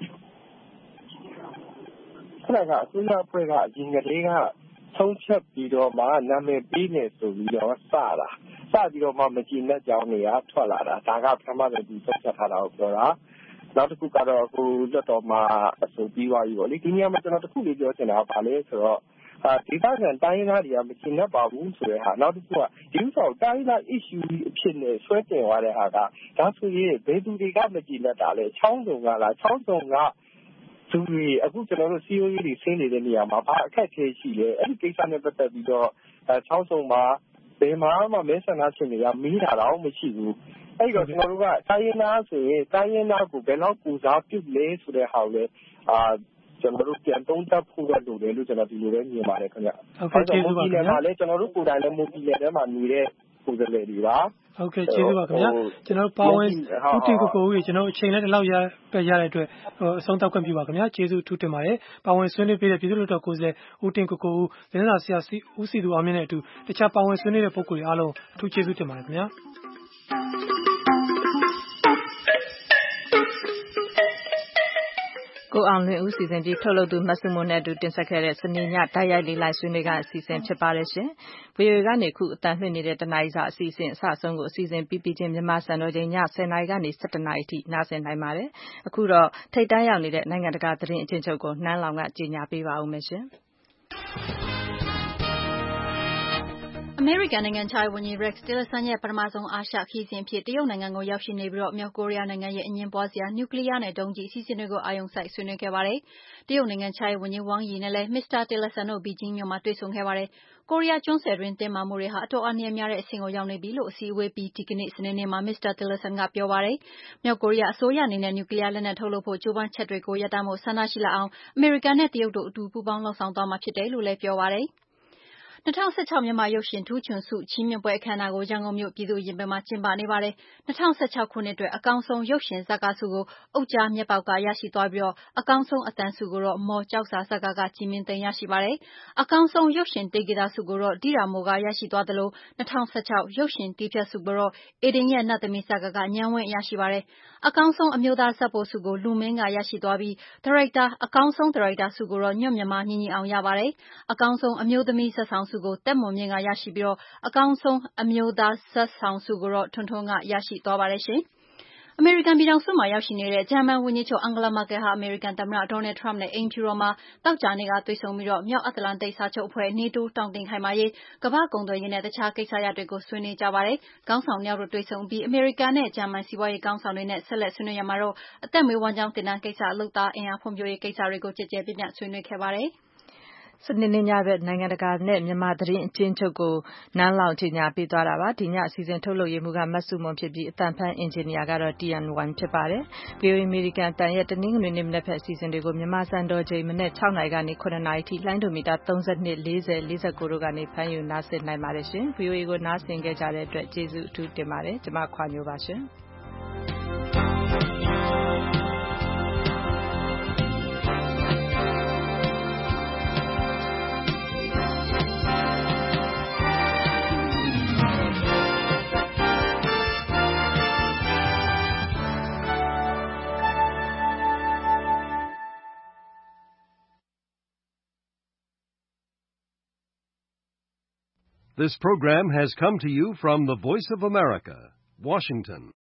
ခဏကအစိုးရအဖွဲ့ကအရင်ကတည်းကဆုံးဖြတ်ပြီးတော့မှနာမည်ပေးနေဆိုပြီးတော့စတာစပြီးတော့မှမကြည်နဲ့ကြောင်းတွေကထွက်လာတာဒါကပထမဆုံးဒီဆုံးဖြတ်ထားတာကိုပြောတာနောက်တစ်ခုကတော့အခုလွတ်တော်မှာအဆိုပြီးသွားပြီပေါ့လေဒီနေရာမှာကျွန်တော်တစ်ခုလေးပြောချင်တာကဘာလဲဆိုတော့ဒီဘက်ကတိုင်းသားတွေကမကြည်နဲ့ပါဘူးဆိုတဲ့ဟာနောက်တစ်ခုကဒီဥစ္စာကိုတိုင်းသား issue အဖြစ်နဲ့ဆွဲတင်သွားတဲ့ဟာကဒါဆိုရင်ဘယ်သူတွေကမကြည်နဲ့တာလဲချောင်းစုံကလားချောင်းစုံကသူတွေအခုကျွန်တော်တို့ C O E တွေဆင်းနေတဲ့နေရာမှာဘာအခက်အခဲရှိလဲအဲ့ဒီကိစ္စနဲ့ပတ်သက်ပြီးတော့ချောင်းစုံမှာဘယ်မှာမှမဲဆန္ဒရှင်တွေကမေးတာတော့မရှိဘူးအဲ့တော့ကျွန်တော်တို့ကတိုင်းရင်းသားဆိုရင်တိုင်းရင်းသားကိုဘယ်လောက်ပူစားပြုလဲဆိုတဲ့ဟာကိုလည်းအာကျွန်တော်တို့ပြန်သုံးသပ်ဖို့တော့လိုတယ်လို့ကျွန်တော်ဒီလိုပဲမြင်ပါတယ်ခင်ဗျဟုတ်ကဲ့ကျေးဇူးပါခင်ဗျာလည်းကျွန်တော်တို့ကိုယ်တိုင်လည်းမိုဘီနယ်ထဲမှာနေတဲ့ကိုယ်စားလှယ်တွေပါဟုတ်ကဲ့ကျေးဇူးပါခင်ဗျာကျွန်တော်ပါဝင်ဦးတင်ကိုကိုကြီးကျွန်တော်အချိန်လည်းဒီလောက်ရပဲရတဲ့အတွက်အဆုံးသတ်ခွင့်ပြုပါခင်ဗျာကျေးဇူးထူးတင်ပါတယ်ပါဝင်ဆွေးနွေးပေးတဲ့ပြည်သူ့လွှတ်တော်ကိုယ်စားလှယ်ဦးတင်ကိုကိုဦးသတင်းစာဆရာဦးစီသူအောင်မြင့်နဲ့အတူတခြားပါဝင်ဆွေးနွေးတဲ့ပုဂ္ဂိုလ်တွေအားလုံးအထူးကျေးဇူးတင်ပါတယ်ခင်ဗျာကိုအောင်လွင်ဦးစီစဉ်ပြီးထုတ်လုပ်သူမဆုမွန်နဲ့အတူတင်ဆက်ခဲ့တဲ့စနေညတိုက်ရိုက်လေးလိုက်ဆွေးနွေးကအစီအစဉ်ဖြစ်ပါတယ်ရှင်။ ဗွီအိုအေကနေခုအတန်လွှင့်နေတဲ့တနားရီစာအစီအစဉ်အစအဆုံးကိုအစီအစဉ်ပြီးပြီးချင်းမြန်မာစံတော်ချိန်ညဆယ်နာရီကနေဆယ်တစ်နာရီအထိနားဆင်နိုင်ပါတယ်။အခုတော့ထိပ်တန်းရောက်နေတဲ့နိုင်ငံတကာသတင်းအကျဉ်းချုပ်ကိုနှမ်းလောင်ကကြေညာပေးပါဦးမယ်ရှင်။အမေရိကန်နိုင်ငံခြားရေးဝန်ကြီး Rex Tillerson ရဲ့ပထမဆုံးအာရှခရီးစဉ်အဖြစ်တရုတ်နိုင်ငံကိုရောက်ရှိနေပြီးမြောက်ကိုရီးယားနိုင်ငံရဲ့အငြင်းပွားစရာနျူကလ িয়ার နဲ့ဒုံးကျည်အစီအစဉ်တွေကိုအာရုံစိုက်ဆွေးနွေးခဲ့ပါတယ်။တရုတ်နိုင်ငံခြားရေးဝန်ကြီး Wang Yi နဲ့လည်း မစ္စတာ Tillerson တို့ဘီဂျင်းမြို့မှာတွေ့ဆုံခဲ့ပါတယ်။ကိုရီးယားကျွန်းဆွယ်တွင်းတင်းမာမှုတွေဟာအတော်အန္တရာယ်များတဲ့အဆင့်ကိုရောက်နေပြီလို့အစည်းအဝေးပြီးဒီကနေ့စနေနေ့မှာမစ္စတာ Tillerson ကပြောပါတယ်။မြောက်ကိုရီးယားအစိုးရအနေနဲ့နျူကလ িয়ার လက်နက်ထုတ်လုပ်ဖို့ကြိုးပမ်းချက်တွေကိုရပ်တန့်ဖို့ဆန္ဒရှိလာအောင်အမေရိကန်နဲ့တရုတ်တို့အတူပူးပေါင်းလုပ်ဆောင်သွားမှာဖြစ်တယ်လို့လည်းပြောပါတယ်။၂၀၁၆မြန်မာရုပ်ရှင်ထူးချွန်ဆုချီးမြှင့်ပွဲအခမ်းအနားကိုရန်ကုန်မြို့ပြည်သူ့ရင်ပြင်မှာကျင်းပနေပါတယ်။၂၀၁၆ခုနှစ်အတွက်အကောင်းဆုံးရုပ်ရှင်ဇာတ်ကားဆုကိုအုတ်ကြားမြက်ပေါက်ကရရှိသွားပြီးအကောင်းဆုံးအသံဆုကိုတော့မော်ကျောက်စာဇာတ်ကားကကြည်မြင့်သိန်းရရှိပါတယ်။အကောင်းဆုံးရုပ်ရှင်တေးဂီတဆုကိုတော့ဒိတာမိုကရရှိသွားသလို၂၀၁၆ရုပ်ရှင်တီးဖြတ်ဆုကိုတော့အေဒင်ရဲ့နတ်သမီးဇာတ်ကားကဉာဏ်ဝင်းရရှိပါတယ်။အကောင်းဆုံးအမျိုးသားဇာတ်ပို့ဆုကိုလူမင်းကရရှိသွားပြီးဒါရိုက်တာအကောင်းဆုံးဒါရိုက်တာဆုကိုတော့ညွန့်မြန်မာညီညီအောင်ရပါတယ်။အကောင်းဆုံးအမျိုးသမီးဇာတ်ဆောင်ဆုကိုတက်မွန်မြင့်ကရရှိပြီးတော့အကောင်းဆုံးအမျိုးသားဇာတ်ဆောင်ဆုကိုတော့ထွန်းထွန်းကရရှိသွားပါတယ်ရှင်။အမေရိကန်ပြည်ထောင်စုမှာရောက်ရှိနေတဲ့ဂျာမန်ဝန်ကြီးချုပ်အန်ဂလာမာကယ်ဟာအမေရိကန်သမ္မတဒေါ်နယ်ထရမ့်နဲ့အိမ်ဖြူတော်မှာသောကြာနေ့ကတွေ့ဆုံပြီးမြောက်အတ္တလန္တိတ်စာချုပ်အဖွဲ့နေတိုးတောင့်တင်းခိုင်မာရေးကမ္ဘာ့ကုန်သွယ်ရေးနဲ့တခြားကိစ္စရပ်တွေကိုဆွေးနွေးကြပါတယ်။ခေါင်းဆောင်နှစ်ယောက်တို့တွေ့ဆုံပြီးအမေရိကန်နဲ့ဂျာမန်စီးပွားရေးခေါင်းဆောင်တွေနဲ့ဆက်လက်ဆွေးနွေးရမှာတော့အသက်မွေးဝမ်းကြောင်းတင်တန်းကိစ္စလုပ်သားအင်အားဖွံ့ဖြိုးရေးကိစ္စတွေကိုကြည်ကြဲပြန့်ပြန့်ဆွေးနွေးခဲ့ပါတယ်။စနေနေ့ညဘက်နိုင်ငံတကာနဲ့မြန်မာသတင်းအကျဉ်းချုပ်ကိုနန်းလောင်ကြေညာပေးသွားတာပါဒီညအစီအစဉ်ထုတ်လုပ်ရေးမှူးကမတ်စုမွန်ဖြစ်ပြီးအတန်ဖန်အင်ဂျင်နီယာကတော့ တီ အန် ဝမ် ဖြစ်ပါတယ်။ ဗွီအိုအေ အမေရိကန်အတန်ရဲ့တနင်္ဂနွေနေ့မနက်ဖက်အစီအစဉ်တွေကိုမြန်မာစံတော်ချိန်မနက်၆နာရီကနေ၇နာရီထိလိုင်းဒိုမီတာ၃၂ ၄၀ ၄၉တို့ကနေဖမ်းယူနားဆင်နိုင်ပါတယ်ရှင်။ ဗွီအိုအေကိုနားဆင်ခဲ့ကြတဲ့အတွက်ကျေးဇူးအထူးတင်ပါတယ်။ကျွန်မခွာညိုပါရှင်။ This program has come to you from the Voice of America, Washington.